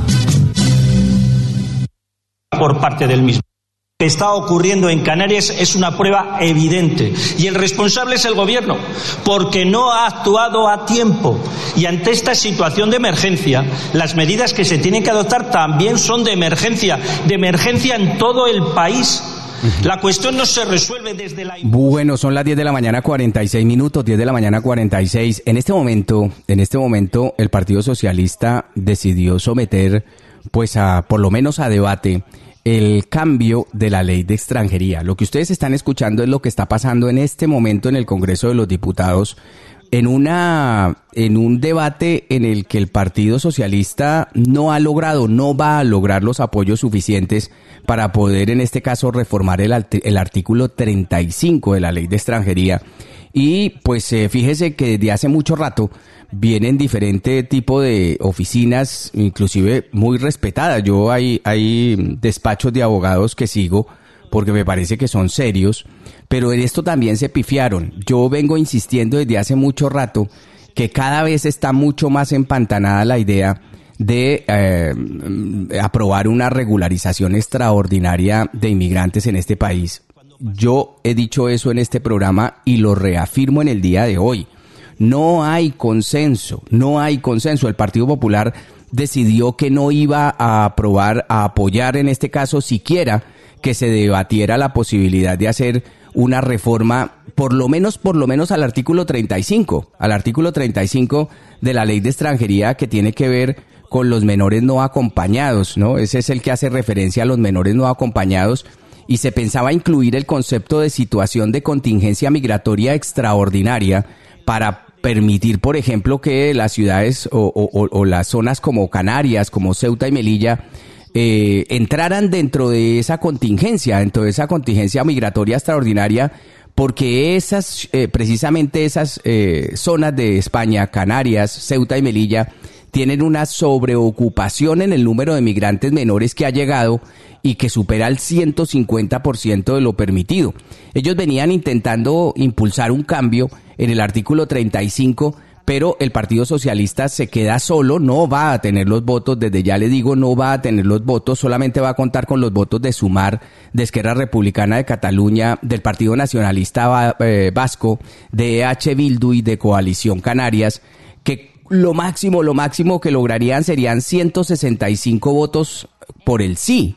S8: Por parte del mismo. Lo que está ocurriendo en Canarias es una prueba evidente y el responsable es el gobierno porque no ha actuado a tiempo y ante esta situación de emergencia las medidas que se tienen que adoptar también son de emergencia, de emergencia en todo el país. La cuestión no se resuelve desde la...
S4: Bueno, son las diez de la mañana, cuarenta y seis minutos, diez de la mañana, cuarenta y seis. En este momento, en este momento el Partido Socialista decidió someter, pues a, por lo menos a debate, el cambio de la ley de extranjería. Lo que ustedes están escuchando es lo que está pasando en este momento en el Congreso de los Diputados, en una en un debate en el que el Partido Socialista no ha logrado, no va a lograr los apoyos suficientes para poder, en este caso, reformar el, el artículo treinta y cinco de la ley de extranjería. Y pues eh, fíjese que desde hace mucho rato vienen diferentes tipos de oficinas, inclusive muy respetadas. Yo hay, hay despachos de abogados que sigo porque me parece que son serios, pero en esto también se pifiaron. Yo vengo insistiendo desde hace mucho rato que cada vez está mucho más empantanada la idea de eh, aprobar una regularización extraordinaria de inmigrantes en este país. Yo he dicho eso en este programa y lo reafirmo en el día de hoy. No hay consenso, no hay consenso. El Partido Popular decidió que no iba a aprobar, a apoyar en este caso siquiera que se debatiera la posibilidad de hacer una reforma, por lo menos, por lo menos al artículo treinta y cinco, al artículo treinta y cinco de la ley de extranjería que tiene que ver con los menores no acompañados, ¿no? Ese es el que hace referencia a los menores no acompañados y se pensaba incluir el concepto de situación de contingencia migratoria extraordinaria para permitir, por ejemplo, que las ciudades o, o, o las zonas como Canarias, como Ceuta y Melilla, eh, entraran dentro de esa contingencia, dentro de esa contingencia migratoria extraordinaria, porque esas, eh, precisamente esas eh, zonas de España, Canarias, Ceuta y Melilla, tienen una sobreocupación en el número de migrantes menores que ha llegado y que supera el ciento cincuenta por ciento de lo permitido. Ellos venían intentando impulsar un cambio en el artículo treinta y cinco, pero el Partido Socialista se queda solo, no va a tener los votos, desde ya le digo, no va a tener los votos, solamente va a contar con los votos de Sumar, de Esquerra Republicana de Cataluña, del Partido Nacionalista eh, Vasco, de E H Bildu y de Coalición Canarias, que lo máximo, lo máximo que lograrían serían ciento sesenta y cinco votos por el sí.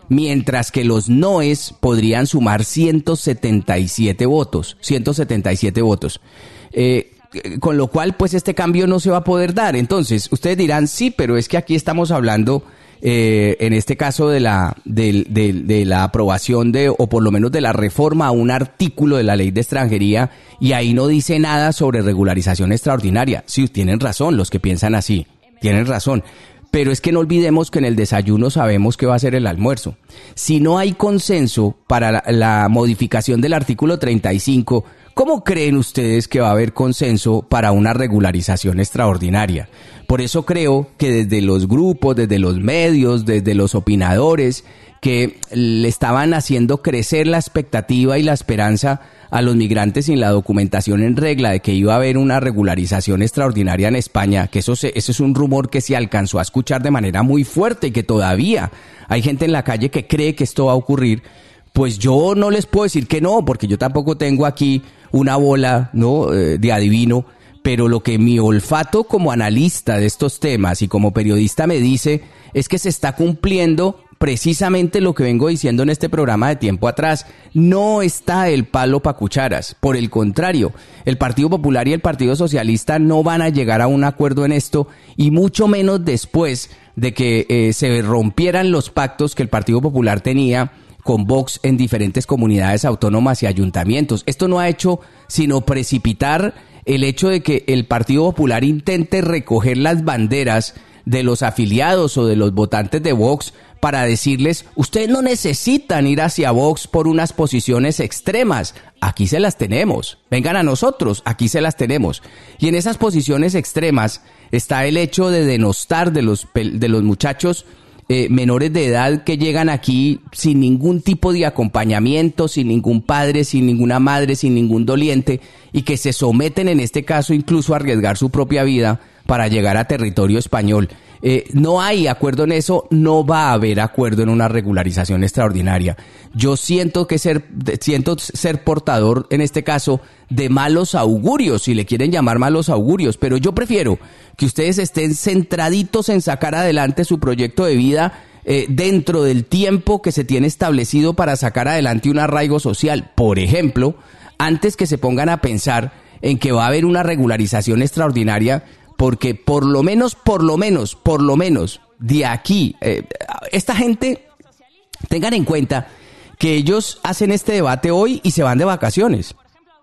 S4: mientras que los noes podrían sumar ciento setenta y siete votos, ciento setenta y siete votos. Eh, con lo cual, pues este cambio no se va a poder dar. Entonces, ustedes dirán, sí, pero es que aquí estamos hablando, eh, en este caso, de la, de, de, de la aprobación de, o por lo menos de la reforma a un artículo de la ley de extranjería, y ahí no dice nada sobre regularización extraordinaria. Sí, tienen razón los que piensan así, tienen razón. Pero es que no olvidemos que en el desayuno sabemos que va a ser el almuerzo. Si no hay consenso para la, la modificación del artículo treinta y cinco, ¿cómo creen ustedes que va a haber consenso para una regularización extraordinaria? Por eso creo que desde los grupos, desde los medios, desde los opinadores, que le estaban haciendo crecer la expectativa y la esperanza a los migrantes sin la documentación en regla de que iba a haber una regularización extraordinaria en España, que eso, se, eso es un rumor que se alcanzó a escuchar de manera muy fuerte y que todavía hay gente en la calle que cree que esto va a ocurrir. Pues yo no les puedo decir que no, porque yo tampoco tengo aquí una bola, ¿no?, eh, de adivino, pero lo que mi olfato como analista de estos temas y como periodista me dice es que se está cumpliendo precisamente lo que vengo diciendo en este programa de tiempo atrás. No está el palo pa' cucharas. Por el contrario, el Partido Popular y el Partido Socialista no van a llegar a un acuerdo en esto, y mucho menos después de que eh, se rompieran los pactos que el Partido Popular tenía con Vox en diferentes comunidades autónomas y ayuntamientos. Esto no ha hecho sino precipitar el hecho de que el Partido Popular intente recoger las banderas de los afiliados o de los votantes de Vox para decirles, ustedes no necesitan ir hacia Vox por unas posiciones extremas, aquí se las tenemos, vengan a nosotros, aquí se las tenemos. Y en esas posiciones extremas está el hecho de denostar de los, de los muchachos Eh, menores de edad que llegan aquí sin ningún tipo de acompañamiento, sin ningún padre, sin ninguna madre, sin ningún doliente, y que se someten en este caso incluso a arriesgar su propia vida para llegar a territorio español. Eh, no hay acuerdo en eso, no va a haber acuerdo en una regularización extraordinaria. Yo siento que ser, siento ser portador en este caso de malos augurios, si le quieren llamar malos augurios, pero yo prefiero que ustedes estén centraditos en sacar adelante su proyecto de vida eh, dentro del tiempo que se tiene establecido para sacar adelante un arraigo social, por ejemplo, antes que se pongan a pensar en que va a haber una regularización extraordinaria, porque por lo menos, por lo menos, por lo menos, de aquí, eh, esta gente, tengan en cuenta que ellos hacen este debate hoy y se van de vacaciones.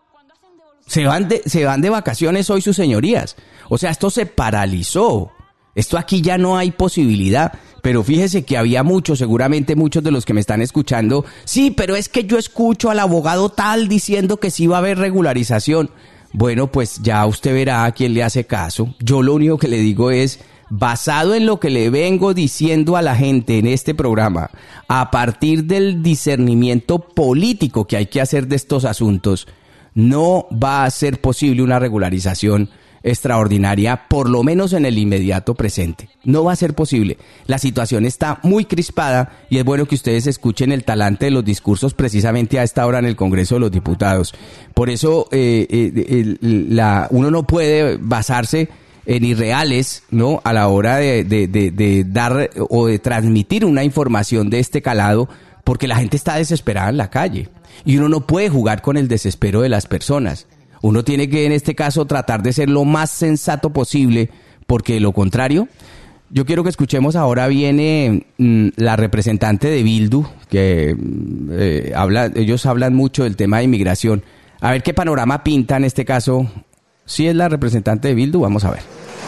S4: Se van de, se van de vacaciones hoy sus señorías. O sea, esto se paralizó. Esto aquí ya no hay posibilidad. Pero fíjese que había muchos, seguramente muchos de los que me están escuchando, sí, pero es que yo escucho al abogado tal diciendo que sí va a haber regularización. Bueno, pues ya usted verá a quién le hace caso. Yo lo único que le digo es, basado en lo que le vengo diciendo a la gente en este programa, a partir del discernimiento político que hay que hacer de estos asuntos, no va a ser posible una regularización extraordinaria, por lo menos en el inmediato presente. No va a ser posible. La situación está muy crispada y es bueno que ustedes escuchen el talante de los discursos precisamente a esta hora en el Congreso de los Diputados. Por eso eh, eh, el, la, uno no puede basarse en irreales, ¿no?, a la hora de, de, de, de dar o de transmitir una información de este calado, porque la gente está desesperada en la calle y uno no puede jugar con el desespero de las personas. Uno tiene que, en este caso, tratar de ser lo más sensato posible, porque de lo contrario, yo quiero que escuchemos ahora viene mmm, la representante de Bildu, que eh, habla, ellos hablan mucho del tema de inmigración. A ver qué panorama pinta en este caso. Si es la representante de Bildu, vamos a ver.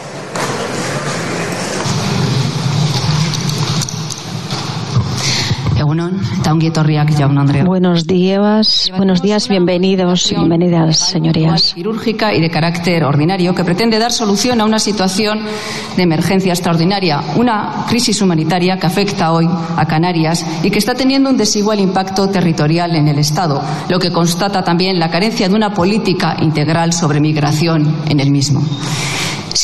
S11: Buenos días, buenos días, bienvenidos, bienvenidas, señorías.
S15: Quirúrgica y de carácter ordinario que pretende dar solución a una situación de emergencia extraordinaria, una crisis humanitaria que afecta hoy a Canarias y que está teniendo un desigual impacto territorial en el Estado, lo que constata también la carencia de una política integral sobre migración en el mismo.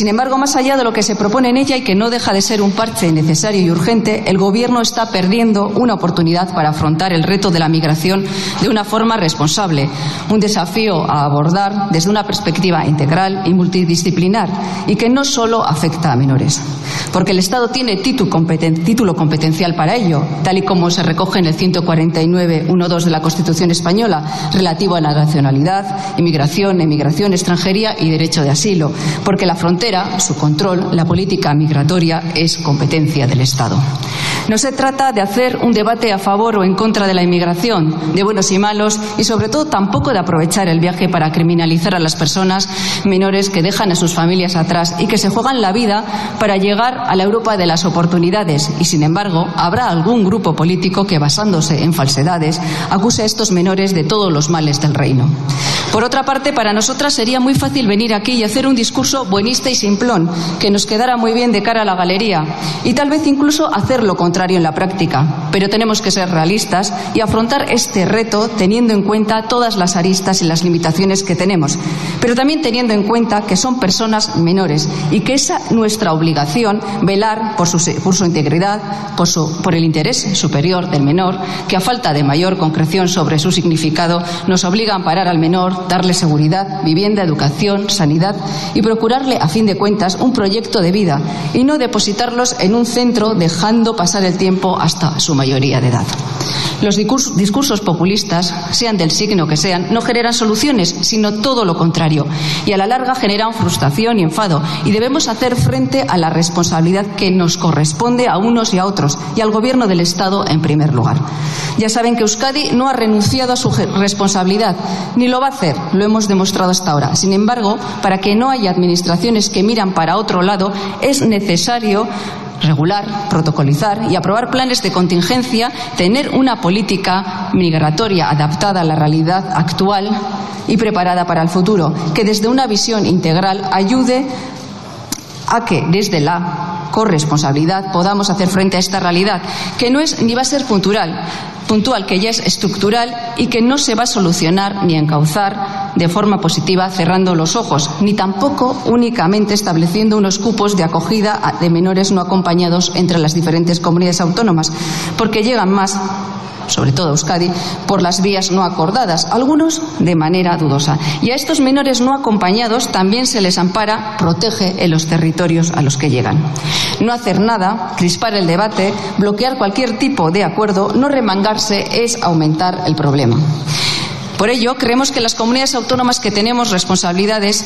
S15: Sin embargo, más allá de lo que se propone en ella y que no deja de ser un parche necesario y urgente, el Gobierno está perdiendo una oportunidad para afrontar el reto de la migración de una forma responsable, un desafío a abordar desde una perspectiva integral y multidisciplinar y que no solo afecta a menores. Porque el Estado tiene título, competen- título competencial para ello, tal y como se recoge en el ciento cuarenta y nueve, uno punto dos de la Constitución española, relativo a la nacionalidad, inmigración, emigración, extranjería y derecho de asilo, porque la frontera su control, la política migratoria es competencia del Estado. No se trata de hacer un debate a favor o en contra de la inmigración, de buenos y malos, y sobre todo tampoco de aprovechar el viaje para criminalizar a las personas menores que dejan a sus familias atrás y que se juegan la vida para llegar a la Europa de las oportunidades. Y sin embargo, habrá algún grupo político que, basándose en falsedades, acuse a estos menores de todos los males del reino. Por otra parte, para nosotras sería muy fácil venir aquí y hacer un discurso buenista y simplón, que nos quedara muy bien de cara a la galería, y tal vez incluso hacer lo contrario en la práctica. Pero tenemos que ser realistas y afrontar este reto teniendo en cuenta todas las aristas y las limitaciones que tenemos, pero también teniendo en cuenta que son personas menores y que es nuestra obligación velar por su, por su integridad, por, su, por el interés superior del menor, que a falta de mayor concreción sobre su significado nos obliga a amparar al menor, darle seguridad, vivienda, educación, sanidad y procurarle, a fin de cuentas, un proyecto de vida y no depositarlos en un centro dejando pasar el tiempo hasta su mayoría de edad. Los discursos, discursos populistas, sean del signo que sean, no generan soluciones, sino todo lo contrario, y a la larga generan frustración y enfado, y debemos hacer frente a la responsabilidad que nos corresponde a unos y a otros, y al Gobierno del Estado en primer lugar. Ya saben que Euskadi no ha renunciado a su responsabilidad, ni lo va a hacer, lo hemos demostrado hasta ahora. Sin embargo, para que no haya administraciones que miran para otro lado, es necesario regular, protocolizar y aprobar planes de contingencia, tener una política migratoria adaptada a la realidad actual y preparada para el futuro, que desde una visión integral ayude a que desde la corresponsabilidad podamos hacer frente a esta realidad, que no es ni va a ser puntual, puntual, que ya es estructural y que no se va a solucionar ni a encauzar de forma positiva cerrando los ojos, ni tampoco únicamente estableciendo unos cupos de acogida de menores no acompañados entre las diferentes comunidades autónomas, porque llegan más, sobre todo Euskadi, por las vías no acordadas, algunos de manera dudosa. Y a estos menores no acompañados también se les ampara, protege en los territorios a los que llegan. No hacer nada, crispar el debate, bloquear cualquier tipo de acuerdo, no remangarse es aumentar el problema. Por ello, creemos que las comunidades autónomas que tenemos responsabilidades,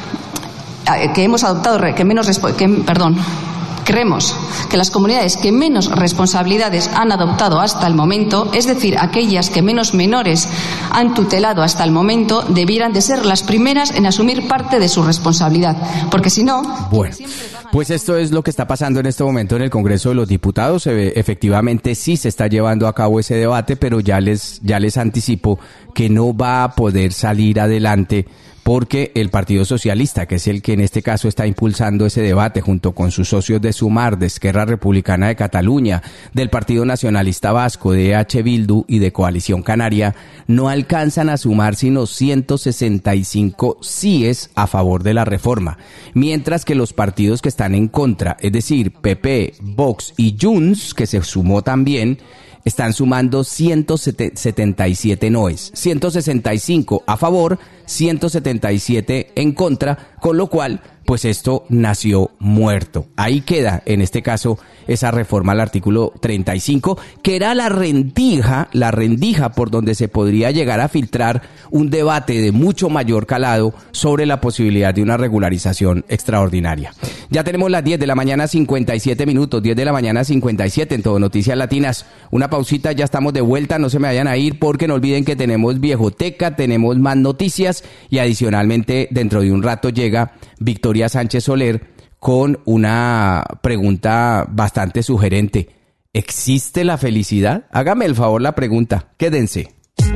S15: que hemos adoptado, que menos, que, perdón, Creemos que las comunidades que menos responsabilidades han adoptado hasta el momento, es decir, aquellas que menos menores han tutelado hasta el momento, debieran de ser las primeras en asumir parte de su responsabilidad, porque si no...
S4: Bueno, pues esto es lo que está pasando en este momento en el Congreso de los Diputados. Efectivamente sí se está llevando a cabo ese debate, pero ya les, ya les anticipo que no va a poder salir adelante porque el Partido Socialista, que es el que en este caso está impulsando ese debate junto con sus socios de Sumar, de Esquerra Republicana de Cataluña, del Partido Nacionalista Vasco, de E H Bildu y de Coalición Canaria, no alcanzan a sumar sino ciento sesenta y cinco síes a favor de la reforma, mientras que los partidos que están en contra, es decir, P P, Vox y Junts, que se sumó también, están sumando ciento setenta y siete noes, ciento sesenta y cinco a favor, ciento setenta y siete en contra, con lo cual, pues esto nació muerto. Ahí queda, en este caso, esa reforma al artículo treinta y cinco, que era la rendija, la rendija por donde se podría llegar a filtrar un debate de mucho mayor calado sobre la posibilidad de una regularización extraordinaria. Ya tenemos las diez de la mañana, cincuenta y siete minutos, diez de la mañana, cincuenta y siete en Todo Noticias Latinas. Una pausita, ya estamos de vuelta, no se me vayan a ir porque no olviden que tenemos Viejoteca, tenemos más noticias y adicionalmente dentro de un rato llega Victoria Sánchez Soler con una pregunta bastante sugerente. ¿Existe la felicidad? Hágame el favor la pregunta, quédense.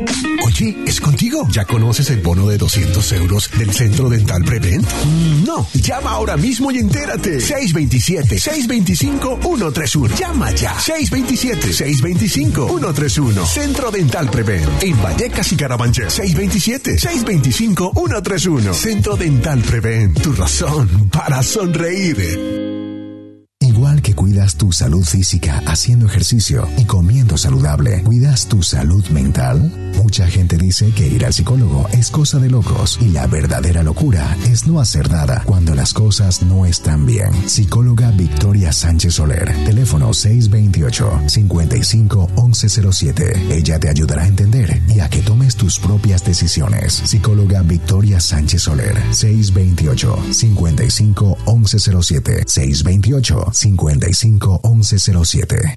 S9: Oye, ¿es contigo? ¿Ya conoces el bono de doscientos euros del Centro Dental Prevent? Mm, no. Llama ahora mismo y entérate. seis dos siete, seis dos cinco, uno tres uno. Llama ya. seis dos siete, seis dos cinco, uno tres uno. Centro Dental Prevent. En Vallecas y Carabanchel. seis dos siete, seis dos cinco, uno tres uno. Centro Dental Prevent. Tu razón para sonreír.
S18: Igual que cuidas tu salud física haciendo ejercicio y comiendo saludable, ¿cuidas tu salud mental? Mucha gente dice que ir al psicólogo es cosa de locos y la verdadera locura es no hacer nada cuando las cosas no están bien. Psicóloga Victoria Sánchez Soler, teléfono seis dos ocho, cinco cinco, once cero siete. Ella te ayudará a entender y a que tomes tus propias decisiones. Psicóloga Victoria Sánchez Soler, seis dos ocho, cinco cinco, once cero siete, seis dos ocho, cinco cinco, once cero siete.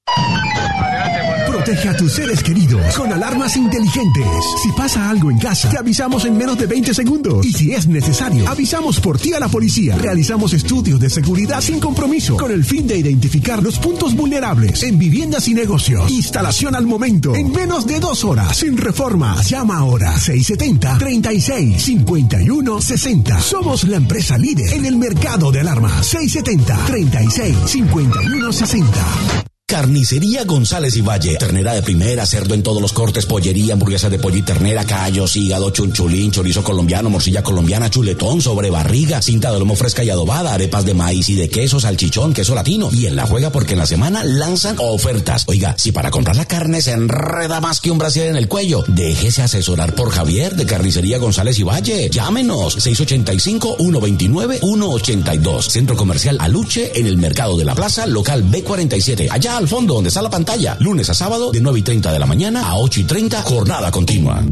S9: Protege a tus seres queridos con alarmas inteligentes. Si pasa algo en casa, te avisamos en menos de veinte segundos. Y si es necesario, avisamos por ti a la policía. Realizamos estudios de seguridad sin compromiso con el fin de identificar los puntos vulnerables en viviendas y negocios. Instalación al momento, en menos de dos horas, sin reformas. Llama ahora seis siete cero, treinta y seis, cincuenta y uno, sesenta. Somos la empresa líder en el mercado de alarmas. seis siete cero, treinta y seis, cincuenta y uno, sesenta.
S1: Carnicería González y Valle. Ternera de primera, cerdo en todos los cortes, pollería, hamburguesa de pollo y ternera, callos, hígado, chunchulín, chorizo colombiano, morcilla colombiana, chuletón, sobrebarriga, cinta de lomo fresca y adobada, arepas de maíz y de queso, salchichón, queso latino. Y en la juega porque en la semana lanzan ofertas. Oiga, si para comprar la carne se enreda más que un brasier en el cuello, déjese asesorar por Javier de Carnicería González y Valle. Llámenos seis ocho cinco, uno dos nueve, uno ocho dos. Centro Comercial Aluche en el Mercado de la Plaza, local B cuarenta y siete. Allá al fondo donde está la pantalla, lunes a sábado de nueve y treinta de la mañana a ocho y treinta, jornada continua.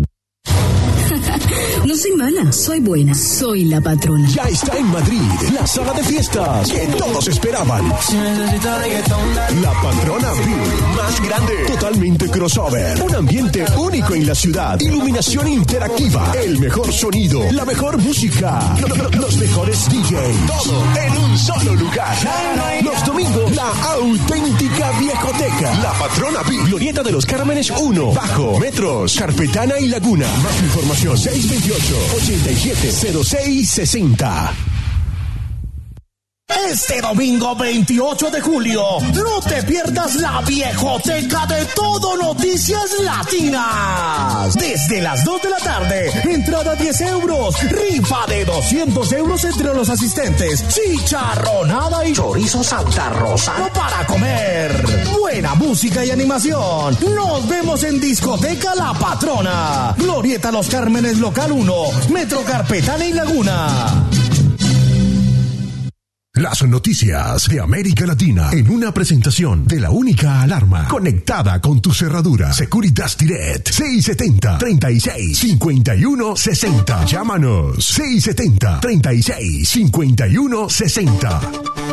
S14: No soy mala, soy buena, soy la patrona.
S9: Ya está en Madrid, la sala de fiestas que todos esperaban. La Patrona View, más grande, totalmente crossover, un ambiente único en la ciudad, iluminación interactiva, el mejor sonido, la mejor música, los mejores D Js, todo en un solo lugar. Los domingos, la auténtica viejoteca. La Patrona View, Glorieta de los Cármenes uno, Bajo, Metros, Carpetana y Laguna. Más información, seis dos ocho, ochenta y siete, cero seis sesenta.
S13: Este domingo veintiocho de julio, no te pierdas la viejoteca de Todo Noticias Latinas. Desde las dos de la tarde, entrada diez euros, rifa de doscientos euros entre los asistentes, chicharronada y chorizo Santa Rosa para comer. Buena música y animación. Nos vemos en Discoteca La Patrona, Glorieta Los Cármenes Local uno, Metro Carpetana y Laguna.
S9: Las noticias de América Latina en una presentación de la única alarma conectada con tu cerradura. Securitas Direct seis setenta, treinta y seis, cincuenta y uno, sesenta. Llámanos seis setenta, treinta y seis, cincuenta y uno, sesenta.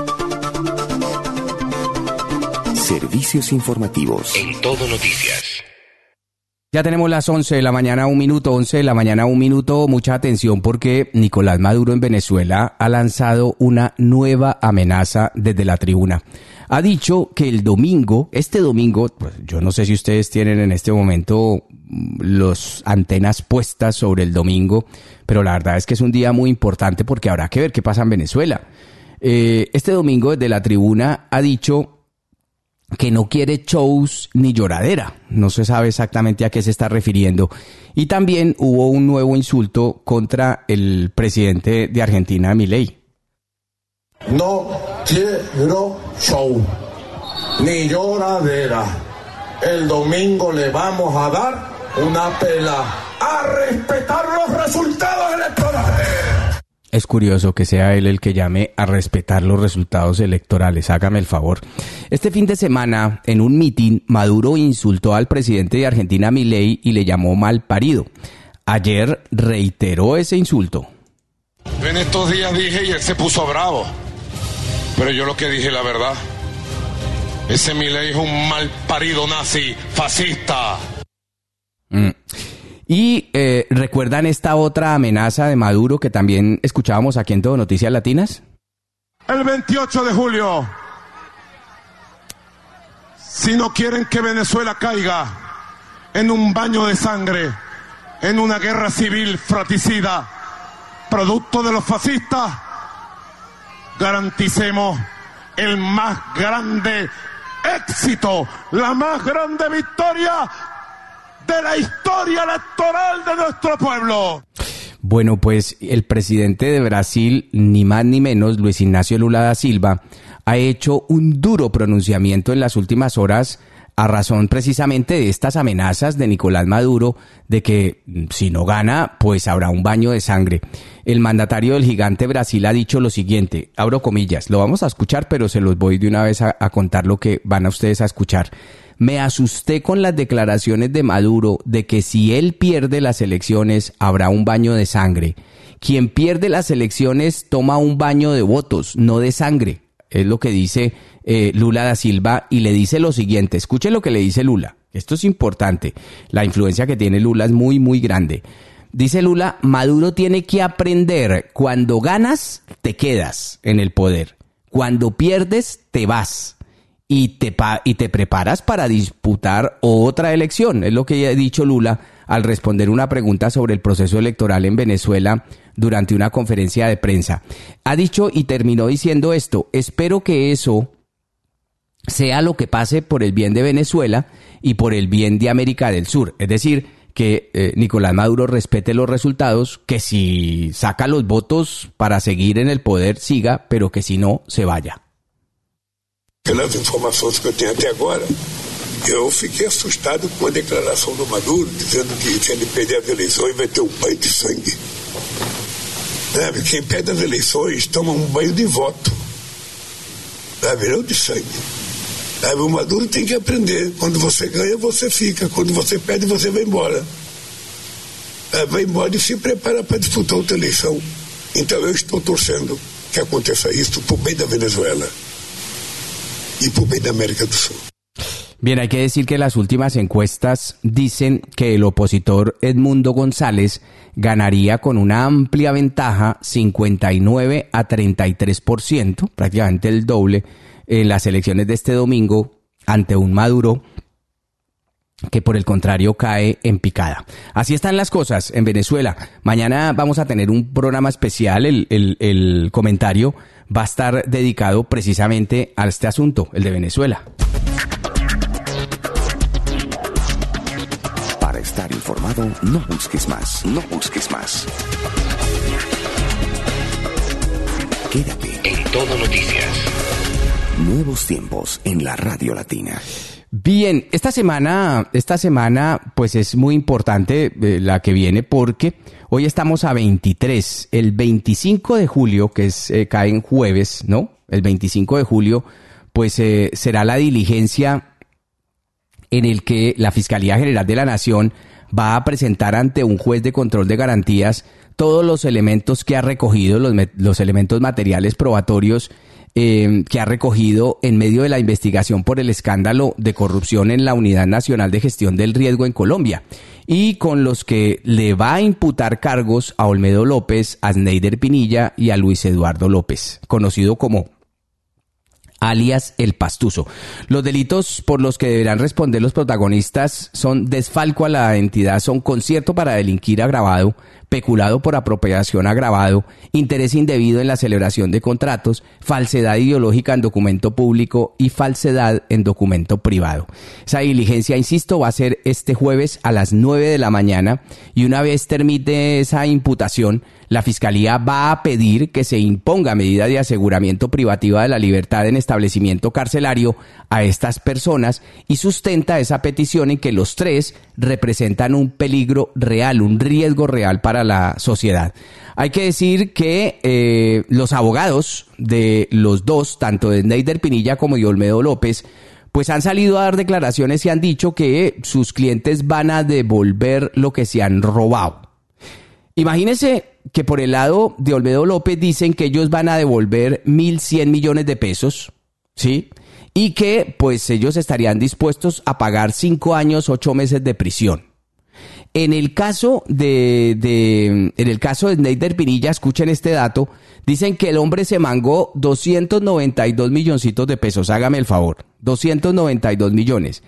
S1: Servicios informativos en Todo Noticias.
S4: Ya tenemos las once de la mañana, un minuto, once de la mañana, un minuto. Mucha atención porque Nicolás Maduro en Venezuela ha lanzado una nueva amenaza desde la tribuna. Ha dicho que el domingo, este domingo, pues yo no sé si ustedes tienen en este momento las antenas puestas sobre el domingo, pero la verdad es que es un día muy importante porque habrá que ver qué pasa en Venezuela. Eh, este domingo desde la tribuna ha dicho que no quiere shows ni lloradera. No se sabe exactamente a qué se está refiriendo. Y también hubo un nuevo insulto contra el presidente de Argentina, Milei.
S17: No quiero show ni lloradera. El domingo le vamos a dar una pela a respetar los resultados electorales.
S4: Es curioso que sea él el que llame a respetar los resultados electorales. Hágame el favor. Este fin de semana, en un mitin, Maduro insultó al presidente de Argentina, Milei, y le llamó malparido. Ayer reiteró ese insulto.
S17: En estos días dije y él se puso bravo. Pero yo lo que dije la verdad. Ese Milei es un malparido nazi, fascista.
S4: Mm. Y eh, ¿recuerdan esta otra amenaza de Maduro que también escuchábamos aquí en Todo Noticias Latinas?
S17: El veintiocho de julio, si no quieren que Venezuela caiga en un baño de sangre, en una guerra civil fratricida, producto de los fascistas, garanticemos el más grande éxito, la más grande victoria de la historia electoral de nuestro pueblo.
S4: Bueno, pues el presidente de Brasil, ni más ni menos, Luis Ignacio Lula da Silva, ha hecho un duro pronunciamiento en las últimas horas a razón precisamente de estas amenazas de Nicolás Maduro de que si no gana, pues habrá un baño de sangre. El mandatario del gigante Brasil ha dicho lo siguiente, abro comillas, lo vamos a escuchar, pero se los voy de una vez a, a contar lo que van a ustedes a escuchar. Me asusté con las declaraciones de Maduro de que si él pierde las elecciones habrá un baño de sangre. Quien pierde las elecciones toma un baño de votos, no de sangre. Es lo que dice eh, Lula da Silva y le dice lo siguiente. Escuchen lo que le dice Lula. Esto es importante. La influencia que tiene Lula es muy, muy grande. Dice Lula, Maduro tiene que aprender. Cuando ganas, te quedas en el poder. Cuando pierdes, te vas. Y te, pa- y te preparas para disputar otra elección. Es lo que ha dicho Lula al responder una pregunta sobre el proceso electoral en Venezuela durante una conferencia de prensa. Ha dicho y terminó diciendo esto, espero que eso sea lo que pase por el bien de Venezuela y por el bien de América del Sur. Es decir, que eh, Nicolás Maduro respete los resultados, que si saca los votos para seguir en el poder, siga, pero que si no, se vaya.
S19: Pelas informações que eu tenho até agora, eu fiquei assustado com a declaração do Maduro, dizendo que se ele perder as eleições vai ter um banho de sangue. Sabe? Quem perde as eleições toma um banho de voto, sabe? Não de sangue. Sabe? O Maduro tem que aprender. Quando você ganha, você fica. Quando você perde, você vai embora. Sabe? Vai embora e se prepara para disputar outra eleição. Então eu estou torcendo que aconteça isso por bem da Venezuela y por bien de América del Sur.
S4: Bien, hay que decir que las últimas encuestas dicen que el opositor Edmundo González ganaría con una amplia ventaja, cincuenta y nueve a treinta y tres por ciento, prácticamente el doble, en las elecciones de este domingo ante un Maduro que por el contrario cae en picada. Así están las cosas en Venezuela. Mañana vamos a tener un programa especial, el, el, el comentario va a estar dedicado precisamente a este asunto, el de Venezuela.
S1: Para estar informado, no busques más, no busques más. Quédate en Todo Noticias. Nuevos tiempos en la Radio Latina.
S4: Bien, esta semana, esta semana pues es muy importante eh, la que viene porque hoy estamos a veintitrés, el veinticinco de julio, que es eh, cae en jueves, ¿no? El veinticinco de julio pues eh, será la diligencia en el que la Fiscalía General de la Nación va a presentar ante un juez de control de garantías todos los elementos que ha recogido, los, los elementos materiales probatorios Eh, que ha recogido en medio de la investigación por el escándalo de corrupción en la Unidad Nacional de Gestión del Riesgo en Colombia y con los que le va a imputar cargos a Olmedo López, a Sneider Pinilla y a Luis Eduardo López, conocido como alias El Pastuso. Los delitos por los que deberán responder los protagonistas son desfalco a la entidad, son concierto para delinquir agravado, peculado por apropiación agravado, interés indebido en la celebración de contratos, falsedad ideológica en documento público y falsedad en documento privado. Esa diligencia, insisto, va a ser este jueves a las nueve de la mañana y una vez termine esa imputación, la Fiscalía va a pedir que se imponga medida de aseguramiento privativa de la libertad en establecimiento carcelario a estas personas y sustenta esa petición en que los tres representan un peligro real, un riesgo real para la sociedad. Hay que decir que eh, los abogados de los dos, tanto de Sneider Pinilla como de Olmedo López, pues han salido a dar declaraciones y han dicho que sus clientes van a devolver lo que se han robado. Imagínense que por el lado de Olmedo López dicen que ellos van a devolver mil cien millones de pesos, ¿sí? Y que pues ellos estarían dispuestos a pagar cinco años, ocho meses de prisión. En el caso de, de en el caso de Sneider Pinilla, escuchen este dato, dicen que el hombre se mangó doscientos noventa y dos milloncitos de pesos, hágame el favor, doscientos noventa y dos millones.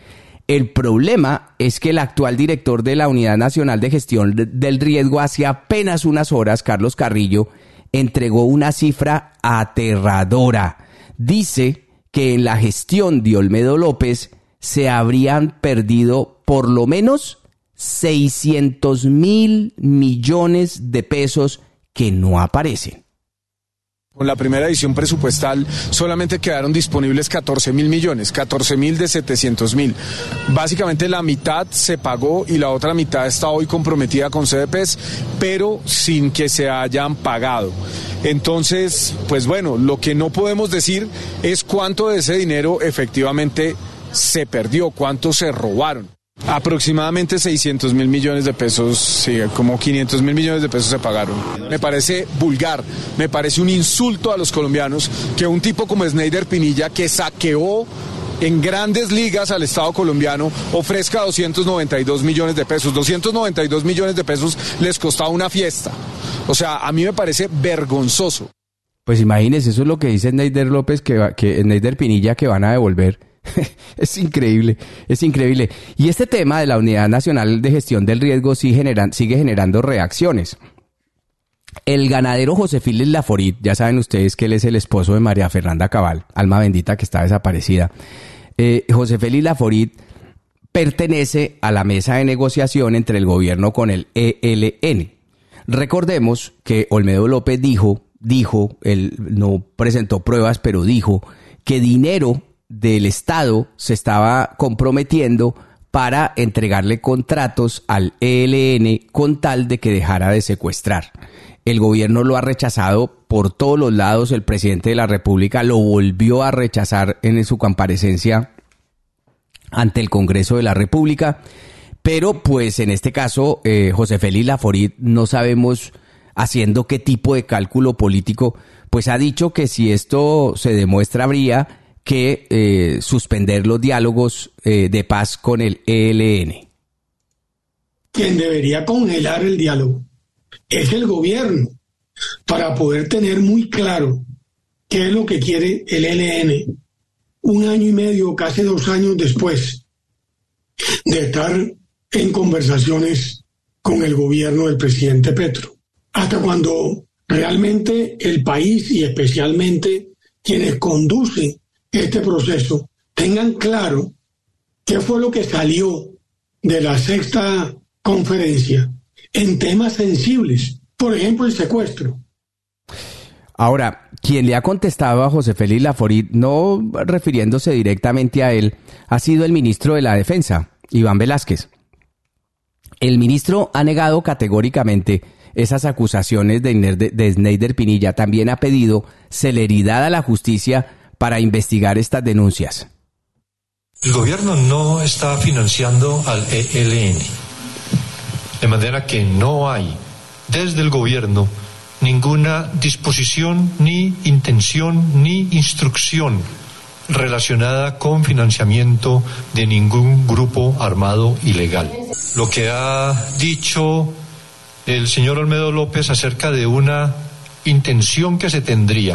S4: El problema es que el actual director de la Unidad Nacional de Gestión del Riesgo hace apenas unas horas, Carlos Carrillo, entregó una cifra aterradora. Dice que en la gestión de Olmedo López se habrían perdido por lo menos seiscientos mil millones de pesos que no aparecen.
S2: Con la primera edición presupuestal solamente quedaron disponibles catorce mil millones, catorce mil de setecientos mil. Básicamente la mitad se pagó y la otra mitad está hoy comprometida con C D Ps, pero sin que se hayan pagado. Entonces, pues bueno, lo que no podemos decir es cuánto de ese dinero efectivamente se perdió, cuánto se robaron. Aproximadamente seiscientos mil millones de pesos, sí, como quinientos mil millones de pesos se pagaron. Me parece vulgar, me parece un insulto a los colombianos que un tipo como Sneider Pinilla, que saqueó en grandes ligas al Estado colombiano, ofrezca doscientos noventa y dos millones de pesos. doscientos noventa y dos millones de pesos les costaba una fiesta. O sea, a mí me parece vergonzoso.
S4: Pues imagínense, eso es lo que dice Sneider López, que, que Sneider Pinilla, que van a devolver. Es increíble, es increíble. Y este tema de la Unidad Nacional de Gestión del Riesgo sigue, generan, sigue generando reacciones. El ganadero José Félix Laforit, ya saben ustedes que él es el esposo de María Fernanda Cabal, alma bendita que está desaparecida. Eh, José Félix Laforit pertenece a la mesa de negociación entre el gobierno con el E L N. Recordemos que Olmedo López dijo, dijo, él no presentó pruebas, pero dijo que dinero del Estado se estaba comprometiendo para entregarle contratos al E L N con tal de que dejara de secuestrar. El gobierno lo ha rechazado por todos los lados. El presidente de la República lo volvió a rechazar en su comparecencia ante el Congreso de la República. Pero pues en este caso, eh, José Félix Laforit, no sabemos haciendo qué tipo de cálculo político, pues ha dicho que si esto se demuestra habría que eh, suspender los diálogos eh, de paz con el E L N.
S20: Quien debería congelar el diálogo es el gobierno, para poder tener muy claro qué es lo que quiere el E L N un año y medio, casi dos años después de estar en conversaciones con el gobierno del presidente Petro. Hasta cuando realmente el país y especialmente quienes conducen este proceso tengan claro qué fue lo que salió de la sexta conferencia en temas sensibles, por ejemplo el secuestro.
S4: Ahora, quien le ha contestado a José Félix Laforit, no refiriéndose directamente a él, ha sido el ministro de la Defensa, Iván Velázquez. El ministro ha negado categóricamente esas acusaciones de, de, de Sneider Pinilla. También ha pedido celeridad a la justicia para investigar estas denuncias.
S23: El gobierno no está financiando al E L N, de manera que no hay desde el gobierno ninguna disposición, ni intención, ni instrucción relacionada con financiamiento de ningún grupo armado ilegal. Lo que ha dicho el señor Olmedo López acerca de una intención que se tendría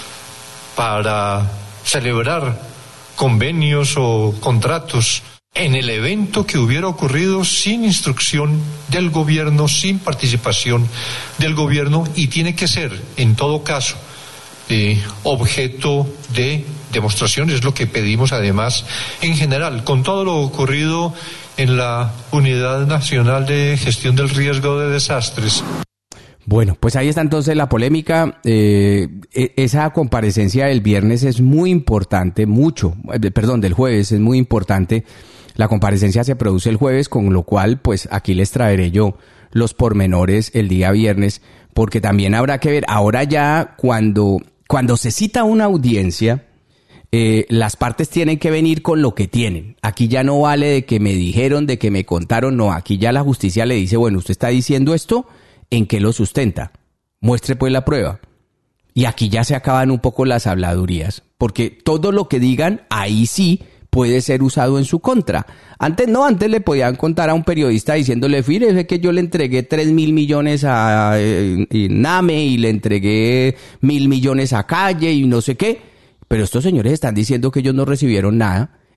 S23: para celebrar convenios o contratos en el evento que hubiera ocurrido sin instrucción del gobierno, sin participación del gobierno, y tiene que ser, en todo caso, eh, objeto de demostración. Es lo que pedimos además en general, con todo lo ocurrido en la Unidad Nacional de Gestión del Riesgo de Desastres.
S4: Bueno, pues ahí está entonces la polémica. Eh, esa comparecencia del viernes es muy importante, mucho, eh, perdón, del jueves es muy importante. La comparecencia se produce el jueves, con lo cual pues aquí les traeré yo los pormenores el día viernes, porque también habrá que ver, ahora ya cuando, cuando se cita una audiencia, eh, las partes tienen que venir con lo que tienen. Aquí ya no vale de que me dijeron, de que me contaron, no, aquí ya la justicia le dice, bueno, usted está diciendo esto, ¿en qué lo sustenta? Muestre pues la prueba. Y aquí ya se acaban un poco las habladurías, porque todo lo que digan, ahí sí puede ser usado en su contra. Antes no, antes le podían contar a un periodista diciéndole, fíjese que yo le entregué tres mil millones a eh, Name y le entregué mil millones a Calle y no sé qué. Pero estos señores están diciendo que ellos no recibieron nada.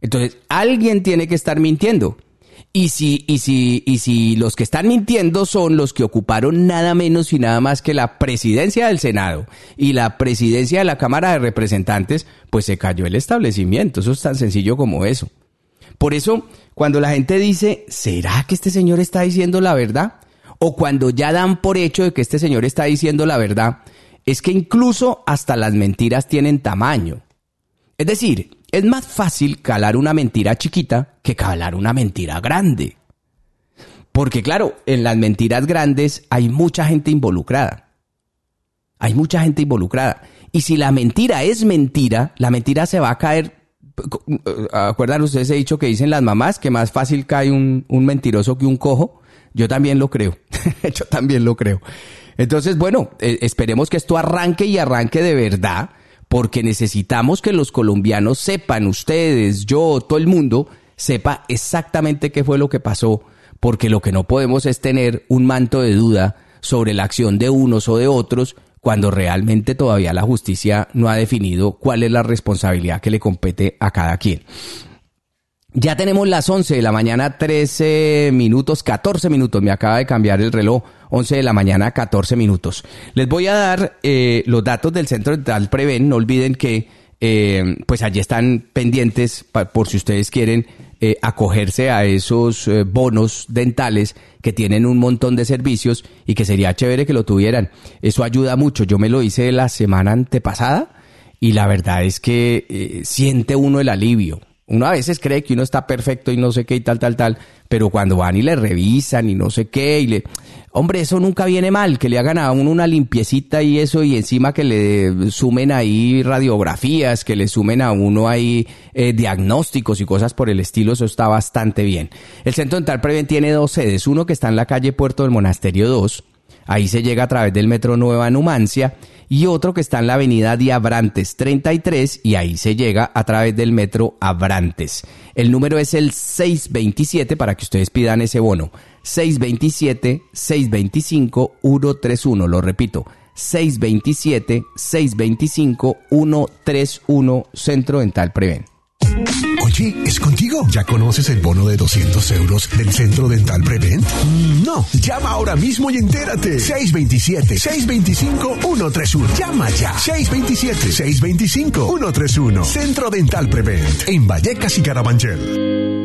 S4: Entonces, alguien tiene que estar mintiendo. Y si, y si, y si los que están mintiendo son los que ocuparon nada menos y nada más que la presidencia del Senado y la presidencia de la Cámara de Representantes, pues se cayó el establecimiento. Eso es tan sencillo como eso. Por eso, cuando la gente dice, ¿será que este señor está diciendo la verdad? O cuando ya dan por hecho de que este señor está diciendo la verdad, es que incluso hasta las mentiras tienen tamaño. Es decir, es más fácil calar una mentira chiquita que calar una mentira grande. Porque claro, en las mentiras grandes hay mucha gente involucrada. Hay mucha gente involucrada. Y si la mentira es mentira, la mentira se va a caer. ¿Acuerdan ustedes ese dicho que dicen las mamás? Que más fácil cae un, un mentiroso que un cojo. Yo también lo creo. Yo también lo creo. Entonces, bueno, eh, esperemos que esto arranque y arranque de verdad. Porque necesitamos que los colombianos sepan, ustedes, yo, todo el mundo, sepa exactamente qué fue lo que pasó, porque lo que no podemos es tener un manto de duda sobre la acción de unos o de otros, cuando realmente todavía la justicia no ha definido cuál es la responsabilidad que le compete a cada quien. Ya tenemos las once de la mañana, trece minutos, catorce minutos, me acaba de cambiar el reloj, once de la mañana, catorce minutos. Les voy a dar eh, los datos del Centro Dental Preven, no olviden que eh, pues allí están pendientes pa, por si ustedes quieren eh, acogerse a esos eh, bonos dentales que tienen un montón de servicios y que sería chévere que lo tuvieran. Eso ayuda mucho, yo me lo hice la semana antepasada y la verdad es que eh, siente uno el alivio. Uno a veces cree que uno está perfecto y no sé qué y tal, tal, tal, pero cuando van y le revisan y no sé qué y le... Hombre, eso nunca viene mal, que le hagan a uno una limpiecita y eso y encima que le sumen ahí radiografías, que le sumen a uno ahí eh, diagnósticos y cosas por el estilo, eso está bastante bien. El Centro Dental Preven tiene dos sedes, uno que está en la calle Puerto del Monasterio dos, ahí se llega a través del metro Nueva Numancia, y otro que está en la avenida de Abrantes treinta y tres y ahí se llega a través del metro Abrantes. El número es el seis veintisiete para que ustedes pidan ese bono. seis veintisiete, seis veinticinco, ciento treinta y uno. Lo repito, seis veintisiete, seis veinticinco, ciento treinta y uno, Centro Dental Preven.
S9: Oye, ¿es contigo? ¿Ya conoces el bono de doscientos euros del Centro Dental Prevent? Mm, no, llama ahora mismo y entérate. seis veintisiete, seis veinticinco, ciento treinta y uno. Llama ya. seis veintisiete, seis veinticinco, ciento treinta y uno. Centro Dental Prevent, en Vallecas y Garabandal.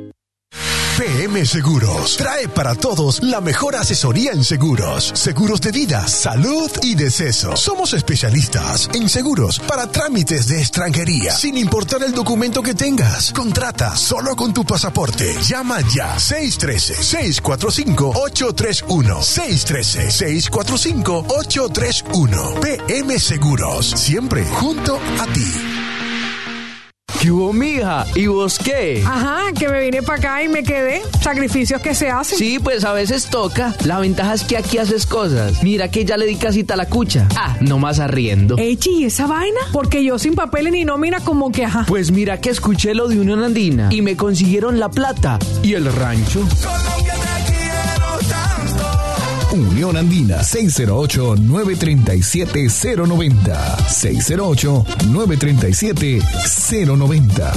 S9: P M Seguros trae para todos la mejor asesoría en seguros, seguros de vida, salud y deceso. Somos especialistas en seguros para trámites de extranjería, sin importar el documento que tengas. Contrata solo con tu pasaporte. Llama ya. seis uno tres, seis cuatro cinco, ocho tres uno. seis uno tres, seis cuatro cinco, ocho tres uno. P M Seguros, siempre junto a ti.
S10: ¿Qué hubo, mija? ¿Y vos qué?
S7: Ajá, que me vine para acá y me quedé. Sacrificios que se hacen.
S10: Sí, pues a veces toca. La ventaja es que aquí haces cosas. Mira que ya le di casita a la cucha. Ah, nomás arriendo.
S7: Echi, ¿y esa vaina? Porque yo sin papeles ni nómina como que ajá.
S10: Pues mira que escuché lo de Unión Andina y me consiguieron la plata y el rancho.
S18: Unión Andina, seis cero ocho, nueve tres siete, cero nueve cero. seis cero ocho, nueve tres siete, cero nueve cero.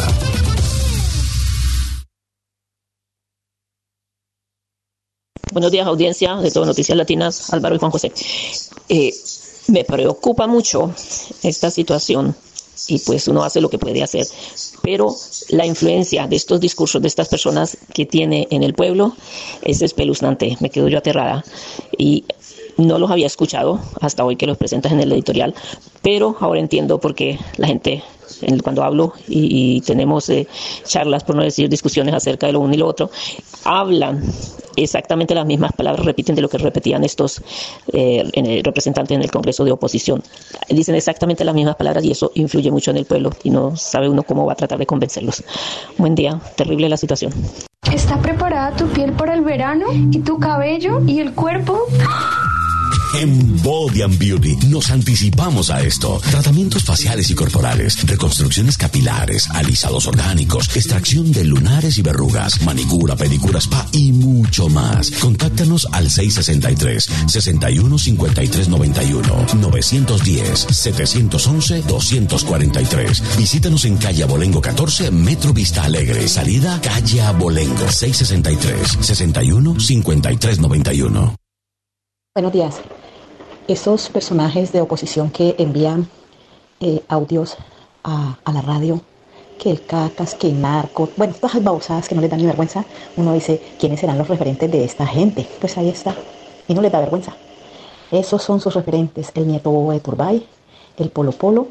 S5: Buenos días, audiencia de Todo Noticias Latinas, Álvaro y Juan José. Eh, me preocupa mucho esta situación y pues uno hace lo que puede hacer, pero la influencia de estos discursos de estas personas que tiene en el pueblo es espeluznante. Me quedo yo aterrada y no los había escuchado hasta hoy que los presentas en el editorial, pero ahora entiendo por qué la gente, cuando hablo y, y tenemos eh, charlas, por no decir discusiones acerca de lo uno y lo otro, hablan exactamente las mismas palabras, repiten de lo que repetían estos eh, en el, representantes en el Congreso de oposición. Dicen exactamente las mismas palabras y eso influye mucho en el pueblo y no sabe uno cómo va a tratar de convencerlos. Buen día, terrible la situación.
S12: ¿Está preparada tu piel para el verano? ¿Y tu cabello? ¿Y el cuerpo?
S1: En Body and Beauty nos anticipamos a esto. Tratamientos faciales y corporales, reconstrucciones capilares, alisados orgánicos, extracción de lunares y verrugas, manicura, pedicura, spa y mucho más. Contáctanos al seis sesenta y tres, sesenta y uno, cincuenta y tres noventa y uno, nueve uno cero, setecientos once, doscientos cuarenta y tres. Visítanos en calle Abolengo catorce, Metro Vista Alegre. Salida calle Abolengo, seis sesenta y tres, sesenta y uno, cincuenta y tres noventa y uno.
S6: Buenos días. Esos personajes de oposición que envían eh, audios a, a la radio, que el cacas, que el narco, bueno, todas las babosadas que no les dan ni vergüenza, uno dice, ¿quiénes serán los referentes de esta gente? Pues ahí está, y no les da vergüenza. Esos son sus referentes, el nieto bobo de Turbay, el Polo Polo,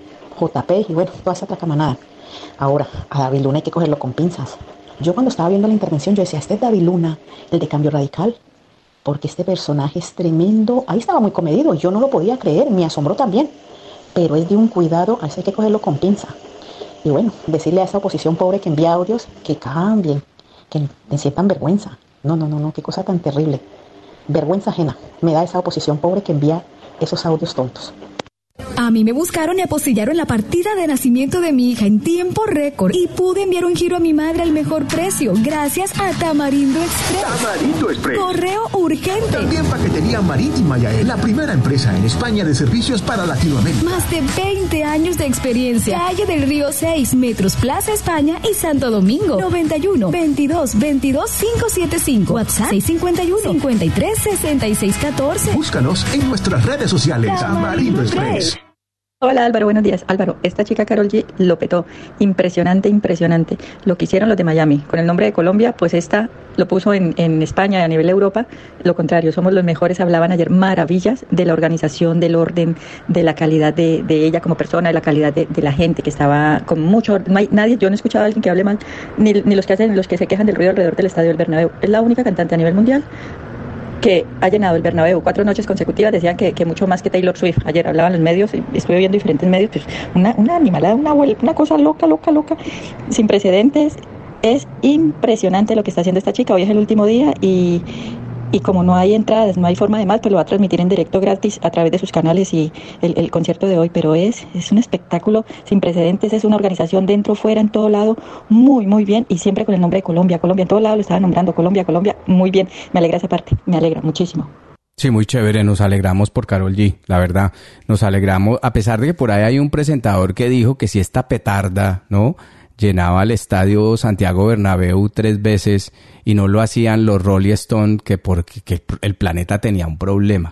S6: J P y bueno, toda esa tracamanada. Ahora, a David Luna hay que cogerlo con pinzas. Yo cuando estaba viendo la intervención, yo decía, este es David Luna, el de Cambio Radical, porque este personaje es tremendo. Ahí estaba muy comedido, yo no lo podía creer, me asombró también, pero es de un cuidado, a eso hay que cogerlo con pinza. Y bueno, decirle a esa oposición pobre que envía audios, que cambien, que me sientan vergüenza. No, no, no, no, qué cosa tan terrible. Vergüenza ajena me da esa oposición pobre que envía esos audios tontos.
S14: A mí me buscaron y apostillaron la partida de nacimiento de mi hija en tiempo récord y pude enviar un giro a mi madre al mejor precio gracias a Tamarindo Express.
S9: Tamarindo Express.
S14: Correo urgente.
S9: También paquetería marítima Yael, la primera empresa en España de servicios para Latinoamérica.
S14: Más de veinte años de experiencia. Calle del Río seis, Metros Plaza España y Santo Domingo. noventa y uno, veintidós, veintidós, quinientos setenta y cinco. WhatsApp seis cincuenta y uno, cincuenta y tres, sesenta y seis catorce.
S9: Búscanos en nuestras redes sociales. Tamarindo Express.
S21: Hola Álvaro, buenos días. Álvaro, esta chica Karol G lo petó. Impresionante, impresionante. Lo que hicieron los de Miami. Con el nombre de Colombia, pues esta lo puso en, en España y a nivel Europa. Lo contrario, somos los mejores. Hablaban ayer maravillas de la organización, del orden, de la calidad de, de ella como persona, de la calidad de, de la gente que estaba con mucho... No hay nadie, yo no he escuchado a alguien que hable mal, ni, ni los que hacen, los que se quejan del ruido alrededor del estadio del Bernabéu. Es la única cantante a nivel mundial que ha llenado el Bernabéu cuatro noches consecutivas. Decían que, que mucho más que Taylor Swift. Ayer hablaban los medios, estuve viendo diferentes medios, pues una, una animalada, una, una cosa loca, loca, loca, sin precedentes. Es impresionante lo que está haciendo esta chica. Hoy es el último día y, y como no hay entradas, no hay forma de más, pues lo va a transmitir en directo gratis a través de sus canales y el, el concierto de hoy. Pero es, es un espectáculo sin precedentes, es una organización dentro, fuera, en todo lado, muy, muy bien, y siempre con el nombre de Colombia. Colombia, en todo lado lo estaban nombrando, Colombia, Colombia, muy bien. Me alegra esa parte, me alegra muchísimo.
S4: Sí, muy chévere, nos alegramos por Karol G, la verdad, nos alegramos, a pesar de que por ahí hay un presentador que dijo que si esta petarda, ¿no?, llenaba el estadio Santiago Bernabéu tres veces y no lo hacían los Rolling Stone, que porque que el planeta tenía un problema.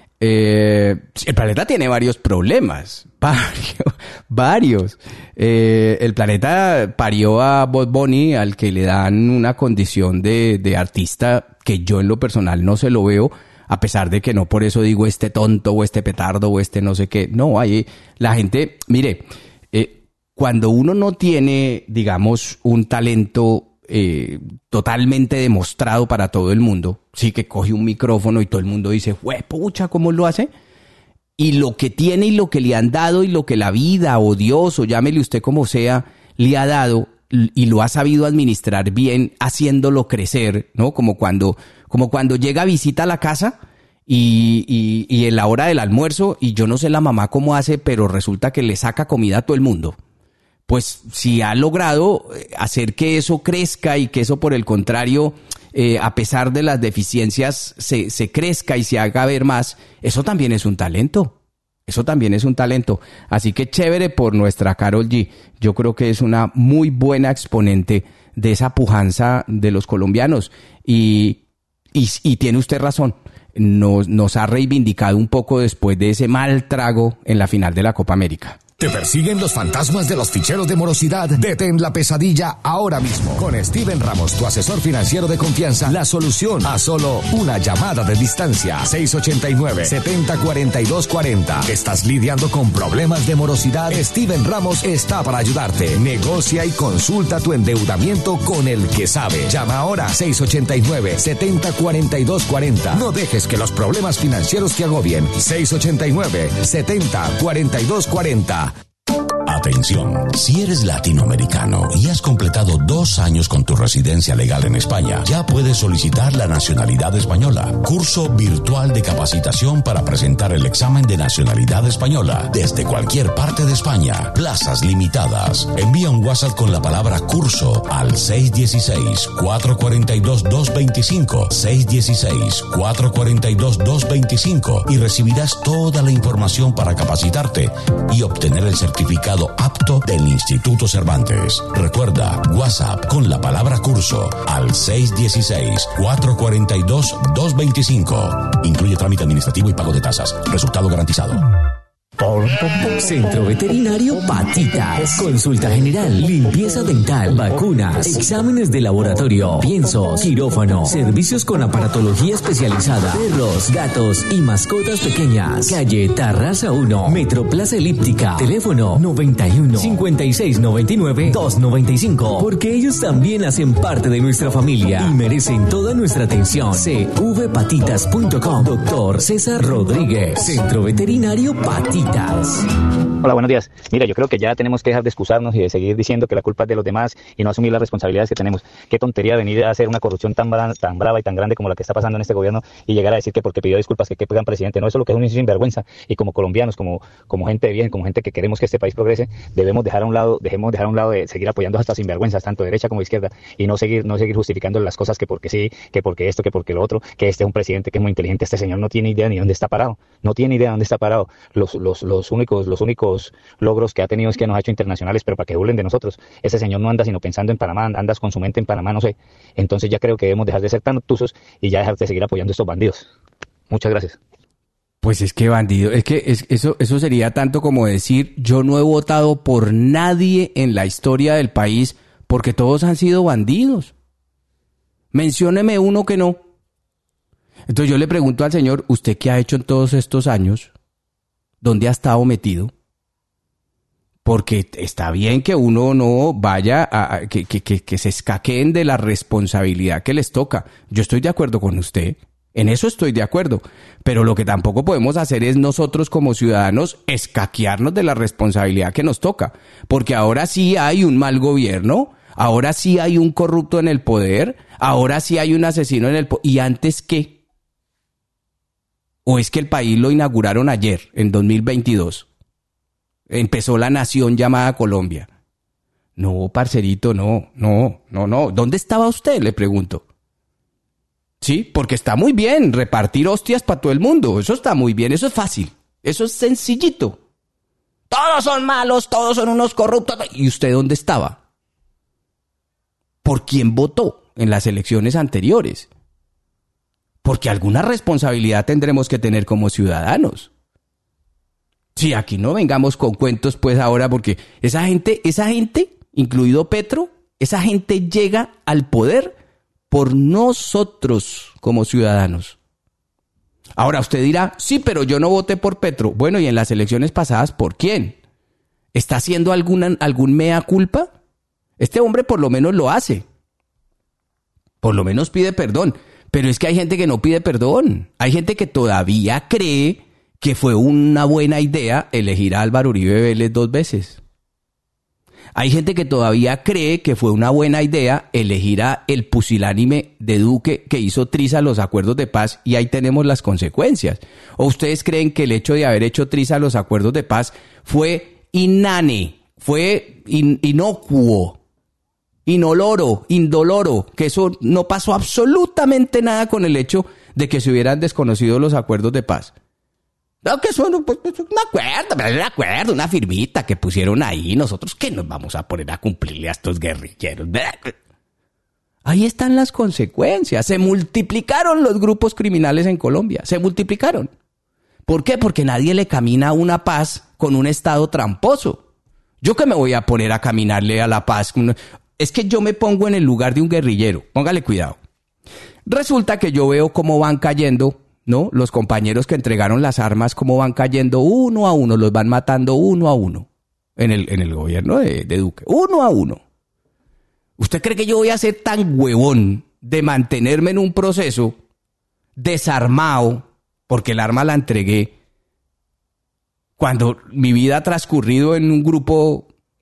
S4: Eh, el planeta tiene varios problemas, varios, varios. Eh, el planeta parió a Bad Bunny, al que le dan una condición de, de artista que yo en lo personal no se lo veo, a pesar de que no por eso digo este tonto o este petardo o este no sé qué. No, hay la gente, mire, eh, cuando uno no tiene, digamos, un talento eh, totalmente demostrado para todo el mundo, sí, que coge un micrófono y todo el mundo dice, ¡jue pucha! ¿Cómo lo hace? Y lo que tiene y lo que le han dado y lo que la vida o Dios o llámele usted como sea, le ha dado y lo ha sabido administrar bien, haciéndolo crecer, ¿no? Como cuando, como cuando llega a visita a la casa y, y, y en la hora del almuerzo y yo no sé la mamá cómo hace, pero resulta que le saca comida a todo el mundo. Pues si ha logrado hacer que eso crezca y que eso por el contrario, eh, a pesar de las deficiencias, se, se crezca y se haga ver más, eso también es un talento. Eso también es un talento. Así que chévere por nuestra Karol G. Yo creo que es una muy buena exponente de esa pujanza de los colombianos. Y, y, y tiene usted razón. Nos, nos ha reivindicado un poco después de ese mal trago en la final de la Copa América.
S9: ¿Te persiguen los fantasmas de los ficheros de morosidad? Detén la pesadilla ahora mismo. Con Steven Ramos, tu asesor financiero de confianza, la solución a solo una llamada de distancia. seis ocho nueve, siete cero cuatro dos cuatro cero. ¿Estás lidiando con problemas de morosidad? Steven Ramos está para ayudarte. Negocia y consulta tu endeudamiento con el que sabe. Llama ahora seis ocho nueve, siete cero cuatro dos cuatro cero. No dejes que los problemas financieros te agobien. seis ocho nueve, siete cero cuatro dos cuatro cero.
S1: Atención, si eres latinoamericano y has completado dos años con tu residencia legal en España, ya puedes solicitar la nacionalidad española. Curso virtual de capacitación para presentar el examen de nacionalidad española desde cualquier parte de España. Plazas limitadas. Envía un WhatsApp con la palabra curso al seis uno seis, cuatro cuatro dos, dos dos cinco, seis uno seis, cuatro cuatro dos, dos dos cinco y recibirás toda la información para capacitarte y obtener el certificado apto del Instituto Cervantes. Recuerda, WhatsApp con la palabra curso al seis uno seis, cuatro cuatro dos, dos dos cinco. Incluye trámite administrativo y pago de tasas. Resultado garantizado.
S3: Centro Veterinario Patitas. Consulta general, limpieza dental, vacunas, exámenes de laboratorio, piensos, quirófano, servicios con aparatología especializada, perros, gatos y mascotas pequeñas. Calle Tarraza uno, Metro Plaza Elíptica. Teléfono noventa y uno, cincuenta y seis noventa y nueve, doscientos noventa y cinco. Porque ellos también hacen parte de nuestra familia y merecen toda nuestra atención. c v patitas punto com. Doctor César Rodríguez. Centro Veterinario Patitas.
S16: Hola, buenos días. Mira, yo creo que ya tenemos que dejar de excusarnos y de seguir diciendo que la culpa es de los demás y no asumir las responsabilidades que tenemos. Qué tontería venir a hacer una corrupción tan, bra- tan brava y tan grande como la que está pasando en este gobierno y llegar a decir que porque pidió disculpas que qué pegan presidente. No, eso es lo que es un sinvergüenza. Y como colombianos, como, como gente de bien, como gente que queremos que este país progrese, debemos dejar a un lado, dejemos dejar a un lado de seguir apoyando a estas sinvergüenzas, tanto derecha como izquierda, y no seguir, no seguir justificando las cosas que porque sí, que porque esto, que porque lo otro, que este es un presidente que es muy inteligente. Este señor no tiene idea ni dónde está parado. No tiene idea dónde está parado. Los, los, los únicos, los únicos logros que ha tenido es que nos ha hecho internacionales, pero para que burlen de nosotros. Ese señor no anda sino pensando en Panamá, andas con su mente en Panamá, no sé. Entonces ya creo que debemos dejar de ser tan obtusos y ya dejar de seguir apoyando a estos bandidos. Muchas gracias.
S4: Pues es que bandido, es que es, eso, eso sería tanto como decir, yo no he votado por nadie en la historia del país porque todos han sido bandidos. Mencióneme uno que no. Entonces yo le pregunto al señor, ¿usted qué ha hecho en todos estos años? ¿Dónde ha estado metido? Porque está bien que uno no vaya a, a que, que, que, que se escaqueen de la responsabilidad que les toca. Yo estoy de acuerdo con usted. En eso estoy de acuerdo. Pero lo que tampoco podemos hacer es nosotros como ciudadanos escaquearnos de la responsabilidad que nos toca. Porque ahora sí hay un mal gobierno, ahora sí hay un corrupto en el poder, ahora sí hay un asesino en el poder. ¿Y antes qué? ¿O es que el país lo inauguraron ayer, en dos mil veintidós? Empezó la nación llamada Colombia. No, parcerito, no, no, no, no. ¿Dónde estaba usted? Le pregunto. Sí, porque está muy bien repartir hostias para todo el mundo. Eso está muy bien, eso es fácil. Eso es sencillito. Todos son malos, todos son unos corruptos. ¿Y usted dónde estaba? ¿Por quién votó en las elecciones anteriores? Porque alguna responsabilidad tendremos que tener como ciudadanos. Sí, aquí no vengamos con cuentos pues ahora, porque esa gente, esa gente, incluido Petro, esa gente llega al poder por nosotros como ciudadanos. Ahora usted dirá, sí, pero yo no voté por Petro. Bueno, y en las elecciones pasadas, ¿por quién? ¿Está haciendo alguna, algún mea culpa? Este hombre por lo menos lo hace. Por lo menos pide perdón. Pero es que hay gente que no pide perdón. Hay gente que todavía cree que fue una buena idea elegir a Álvaro Uribe Vélez dos veces. Hay gente que todavía cree que fue una buena idea elegir a el pusilánime de Duque que hizo triza los acuerdos de paz y ahí tenemos las consecuencias. ¿O ustedes creen que el hecho de haber hecho triza los acuerdos de paz fue inane, fue in, inocuo, inoloro, indoloro, que eso no pasó absolutamente nada con el hecho de que se hubieran desconocido los acuerdos de paz? No, que eso no, pues, pues, un acuerdo, pero un acuerdo, una firmita que pusieron ahí. Nosotros, ¿qué nos vamos a poner a cumplirle a estos guerrilleros? Ahí están las consecuencias. Se multiplicaron los grupos criminales en Colombia. Se multiplicaron. ¿Por qué? Porque nadie le camina a una paz con un Estado tramposo. ¿Yo qué me voy a poner a caminarle a la paz? Es que yo me pongo en el lugar de un guerrillero. Póngale cuidado. Resulta que yo veo cómo van cayendo, ¿no? Los compañeros que entregaron las armas, cómo van cayendo uno a uno, los van matando uno a uno en el, en el gobierno de, de Duque, uno a uno. ¿Usted cree que yo voy a ser tan huevón de mantenerme en un proceso desarmado, porque el arma la entregué, cuando mi vida ha transcurrido en un grupo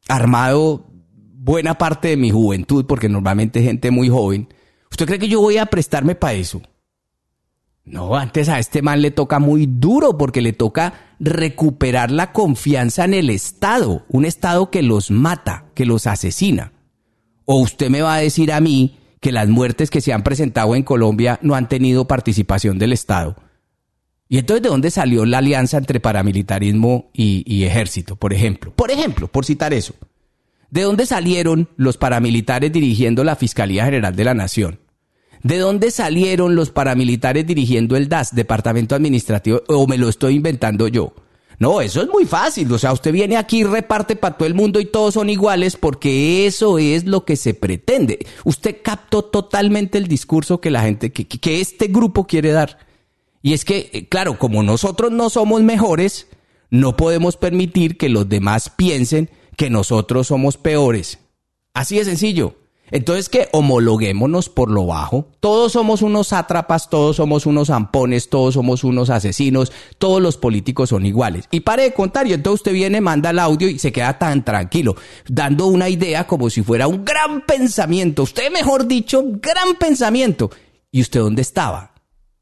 S4: armado buena parte de mi juventud, porque normalmente es gente muy joven. ¿Usted cree que yo voy a prestarme para eso? No, antes a este man le toca muy duro porque le toca recuperar la confianza en el Estado, un Estado que los mata, que los asesina. O usted me va a decir a mí que las muertes que se han presentado en Colombia no han tenido participación del Estado. Y entonces, ¿de dónde salió la alianza entre paramilitarismo y, y ejército, por ejemplo? Por ejemplo, por citar eso. ¿De dónde salieron los paramilitares dirigiendo la Fiscalía General de la Nación? ¿De dónde salieron los paramilitares dirigiendo el D A S, Departamento Administrativo? ¿O me lo estoy inventando yo? No, eso es muy fácil. O sea, usted viene aquí y reparte para todo el mundo y todos son iguales porque eso es lo que se pretende. Usted captó totalmente el discurso que la gente, que, que este grupo quiere dar. Y es que, claro, como nosotros no somos mejores, no podemos permitir que los demás piensen que nosotros somos peores. Así de sencillo. Entonces, que homologuémonos por lo bajo. Todos somos unos sátrapas, todos somos unos zampones, todos somos unos asesinos, todos los políticos son iguales. Y pare de contar, y entonces usted viene, manda el audio y se queda tan tranquilo, dando una idea como si fuera un gran pensamiento. Usted, mejor dicho, gran pensamiento. ¿Y usted dónde estaba?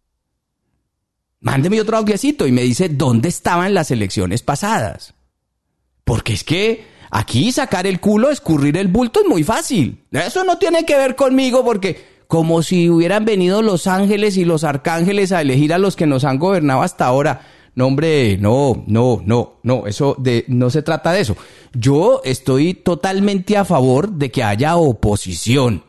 S4: Mándeme otro audiocito y me dice dónde estaba en las elecciones pasadas. Porque es que aquí sacar el culo, escurrir el bulto es muy fácil. Eso no tiene que ver conmigo porque como si hubieran venido los ángeles y los arcángeles a elegir a los que nos han gobernado hasta ahora. No, hombre, no, no, no, no, eso de, no se trata de eso. Yo estoy totalmente a favor de que haya oposición.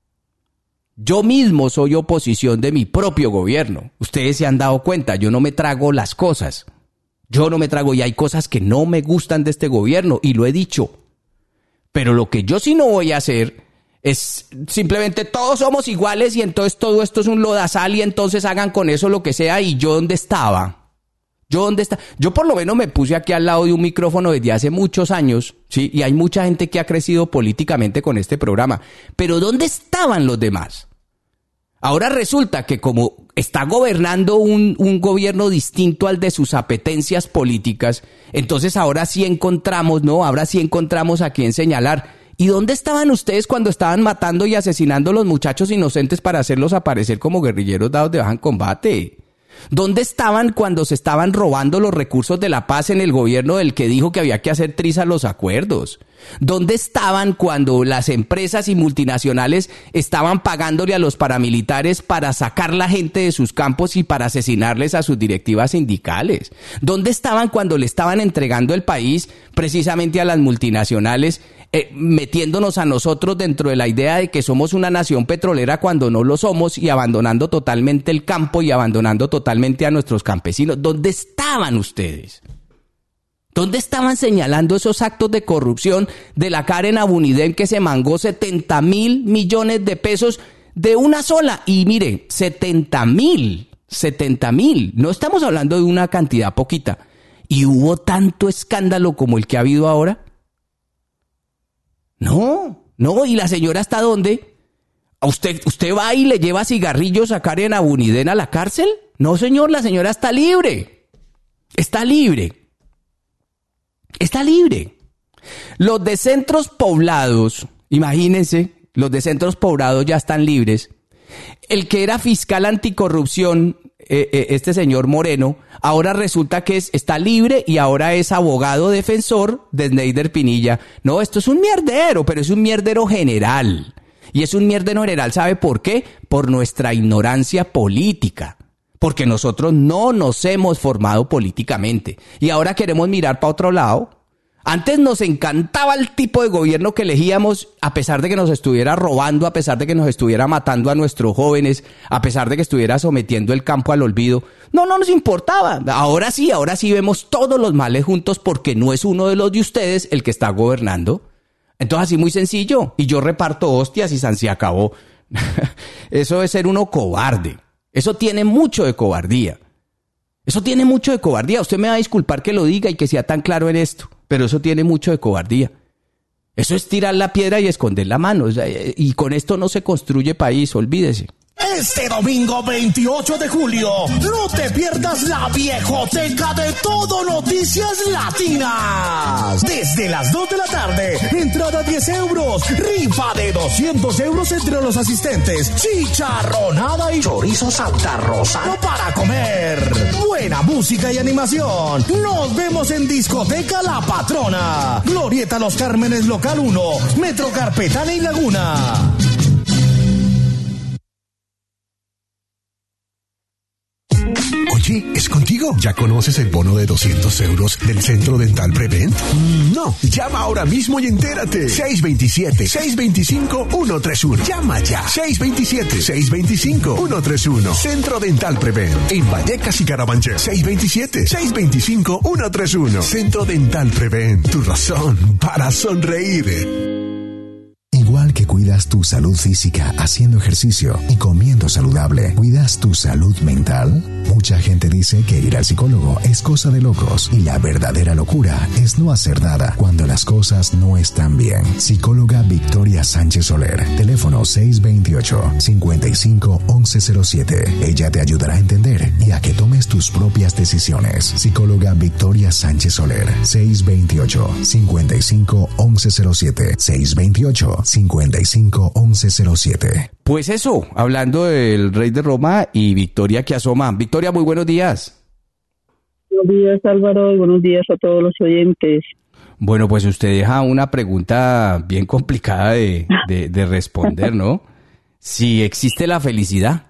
S4: Yo mismo soy oposición de mi propio gobierno. Ustedes se han dado cuenta, yo no me trago las cosas. Yo no me trago y hay cosas que no me gustan de este gobierno y lo he dicho. Pero lo que yo sí no voy a hacer es simplemente todos somos iguales y entonces todo esto es un lodazal y entonces hagan con eso lo que sea y yo dónde estaba. Yo dónde está. Yo por lo menos me puse aquí al lado de un micrófono desde hace muchos años, ¿sí? Y hay mucha gente que ha crecido políticamente con este programa. Pero ¿dónde estaban los demás? Ahora resulta que como está gobernando un, un gobierno distinto al de sus apetencias políticas, entonces ahora sí encontramos, ¿no? Ahora sí encontramos a quién señalar. ¿Y dónde estaban ustedes cuando estaban matando y asesinando a los muchachos inocentes para hacerlos aparecer como guerrilleros dados de baja en combate? ¿Dónde estaban cuando se estaban robando los recursos de la paz en el gobierno del que dijo que había que hacer trizas los acuerdos? ¿Dónde estaban cuando las empresas y multinacionales estaban pagándole a los paramilitares para sacar la gente de sus campos y para asesinarles a sus directivas sindicales? ¿Dónde estaban cuando le estaban entregando el país precisamente a las multinacionales, eh, metiéndonos a nosotros dentro de la idea de que somos una nación petrolera cuando no lo somos y abandonando totalmente el campo y abandonando totalmente a nuestros campesinos? ¿Dónde estaban ustedes? ¿Dónde estaban señalando esos actos de corrupción de la Karen Abunidén que se mangó setenta mil millones de pesos de una sola? Y mire, setenta mil, setenta mil, no estamos hablando de una cantidad poquita. ¿Y hubo tanto escándalo como el que ha habido ahora? No, no, ¿y la señora hasta dónde? ¿A usted, usted va y le lleva cigarrillos a Karen Abunidén a la cárcel? No, señor, la señora está libre, está libre. Está libre. Los de centros poblados, imagínense, los de centros poblados ya están libres. El que era fiscal anticorrupción, eh, eh, este señor Moreno, ahora resulta que es, está libre y ahora es abogado defensor de Sneider Pinilla. No, esto es un mierdero, pero es un mierdero general. Y es un mierdero general, ¿sabe por qué? Por nuestra ignorancia política. Porque nosotros no nos hemos formado políticamente. Y ahora queremos mirar para otro lado. Antes nos encantaba el tipo de gobierno que elegíamos, a pesar de que nos estuviera robando, a pesar de que nos estuviera matando a nuestros jóvenes, a pesar de que estuviera sometiendo el campo al olvido. No, no nos importaba. Ahora sí, ahora sí vemos todos los males juntos porque no es uno de los de ustedes el que está gobernando. Entonces así muy sencillo. Y yo reparto hostias y san se acabó. Eso es ser uno cobarde. Eso tiene mucho de cobardía. Eso tiene mucho de cobardía. Usted me va a disculpar que lo diga y que sea tan claro en esto, pero eso tiene mucho de cobardía. Eso es tirar la piedra y esconder la mano. Y con esto no se construye país, olvídese.
S13: Este domingo veintiocho de julio, no te pierdas la viejoteca de Todo Noticias Latinas. Desde las dos de la tarde, entrada diez euros, rifa de doscientos euros entre los asistentes, chicharronada y chorizo Santa Rosa para comer. Buena música y animación. Nos vemos en Discoteca La Patrona, Glorieta Los Cármenes Local uno, Metro Carpetana y Laguna.
S9: Oye, ¿es contigo? ¿Ya conoces el bono de doscientos euros del Centro Dental Prevent? No, llama ahora mismo y entérate. seis dos siete, seis dos cinco, uno tres uno. Llama ya. seis dos siete, seis dos cinco, uno tres uno. Centro Dental Prevent. En Vallecas y Carabanchel. seis dos siete, seis dos cinco, uno tres uno. Centro Dental Prevent. Tu razón para sonreír.
S18: Igual que cuidas tu salud física haciendo ejercicio y comiendo saludable, ¿cuidas tu salud mental? Mucha gente dice que ir al psicólogo es cosa de locos y la verdadera locura es no hacer nada cuando las cosas no están bien. Psicóloga Victoria Sánchez Soler, teléfono seis dos ocho, cinco cinco, once cero siete. Ella te ayudará a entender y a que tomes tus propias decisiones. Psicóloga Victoria Sánchez Soler, seis dos ocho, cinco cinco, once cero siete, seis dos ocho, cinco cinco, once cero siete.
S4: Pues eso, hablando del rey de Roma y Victoria que asoma. Victoria, muy buenos días.
S8: Buenos días, Álvaro, y buenos días a todos los oyentes.
S4: Bueno, pues usted deja una pregunta bien complicada de, de, de responder, ¿no? Si existe la felicidad.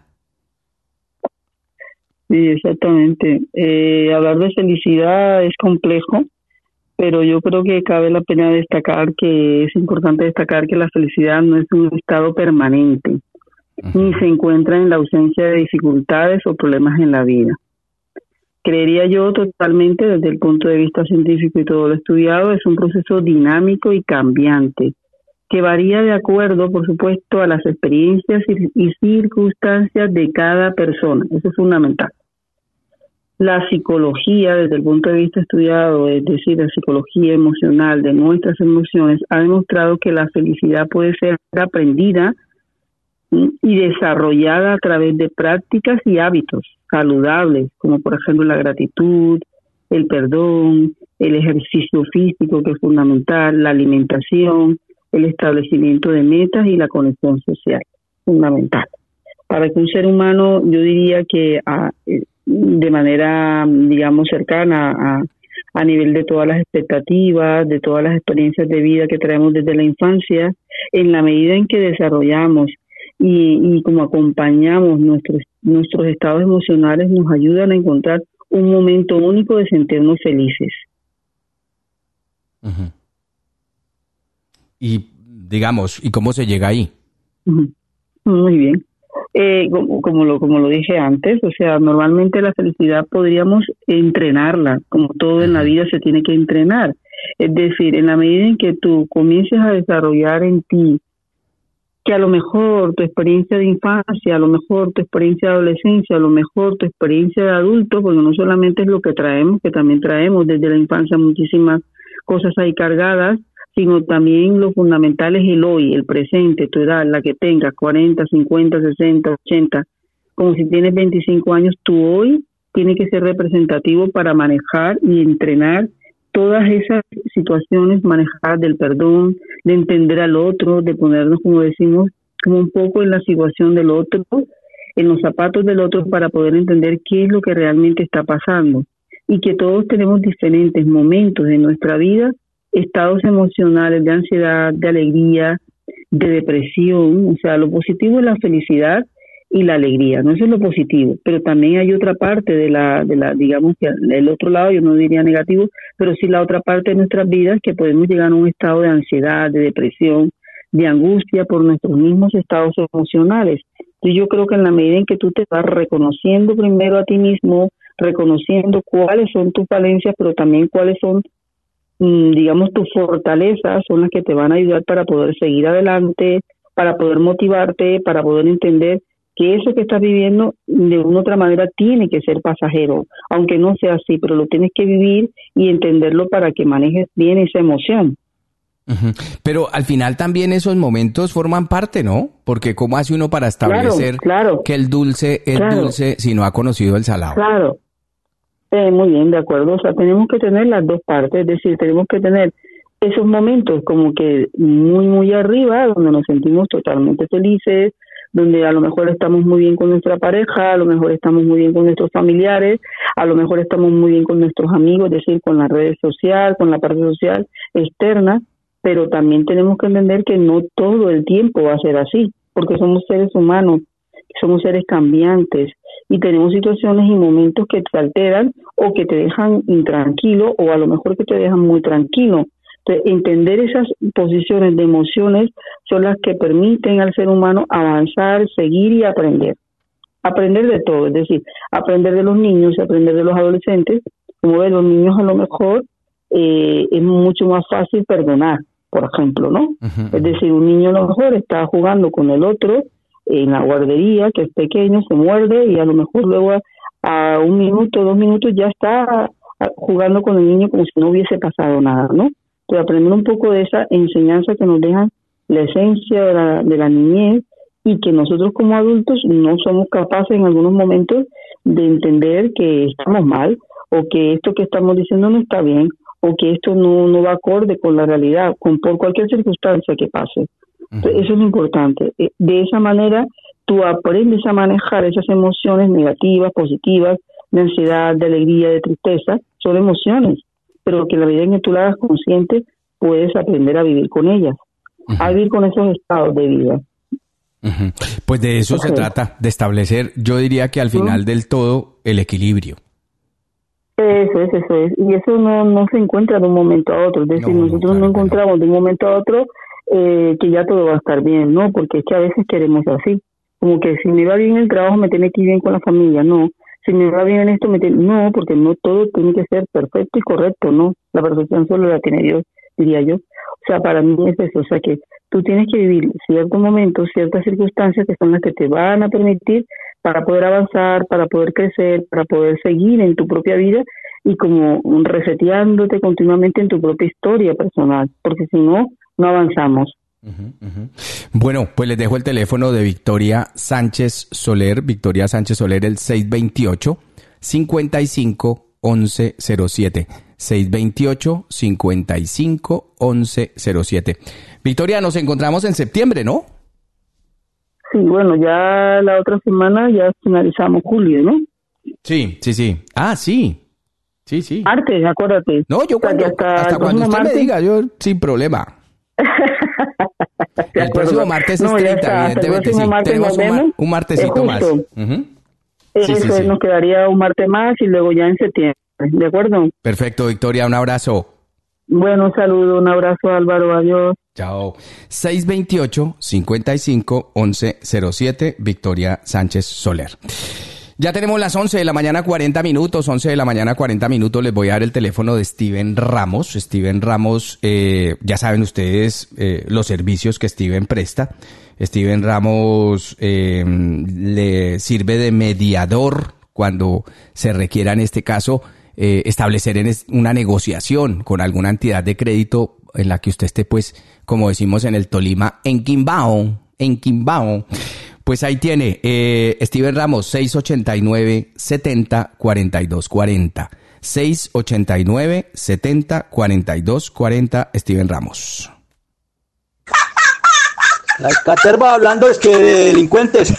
S8: Sí, exactamente. Eh, hablar de felicidad es complejo, pero yo creo que cabe la pena destacar que es importante destacar que la felicidad no es un estado permanente, uh-huh. ni se encuentra en la ausencia de dificultades o problemas en la vida. Creería yo totalmente, desde el punto de vista científico y todo lo estudiado, es un proceso dinámico y cambiante, que varía de acuerdo, por supuesto, a las experiencias y, y circunstancias de cada persona. Eso es fundamental. La psicología, desde el punto de vista estudiado, es decir, la psicología emocional de nuestras emociones, ha demostrado que la felicidad puede ser aprendida y desarrollada a través de prácticas y hábitos saludables, como por ejemplo la gratitud, el perdón, el ejercicio físico, que es fundamental, la alimentación, el establecimiento de metas y la conexión social, fundamental. Para que un ser humano, yo diría que a, de manera, digamos, cercana a, a nivel de todas las expectativas, de todas las experiencias de vida que traemos desde la infancia, en la medida en que desarrollamos y, y como acompañamos nuestros, nuestros estados emocionales, nos ayudan a encontrar un momento único de sentirnos felices.
S4: Uh-huh. Y, digamos, ¿y cómo se llega ahí?
S8: Uh-huh. Muy bien. Eh, como, como lo como lo dije antes, o sea, normalmente la felicidad podríamos entrenarla, como todo en la vida se tiene que entrenar. Es decir, en la medida en que tú comiences a desarrollar en ti que a lo mejor tu experiencia de infancia, a lo mejor tu experiencia de adolescencia, a lo mejor tu experiencia de adulto, porque no solamente es lo que traemos, que también traemos desde la infancia muchísimas cosas ahí cargadas, sino también lo fundamental es el hoy, el presente, tu edad, la que tengas, cuarenta, cincuenta, sesenta, ochenta, como si tienes veinticinco años, tu hoy tiene que ser representativo para manejar y entrenar todas esas situaciones, manejar del perdón, de entender al otro, de ponernos, como decimos, como un poco en la situación del otro, en los zapatos del otro, para poder entender qué es lo que realmente está pasando. Y que todos tenemos diferentes momentos de nuestra vida, estados emocionales de ansiedad, de alegría, de depresión. O sea, lo positivo es la felicidad y la alegría, no, eso es lo positivo, pero también hay otra parte de la, de la, digamos que el otro lado, yo no diría negativo, pero sí la otra parte de nuestras vidas, que podemos llegar a un estado de ansiedad, de depresión, de angustia por nuestros mismos estados emocionales. Y yo creo que en la medida en que tú te vas reconociendo primero a ti mismo, reconociendo cuáles son tus falencias, pero también cuáles son, digamos, tus fortalezas, son las que te van a ayudar para poder seguir adelante, para poder motivarte, para poder entender que eso que estás viviendo de una u otra manera tiene que ser pasajero, aunque no sea así, pero lo tienes que vivir y entenderlo para que manejes bien esa emoción.
S4: Uh-huh. Pero al final también esos momentos forman parte, ¿no? Porque ¿cómo hace uno para establecer
S8: claro, claro.
S4: que el dulce es claro. dulce si no ha conocido el salado?
S8: Claro, eh, muy bien, de acuerdo. O sea, tenemos que tener las dos partes, es decir, tenemos que tener esos momentos como que muy, muy arriba, donde nos sentimos totalmente felices, donde a lo mejor estamos muy bien con nuestra pareja, a lo mejor estamos muy bien con nuestros familiares, a lo mejor estamos muy bien con nuestros amigos, es decir, con las redes sociales, con la parte social externa, pero también tenemos que entender que no todo el tiempo va a ser así, porque somos seres humanos, somos seres cambiantes y tenemos situaciones y momentos que te alteran o que te dejan intranquilo o a lo mejor que te dejan muy tranquilo. Entonces, entender esas posiciones de emociones son las que permiten al ser humano avanzar, seguir y aprender. Aprender de todo, es decir, aprender de los niños y aprender de los adolescentes. Como ven, los niños a lo mejor eh, es mucho más fácil perdonar, por ejemplo, ¿no? Uh-huh. Es decir, un niño a lo mejor está jugando con el otro en la guardería, que es pequeño, se muerde y a lo mejor luego a, a un minuto, dos minutos ya está jugando con el niño como si no hubiese pasado nada, ¿no? Entonces, aprender un poco de esa enseñanza que nos deja la esencia de la, de la niñez y que nosotros como adultos no somos capaces en algunos momentos de entender que estamos mal o que esto que estamos diciendo no está bien o que esto no, no va acorde con la realidad, con por cualquier circunstancia que pase. Entonces, eso es lo importante. De esa manera, tú aprendes a manejar esas emociones negativas, positivas, de ansiedad, de alegría, de tristeza. Son emociones, pero que la medida en que tú la hagas consciente, puedes aprender a vivir con ellas, uh-huh. a vivir con esos estados de vida.
S4: Uh-huh. Pues de eso okay. se trata, de establecer, yo diría que al final uh-huh. del todo, el equilibrio.
S8: Eso es, eso es. Y eso no, no se encuentra de un momento a otro. Es decir, no, nosotros no, no encontramos no. de un momento a otro eh, que ya todo va a estar bien, ¿no? Porque es que a veces queremos así. Como que si me va bien el trabajo, me tiene que ir bien con la familia, no. Si me va bien en esto, me tiene... no, porque no todo tiene que ser perfecto y correcto, ¿no? La perfección solo la tiene Dios, diría yo. O sea, para mí es eso. O sea, que tú tienes que vivir ciertos momentos, ciertas circunstancias que son las que te van a permitir para poder avanzar, para poder crecer, para poder seguir en tu propia vida y como reseteándote continuamente en tu propia historia personal, porque si no, no avanzamos.
S4: Uh-huh, uh-huh. Bueno, pues les dejo el teléfono de Victoria Sánchez Soler, Victoria Sánchez Soler, el seis veintiocho, cincuenta y cinco, once cero siete, seis veintiocho, cincuenta y cinco, once cero siete. Victoria, nos encontramos en septiembre, ¿no?
S8: Sí, bueno, ya la otra semana ya finalizamos julio, ¿no?
S4: Sí, sí, sí. Ah, sí. Sí, sí.
S8: Martes, acuérdate.
S4: No, yo cuando, hasta, hasta cuando usted martes. me diga, yo sin problema. El próximo martes es no, treinta, evidentemente, sí. Tenemos un, mar, un martesito más. Uh-huh.
S8: Eso sí, sí, sí. Nos quedaría un martes más y luego ya en septiembre, ¿de acuerdo?
S4: Perfecto, Victoria, un abrazo.
S8: Bueno, un saludo, un abrazo, Álvaro, adiós.
S4: Chao. seis veintiocho, cincuenta y cinco, once cero siete, Victoria Sánchez Soler. Ya tenemos las once de la mañana, cuarenta minutos, once de la mañana, cuarenta minutos. Les voy a dar el teléfono de Steven Ramos. Steven Ramos, eh, ya saben ustedes eh, los servicios que Steven presta. Steven Ramos eh, le sirve de mediador cuando se requiera, en este caso, eh, establecer en una negociación con alguna entidad de crédito en la que usted esté, pues, como decimos en el Tolima, en Quimbao, en Quimbao. Pues ahí tiene, eh, Steven Ramos, seis ochenta y nueve, setenta, cuarenta y dos cuarenta. seis ochenta y nueve, setenta, cuarenta y dos cuarenta, Steven Ramos.
S11: La caterva hablando es que de delincuentes.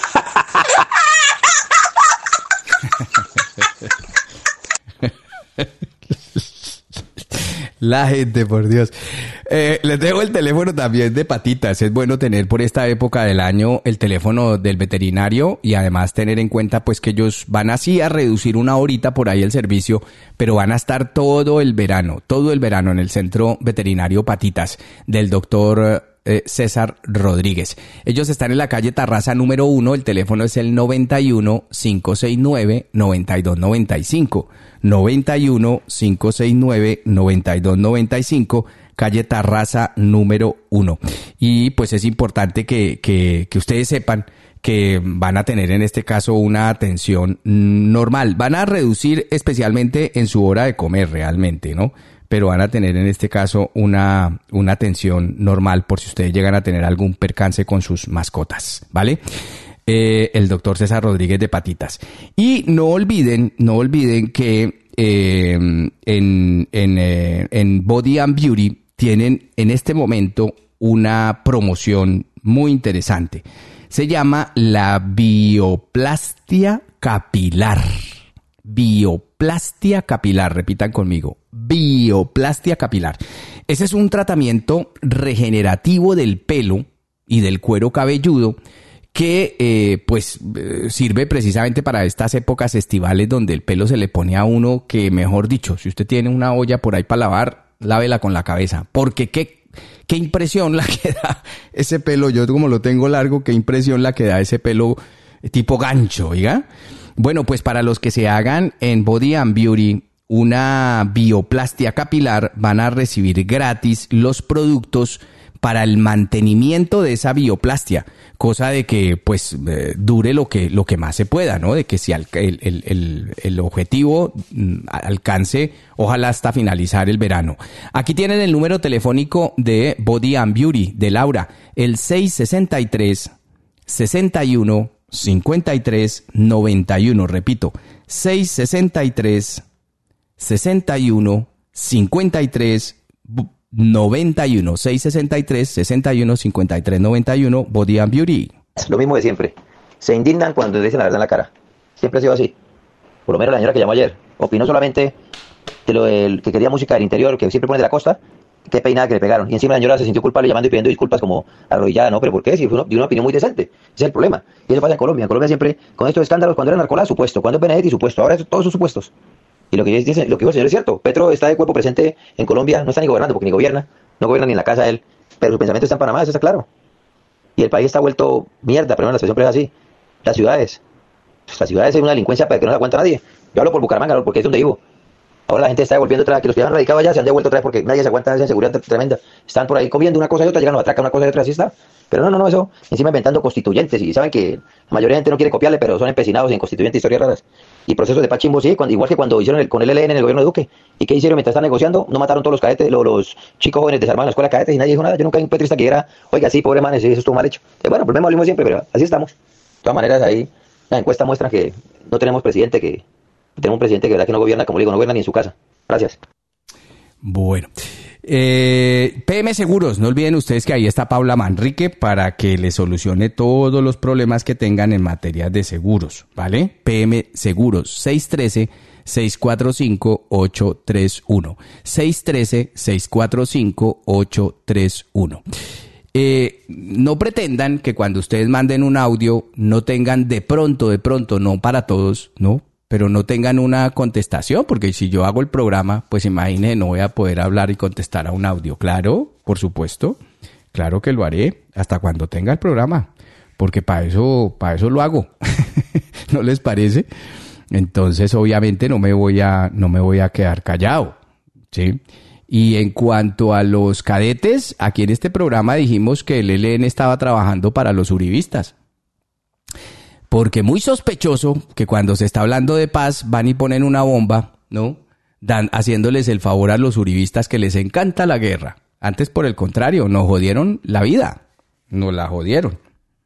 S4: La gente, por Dios. Eh, les dejo el teléfono también de Patitas. Es bueno tener por esta época del año el teléfono del veterinario y además tener en cuenta pues que ellos van así a reducir una horita por ahí el servicio, pero van a estar todo el verano, todo el verano en el centro veterinario Patitas del doctor eh, César Rodríguez. Ellos están en la calle Tarraza número uno, el teléfono es el noventa y uno, cinco sesenta y nueve, noventa y dos noventa y cinco. noventa y uno, cinco sesenta y nueve, noventa y dos noventa y cinco, calle Tarraza número uno. Y pues es importante que, que, que ustedes sepan que van a tener en este caso una atención normal. Van a reducir especialmente en su hora de comer realmente, ¿no? pero van a tener en este caso una, una atención normal por si ustedes llegan a tener algún percance con sus mascotas, ¿vale? Eh, el doctor César Rodríguez de Patitas. Y no olviden, no olviden que eh, en, en, eh, en Body and Beauty tienen en este momento una promoción muy interesante. Se llama la bioplastia capilar. Bioplastia capilar, repitan conmigo. Bioplastia capilar. Ese es un tratamiento regenerativo del pelo y del cuero cabelludo que eh, pues eh, sirve precisamente para estas épocas estivales donde el pelo se le pone a uno que, mejor dicho, si usted tiene una olla por ahí para lavar, lávela con la cabeza, porque qué, qué impresión la que da ese pelo. Yo como lo tengo largo, qué impresión la que da ese pelo tipo gancho, ¿oiga? Bueno, pues para los que se hagan en Body and Beauty una bioplastia capilar, van a recibir gratis los productos para el mantenimiento de esa bioplastia, cosa de que pues eh, dure lo que lo que más se pueda, ¿no? De que si el, el, el, el objetivo mm, alcance, ojalá hasta finalizar el verano. Aquí tienen el número telefónico de Body and Beauty, de Laura, el seis sesenta y tres, sesenta y uno, cincuenta y tres, noventa y uno, repito, seis sesenta y tres, sesenta y uno, cincuenta y tres, noventa y uno, seis sesenta y tres, sesenta y uno, cincuenta y tres, noventa y uno, Body and Beauty.
S15: Lo mismo de siempre. Se indignan cuando dicen la verdad en la cara. Siempre ha sido así. Por lo menos la señora que llamó ayer opinó solamente de lo del que quería música del interior, que siempre pone de la costa, qué peinada que le pegaron. Y encima la señora se sintió culpable llamando y pidiendo disculpas como arrodillada, ¿no? ¿Pero por qué? Si fue una, una opinión muy decente. Ese es el problema. Y eso pasa en Colombia. En Colombia siempre, con estos escándalos, cuando era Narcolá, supuesto. Cuando es Benedetti, supuesto. Ahora todos son supuestos. Y lo que dice, lo que dijo el señor es cierto. Petro está de cuerpo presente en Colombia, no está ni gobernando porque ni gobierna, no gobierna ni en la casa de él, pero su pensamiento está en Panamá, eso está claro. Y el país está vuelto mierda, pero no, la situación es así. Las ciudades, las ciudades hay una delincuencia que no se aguanta nadie. Yo hablo por Bucaramanga, porque es donde vivo. Ahora la gente está devolviendo otra vez, que los que han radicado allá se han devuelto otra vez porque nadie se aguanta esa inseguridad tremenda. Están por ahí comiendo una cosa y otra, llegan, nos atracan una cosa y otra, así está. Pero no, no, no, eso, encima inventando constituyentes, y saben que la mayoría de gente no quiere copiarle, pero son empecinados en constituyentes, historias raras. Y procesos de paz chimbo, sí, cuando, igual que cuando hicieron el, con el E L N en el gobierno de Duque. ¿Y qué hicieron mientras están negociando? No mataron todos los cadetes, los, los chicos jóvenes desarmados en la escuela de cadetes y nadie dijo nada. Yo nunca vi un petrista que dijera, oiga, sí, pobre man, eso estuvo mal hecho. Eh, bueno, pues mismo siempre, pero así estamos. De todas maneras, ahí la encuesta muestra que no tenemos presidente, que tenemos un presidente que verdad que no gobierna, como digo, no gobierna ni en su casa. Gracias.
S4: Bueno, eh, P M Seguros, no olviden ustedes que ahí está Paula Manrique para que les solucione todos los problemas que tengan en materia de seguros, ¿vale? P M Seguros, seis uno tres, seis cuatro cinco, ocho tres uno, seis uno tres, seis cuatro cinco, ocho tres uno. Eh, no pretendan que cuando ustedes manden un audio no tengan de pronto, de pronto, no para todos, ¿no? Pero no tengan una contestación, porque si yo hago el programa, pues imagínense, no voy a poder hablar y contestar a un audio. Claro, por supuesto, claro que lo haré hasta cuando tenga el programa, porque para eso, para eso lo hago. ¿No les parece? Entonces, obviamente, no me voy a, no me voy a quedar callado, ¿sí? Y en cuanto a los cadetes, aquí en este programa dijimos que el E L N estaba trabajando para los uribistas. Porque muy sospechoso que cuando se está hablando de paz van y ponen una bomba, ¿no? Dan, haciéndoles el favor a los uribistas que les encanta la guerra. Antes, por el contrario, nos jodieron la vida. Nos la jodieron.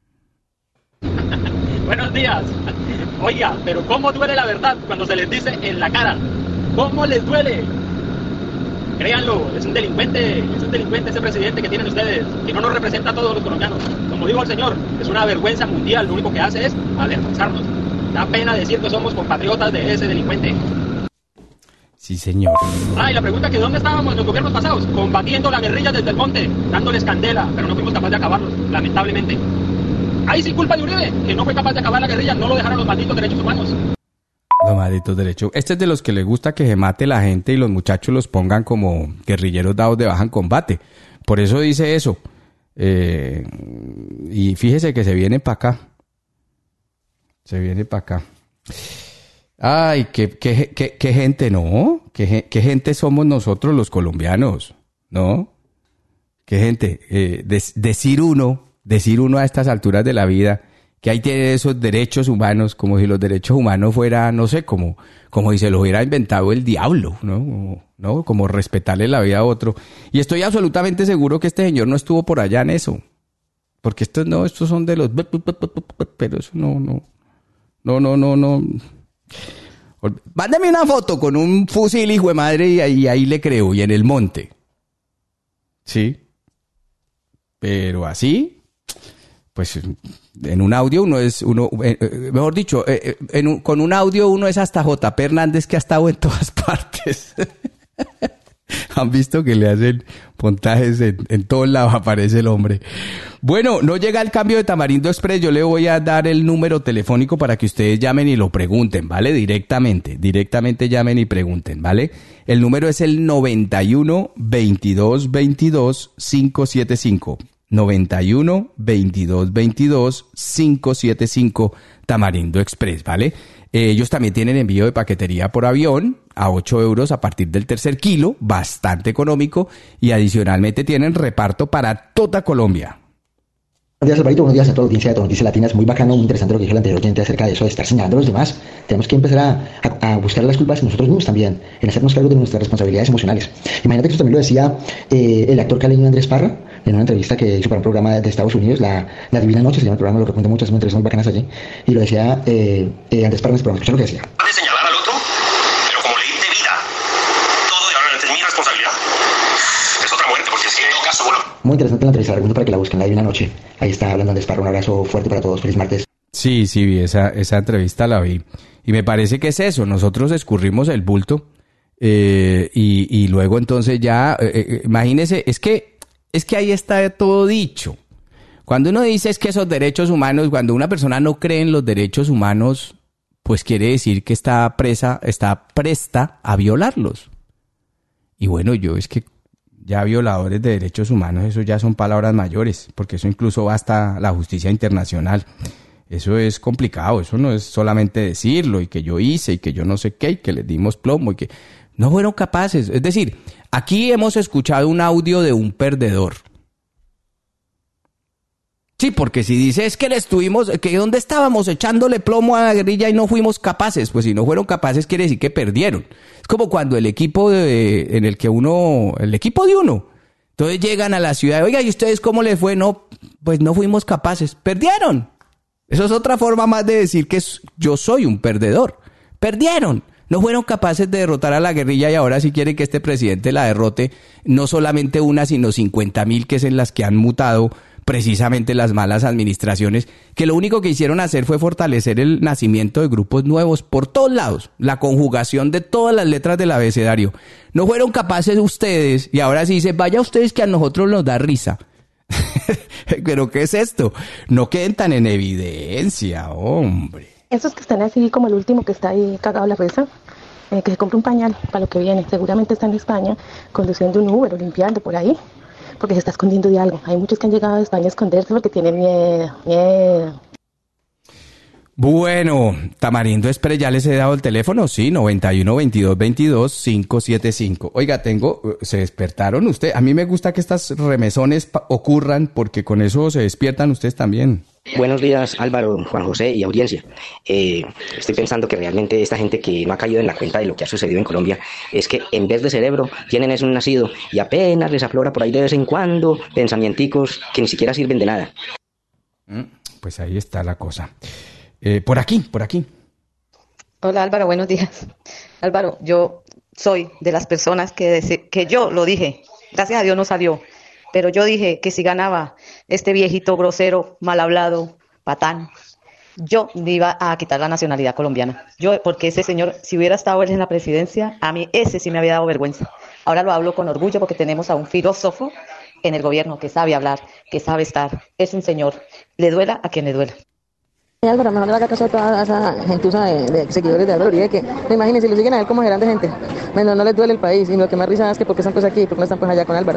S17: Buenos días. Oiga, pero ¿cómo duele la verdad cuando se les dice en la cara? ¿Cómo les duele? Créanlo, es un delincuente, es un delincuente ese presidente que tienen ustedes, que no nos representa a todos los colombianos. Como dijo el señor, es una vergüenza mundial, lo único que hace es avergonzarnos. Da pena decir que somos compatriotas de ese delincuente.
S4: Sí, señor.
S17: Ah, y la pregunta que ¿dónde estábamos en los gobiernos pasados? Combatiendo la guerrilla desde el monte, dándoles candela, pero no fuimos capaces de acabarlos, lamentablemente. Ahí sí culpa de Uribe, que no fue capaz de acabar la guerrilla, no lo dejaron los malditos derechos humanos.
S4: Los malditos derechos. Este es de los que les gusta que se mate la gente y los muchachos los pongan como guerrilleros dados de baja en combate. Por eso dice eso. Eh, y fíjese que se viene para acá. Se viene para acá. Ay, qué, qué, qué, qué gente, ¿no? Qué, qué gente somos nosotros los colombianos, ¿no? Qué gente. Eh, des, decir uno, decir uno a estas alturas de la vida que ahí tiene esos derechos humanos, como si los derechos humanos fueran, no sé, como, como si se los hubiera inventado el diablo, ¿no? ¿no? Como respetarle la vida a otro. Y estoy absolutamente seguro que este señor no estuvo por allá en eso. Porque estos no, estos son de los... Pero eso no, no, no, no, no, no. Mándame una foto con un fusil, hijo de madre, y ahí, ahí le creo, y en el monte. Sí. Pero así, pues en un audio uno es, uno, eh, mejor dicho, eh, en un, con un audio uno es hasta J P Hernández, que ha estado en todas partes. Han visto que le hacen montajes en, en todos lados, aparece el hombre. Bueno, no llega el cambio de Tamarindo Express. Yo le voy a dar el número telefónico para que ustedes llamen y lo pregunten, ¿vale? Directamente, directamente llamen y pregunten, ¿vale? El número es el noventa y uno, veintidós, veintidós, quinientos setenta y cinco. noventa y uno, veintidós, veintidós, quinientos setenta y cinco, Tamarindo Express, ¿vale? Eh, ellos también tienen envío de paquetería por avión a ocho euros a partir del tercer kilo, bastante económico, y adicionalmente tienen reparto para toda Colombia.
S2: Buenos días, Alvarito. Buenos días a toda la audiencia de Todo Noticias Latinas. Muy bacano, muy interesante lo que dijo el anterior oyente acerca de eso, de estar señalando a los demás. Tenemos que empezar a, a, a buscar las culpas nosotros mismos también, en hacernos cargo de nuestras responsabilidades emocionales. Imagínate que eso también lo decía eh, el actor caleño Andrés Parra, en una entrevista que hizo para un programa de Estados Unidos, La, la Divina Noche, se llama el programa, lo recomiendo mucho, es una entrevista muy bacanas allí, y lo decía eh, eh, Andrés Parra en ese programa. Escucha lo que decía.
S19: De señalar al otro, pero como ley de vida, todo de ahora es mi responsabilidad. Es otra muerte, porque si en todo caso, bueno.
S2: Muy interesante la entrevista, la recomiendo para que la busquen, La Divina Noche. Ahí está hablando Andrés Parra. Un abrazo fuerte para todos. Feliz martes.
S4: Sí, sí, vi esa, esa entrevista, la vi. Y me parece que es eso. Nosotros escurrimos el bulto eh, y, y luego entonces ya, eh, eh, imagínese, es que, es que ahí está todo dicho. Cuando uno dice es que esos derechos humanos, cuando una persona no cree en los derechos humanos, pues quiere decir que está presa, está presta a violarlos. Y bueno, yo es que ya violadores de derechos humanos, eso ya son palabras mayores, porque eso incluso va hasta la justicia internacional. Eso es complicado, eso no es solamente decirlo y que yo hice y que yo no sé qué y que les dimos plomo y que no fueron capaces. Es decir, aquí hemos escuchado un audio de un perdedor. Sí, porque si dice es que le estuvimos, que dónde estábamos echándole plomo a la guerrilla y no fuimos capaces, pues si no fueron capaces quiere decir que perdieron. Es como cuando el equipo de, en el que uno, el equipo de uno, entonces llegan a la ciudad, oiga, ¿y ustedes cómo les fue? No, pues no fuimos capaces, perdieron. Eso es otra forma más de decir que yo soy un perdedor. Perdieron. No fueron capaces de derrotar a la guerrilla y ahora sí quieren que este presidente la derrote, no solamente una, sino cincuenta mil, que es en las que han mutado precisamente las malas administraciones, que lo único que hicieron hacer fue fortalecer el nacimiento de grupos nuevos por todos lados, la conjugación de todas las letras del abecedario. No fueron capaces ustedes, y ahora sí dicen, vaya ustedes que a nosotros nos da risa. ¿Pero qué es esto? No queden tan en evidencia, hombre.
S22: Esos que están así como el último que está ahí cagado la risa, eh, que se compra un pañal para lo que viene, seguramente está en España conduciendo un Uber o limpiando por ahí, porque se está escondiendo de algo. Hay muchos que han llegado a España a esconderse porque tienen miedo, miedo.
S4: Bueno, Tamarindo Express, ¿ya les he dado el teléfono? Sí, noventa y uno, veintidós, veintidós, quinientos setenta y cinco. Oiga, tengo, se despertaron ustedes. A mí me gusta que estas remesones pa- ocurran porque con eso se despiertan ustedes también.
S24: Buenos días, Álvaro, Juan José y audiencia. Eh, estoy pensando que realmente esta gente que no ha caído en la cuenta de lo que ha sucedido en Colombia es que en vez de cerebro tienen es un nacido y apenas les aflora por ahí de vez en cuando pensamienticos que ni siquiera sirven de nada.
S4: Pues ahí está la cosa. Eh, por aquí, por aquí.
S25: Hola Álvaro, buenos días. Álvaro, yo soy de las personas que, dese- que yo lo dije, gracias a Dios no salió, pero yo dije que si ganaba este viejito grosero, mal hablado, patán, yo le iba a quitar la nacionalidad colombiana. Yo, porque ese señor, si hubiera estado él en la presidencia, a mí ese sí me había dado vergüenza. Ahora lo hablo con orgullo porque tenemos a un filósofo en el gobierno que sabe hablar, que sabe estar. Es un señor, le duela a quien le duela.
S26: Álvaro, mejor no le haga caso a toda esa gentuza de, de seguidores de Álvaro Uribe, que me imagínense, si lo siguen a él como gerente de gente, menos no les duele el país, y lo que más risa es que porque están pues aquí, porque no están pues allá con Álvaro.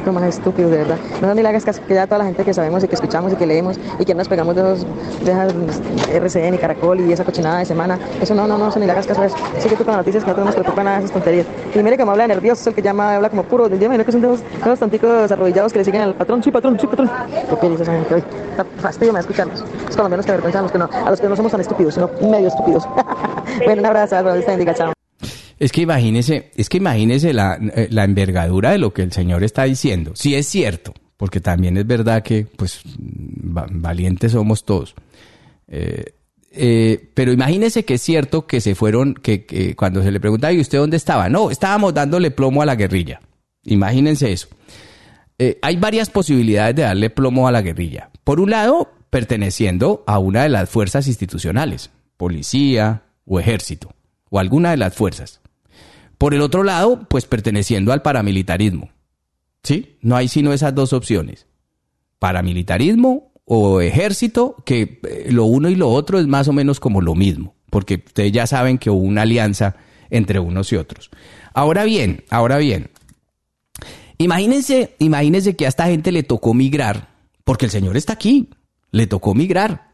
S26: Lo más estúpido, de verdad. No, ni le hagas caso, que ya toda la gente que sabemos y que escuchamos y que leemos y que nos pegamos de esos, de esas R C N y Caracol y esa cochinada de semana, eso no, no, no, eso ni le hagas caso a eso. Sigue tú con las noticias que no tenemos que preocupar nada de esas tonterías. Y mire que me habla nervioso, es el que llama, habla como puro, del día, mira que son de esos, de esos tonticos arrodillados que le siguen al patrón, sí, patrón, sí, patrón. ¿Qué pereza esa gente hoy? Está fastidio me escucharlos. Es colombianos que avergüenzan a los que no, a los que no somos tan estúpidos, sino medio estúpidos. Bueno, un abrazo, Álvaro, Dios te bendiga, chao.
S4: Es que imagínese, es que imagínese la, la envergadura de lo que el señor está diciendo. Si es cierto, porque también es verdad que, pues, valientes somos todos. Eh, eh, pero imagínese que es cierto que se fueron, que, que cuando se le preguntaba, ¿y usted dónde estaba? No, estábamos dándole plomo a la guerrilla. Imagínense eso. Eh, hay varias posibilidades de darle plomo a la guerrilla. Por un lado, perteneciendo a una de las fuerzas institucionales, policía o ejército, o alguna de las fuerzas. Por el otro lado, pues perteneciendo al paramilitarismo. ¿Sí? No hay sino esas dos opciones. Paramilitarismo o ejército, que lo uno y lo otro es más o menos como lo mismo, porque ustedes ya saben que hubo una alianza entre unos y otros. Ahora bien, ahora bien, imagínense, imagínense que a esta gente le tocó migrar, porque el señor está aquí, le tocó migrar.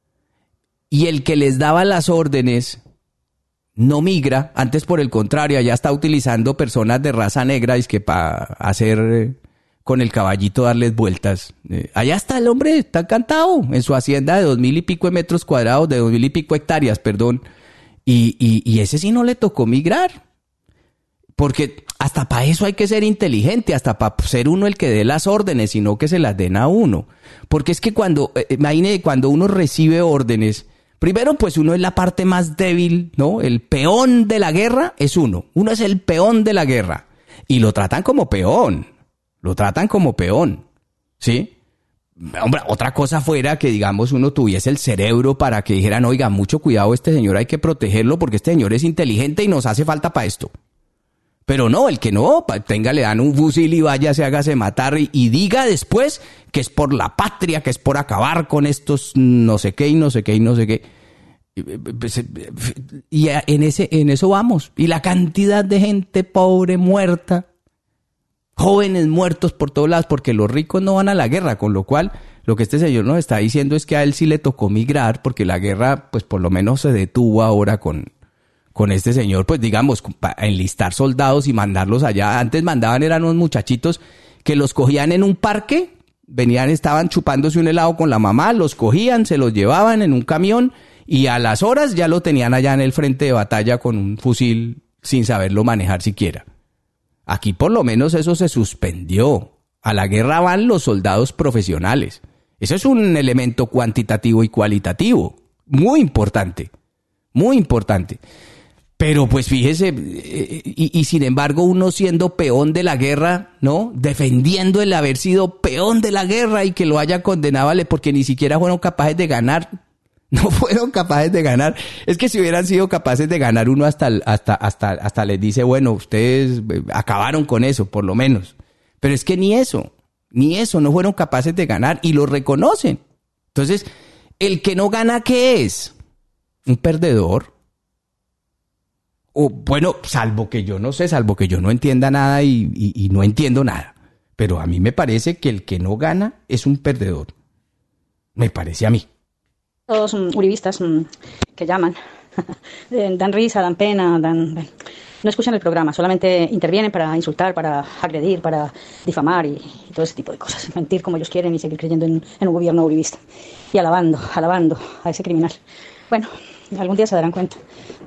S4: Y el que les daba las órdenes no migra, antes por el contrario, allá está utilizando personas de raza negra, es que para hacer eh, con el caballito darles vueltas. Eh, allá está el hombre, está encantado, en su hacienda de dos mil y pico de metros cuadrados, de dos mil y pico hectáreas, perdón. Y, y, y ese sí no le tocó migrar. Porque hasta para eso hay que ser inteligente, hasta para ser uno el que dé las órdenes, sino que se las den a uno. Porque es que cuando, eh, imagine, cuando uno recibe órdenes, primero, pues uno es la parte más débil, ¿no? El peón de la guerra es uno. Uno es el peón de la guerra. Y lo tratan como peón. Lo tratan como peón. ¿Sí? Hombre, otra cosa fuera que, digamos, uno tuviese el cerebro para que dijeran, oiga, mucho cuidado, este señor hay que protegerlo porque este señor es inteligente y nos hace falta para esto. Pero no, el que no, tenga, le dan un fusil y vaya, se hágase matar y, y diga después que es por la patria, que es por acabar con estos no sé qué y no sé qué y no sé qué. Y en ese, en eso vamos. Y la cantidad de gente pobre, muerta, jóvenes muertos por todos lados, porque los ricos no van a la guerra, con lo cual lo que este señor nos está diciendo es que a él sí le tocó migrar, porque la guerra, pues por lo menos se detuvo ahora con... con este señor, pues digamos, para enlistar soldados y mandarlos allá. Antes mandaban, eran unos muchachitos que los cogían en un parque, venían, estaban chupándose un helado con la mamá, los cogían, se los llevaban en un camión y a las horas ya lo tenían allá en el frente de batalla con un fusil sin saberlo manejar siquiera. Aquí por lo menos eso se suspendió. A la guerra van los soldados profesionales. Eso es un elemento cuantitativo y cualitativo, muy importante, muy importante. Pero pues fíjese, y, y sin embargo uno siendo peón de la guerra, ¿no? Defendiendo el haber sido peón de la guerra y que lo haya condenado, vale, porque ni siquiera fueron capaces de ganar. No fueron capaces de ganar. Es que si hubieran sido capaces de ganar, uno hasta, hasta, hasta, hasta les dice, bueno, ustedes acabaron con eso, por lo menos. Pero es que ni eso, ni eso, no fueron capaces de ganar y lo reconocen. Entonces, el que no gana, ¿qué es? Un perdedor. O bueno, salvo que yo no sé, salvo que yo no entienda nada y, y, y no entiendo nada. Pero a mí me parece que el que no gana es un perdedor. Me parece a mí.
S6: Todos um, uribistas um, que llaman, dan risa, dan pena, dan... no escuchan el programa, solamente intervienen para insultar, para agredir, para difamar y, y todo ese tipo de cosas. Mentir como ellos quieren y seguir creyendo en, en un gobierno uribista. Y alabando, alabando a ese criminal. Bueno, algún día se darán cuenta.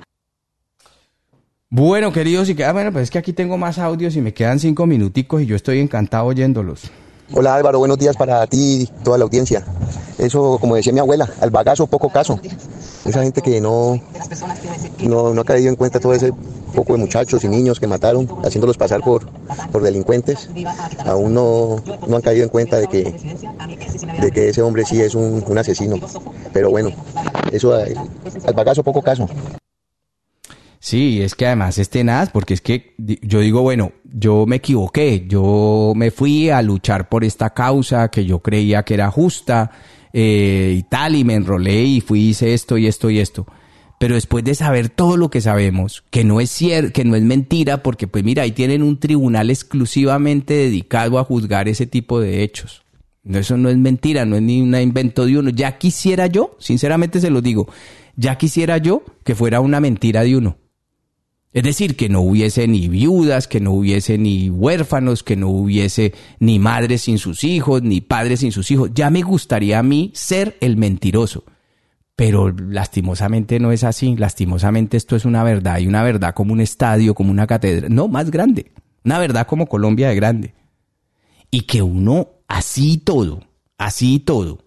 S4: Bueno, queridos, y que, ah, bueno, pues es que aquí tengo más audios y me quedan cinco minuticos y yo estoy encantado oyéndolos.
S5: Hola Álvaro, buenos días para ti y toda la audiencia. Eso, como decía mi abuela, al bagazo poco caso. Esa gente que no, no, no ha caído en cuenta todo ese poco de muchachos y niños que mataron, haciéndolos pasar por, por delincuentes, aún no, no han caído en cuenta de que, de que ese hombre sí es un, un asesino. Pero bueno, eso al, al bagazo poco caso.
S4: Sí, es que además es tenaz, porque es que yo digo, bueno, yo me equivoqué, yo me fui a luchar por esta causa que yo creía que era justa, eh, y tal, y me enrolé y fui, hice esto y esto y esto. Pero después de saber todo lo que sabemos, que no es cierto, que no es mentira, porque pues mira, ahí tienen un tribunal exclusivamente dedicado a juzgar ese tipo de hechos. Eso no es mentira, no es ni un invento de uno. Ya quisiera yo, sinceramente se lo digo, ya quisiera yo que fuera una mentira de uno. Es decir, que no hubiese ni viudas, que no hubiese ni huérfanos, que no hubiese ni madres sin sus hijos, ni padres sin sus hijos. Ya me gustaría a mí ser el mentiroso. Pero lastimosamente no es así. Lastimosamente esto es una verdad, y una verdad como un estadio, como una catedral. No, más grande. Una verdad como Colombia de grande. Y que uno, así y todo, así y todo,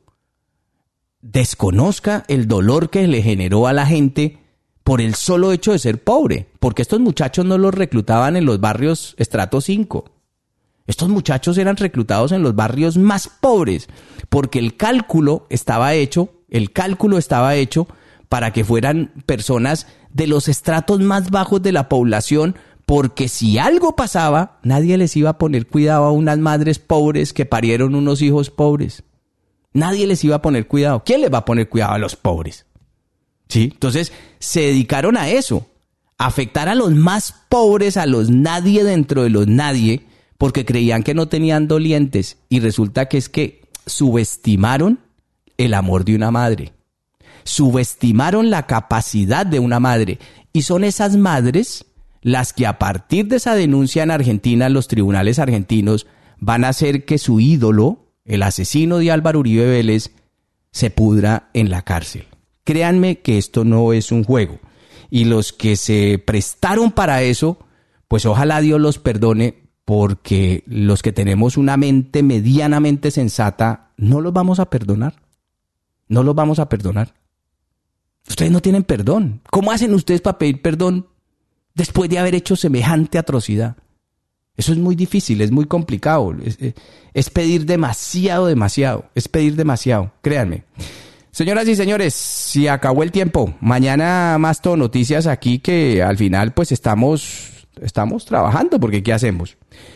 S4: desconozca el dolor que le generó a la gente por el solo hecho de ser pobre, porque estos muchachos no los reclutaban en los barrios estrato cinco. Estos muchachos eran reclutados en los barrios más pobres, porque el cálculo estaba hecho, el cálculo estaba hecho para que fueran personas de los estratos más bajos de la población, porque si algo pasaba, nadie les iba a poner cuidado a unas madres pobres que parieron unos hijos pobres. Nadie les iba a poner cuidado. ¿Quién les va a poner cuidado a los pobres? ¿Sí? Entonces se dedicaron a eso, a afectar a los más pobres, a los nadie dentro de los nadie, porque creían que no tenían dolientes, y resulta que es que subestimaron el amor de una madre, subestimaron la capacidad de una madre, y son esas madres las que a partir de esa denuncia en Argentina, los tribunales argentinos van a hacer que su ídolo, el asesino de Álvaro Uribe Vélez, se pudra en la cárcel. Créanme que esto no es un juego. Y los que se prestaron para eso, pues ojalá Dios los perdone, porque los que tenemos una mente medianamente sensata, no los vamos a perdonar. No los vamos a perdonar. Ustedes no tienen perdón. ¿Cómo hacen ustedes para pedir perdón después de haber hecho semejante atrocidad? Eso es muy difícil, es muy complicado. Es, es pedir demasiado, demasiado. Es pedir demasiado, créanme. Señoras y señores, se acabó el tiempo. Mañana más todo noticias aquí, que al final pues estamos, estamos trabajando, porque ¿qué hacemos?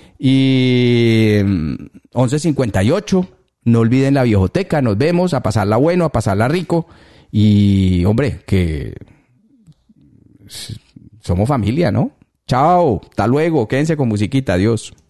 S4: Y once cincuenta y ocho, no olviden la viejoteca, nos vemos, a pasarla bueno, a pasarla rico. Y hombre, que somos familia, ¿no? Chao, hasta luego, quédense con musiquita, adiós.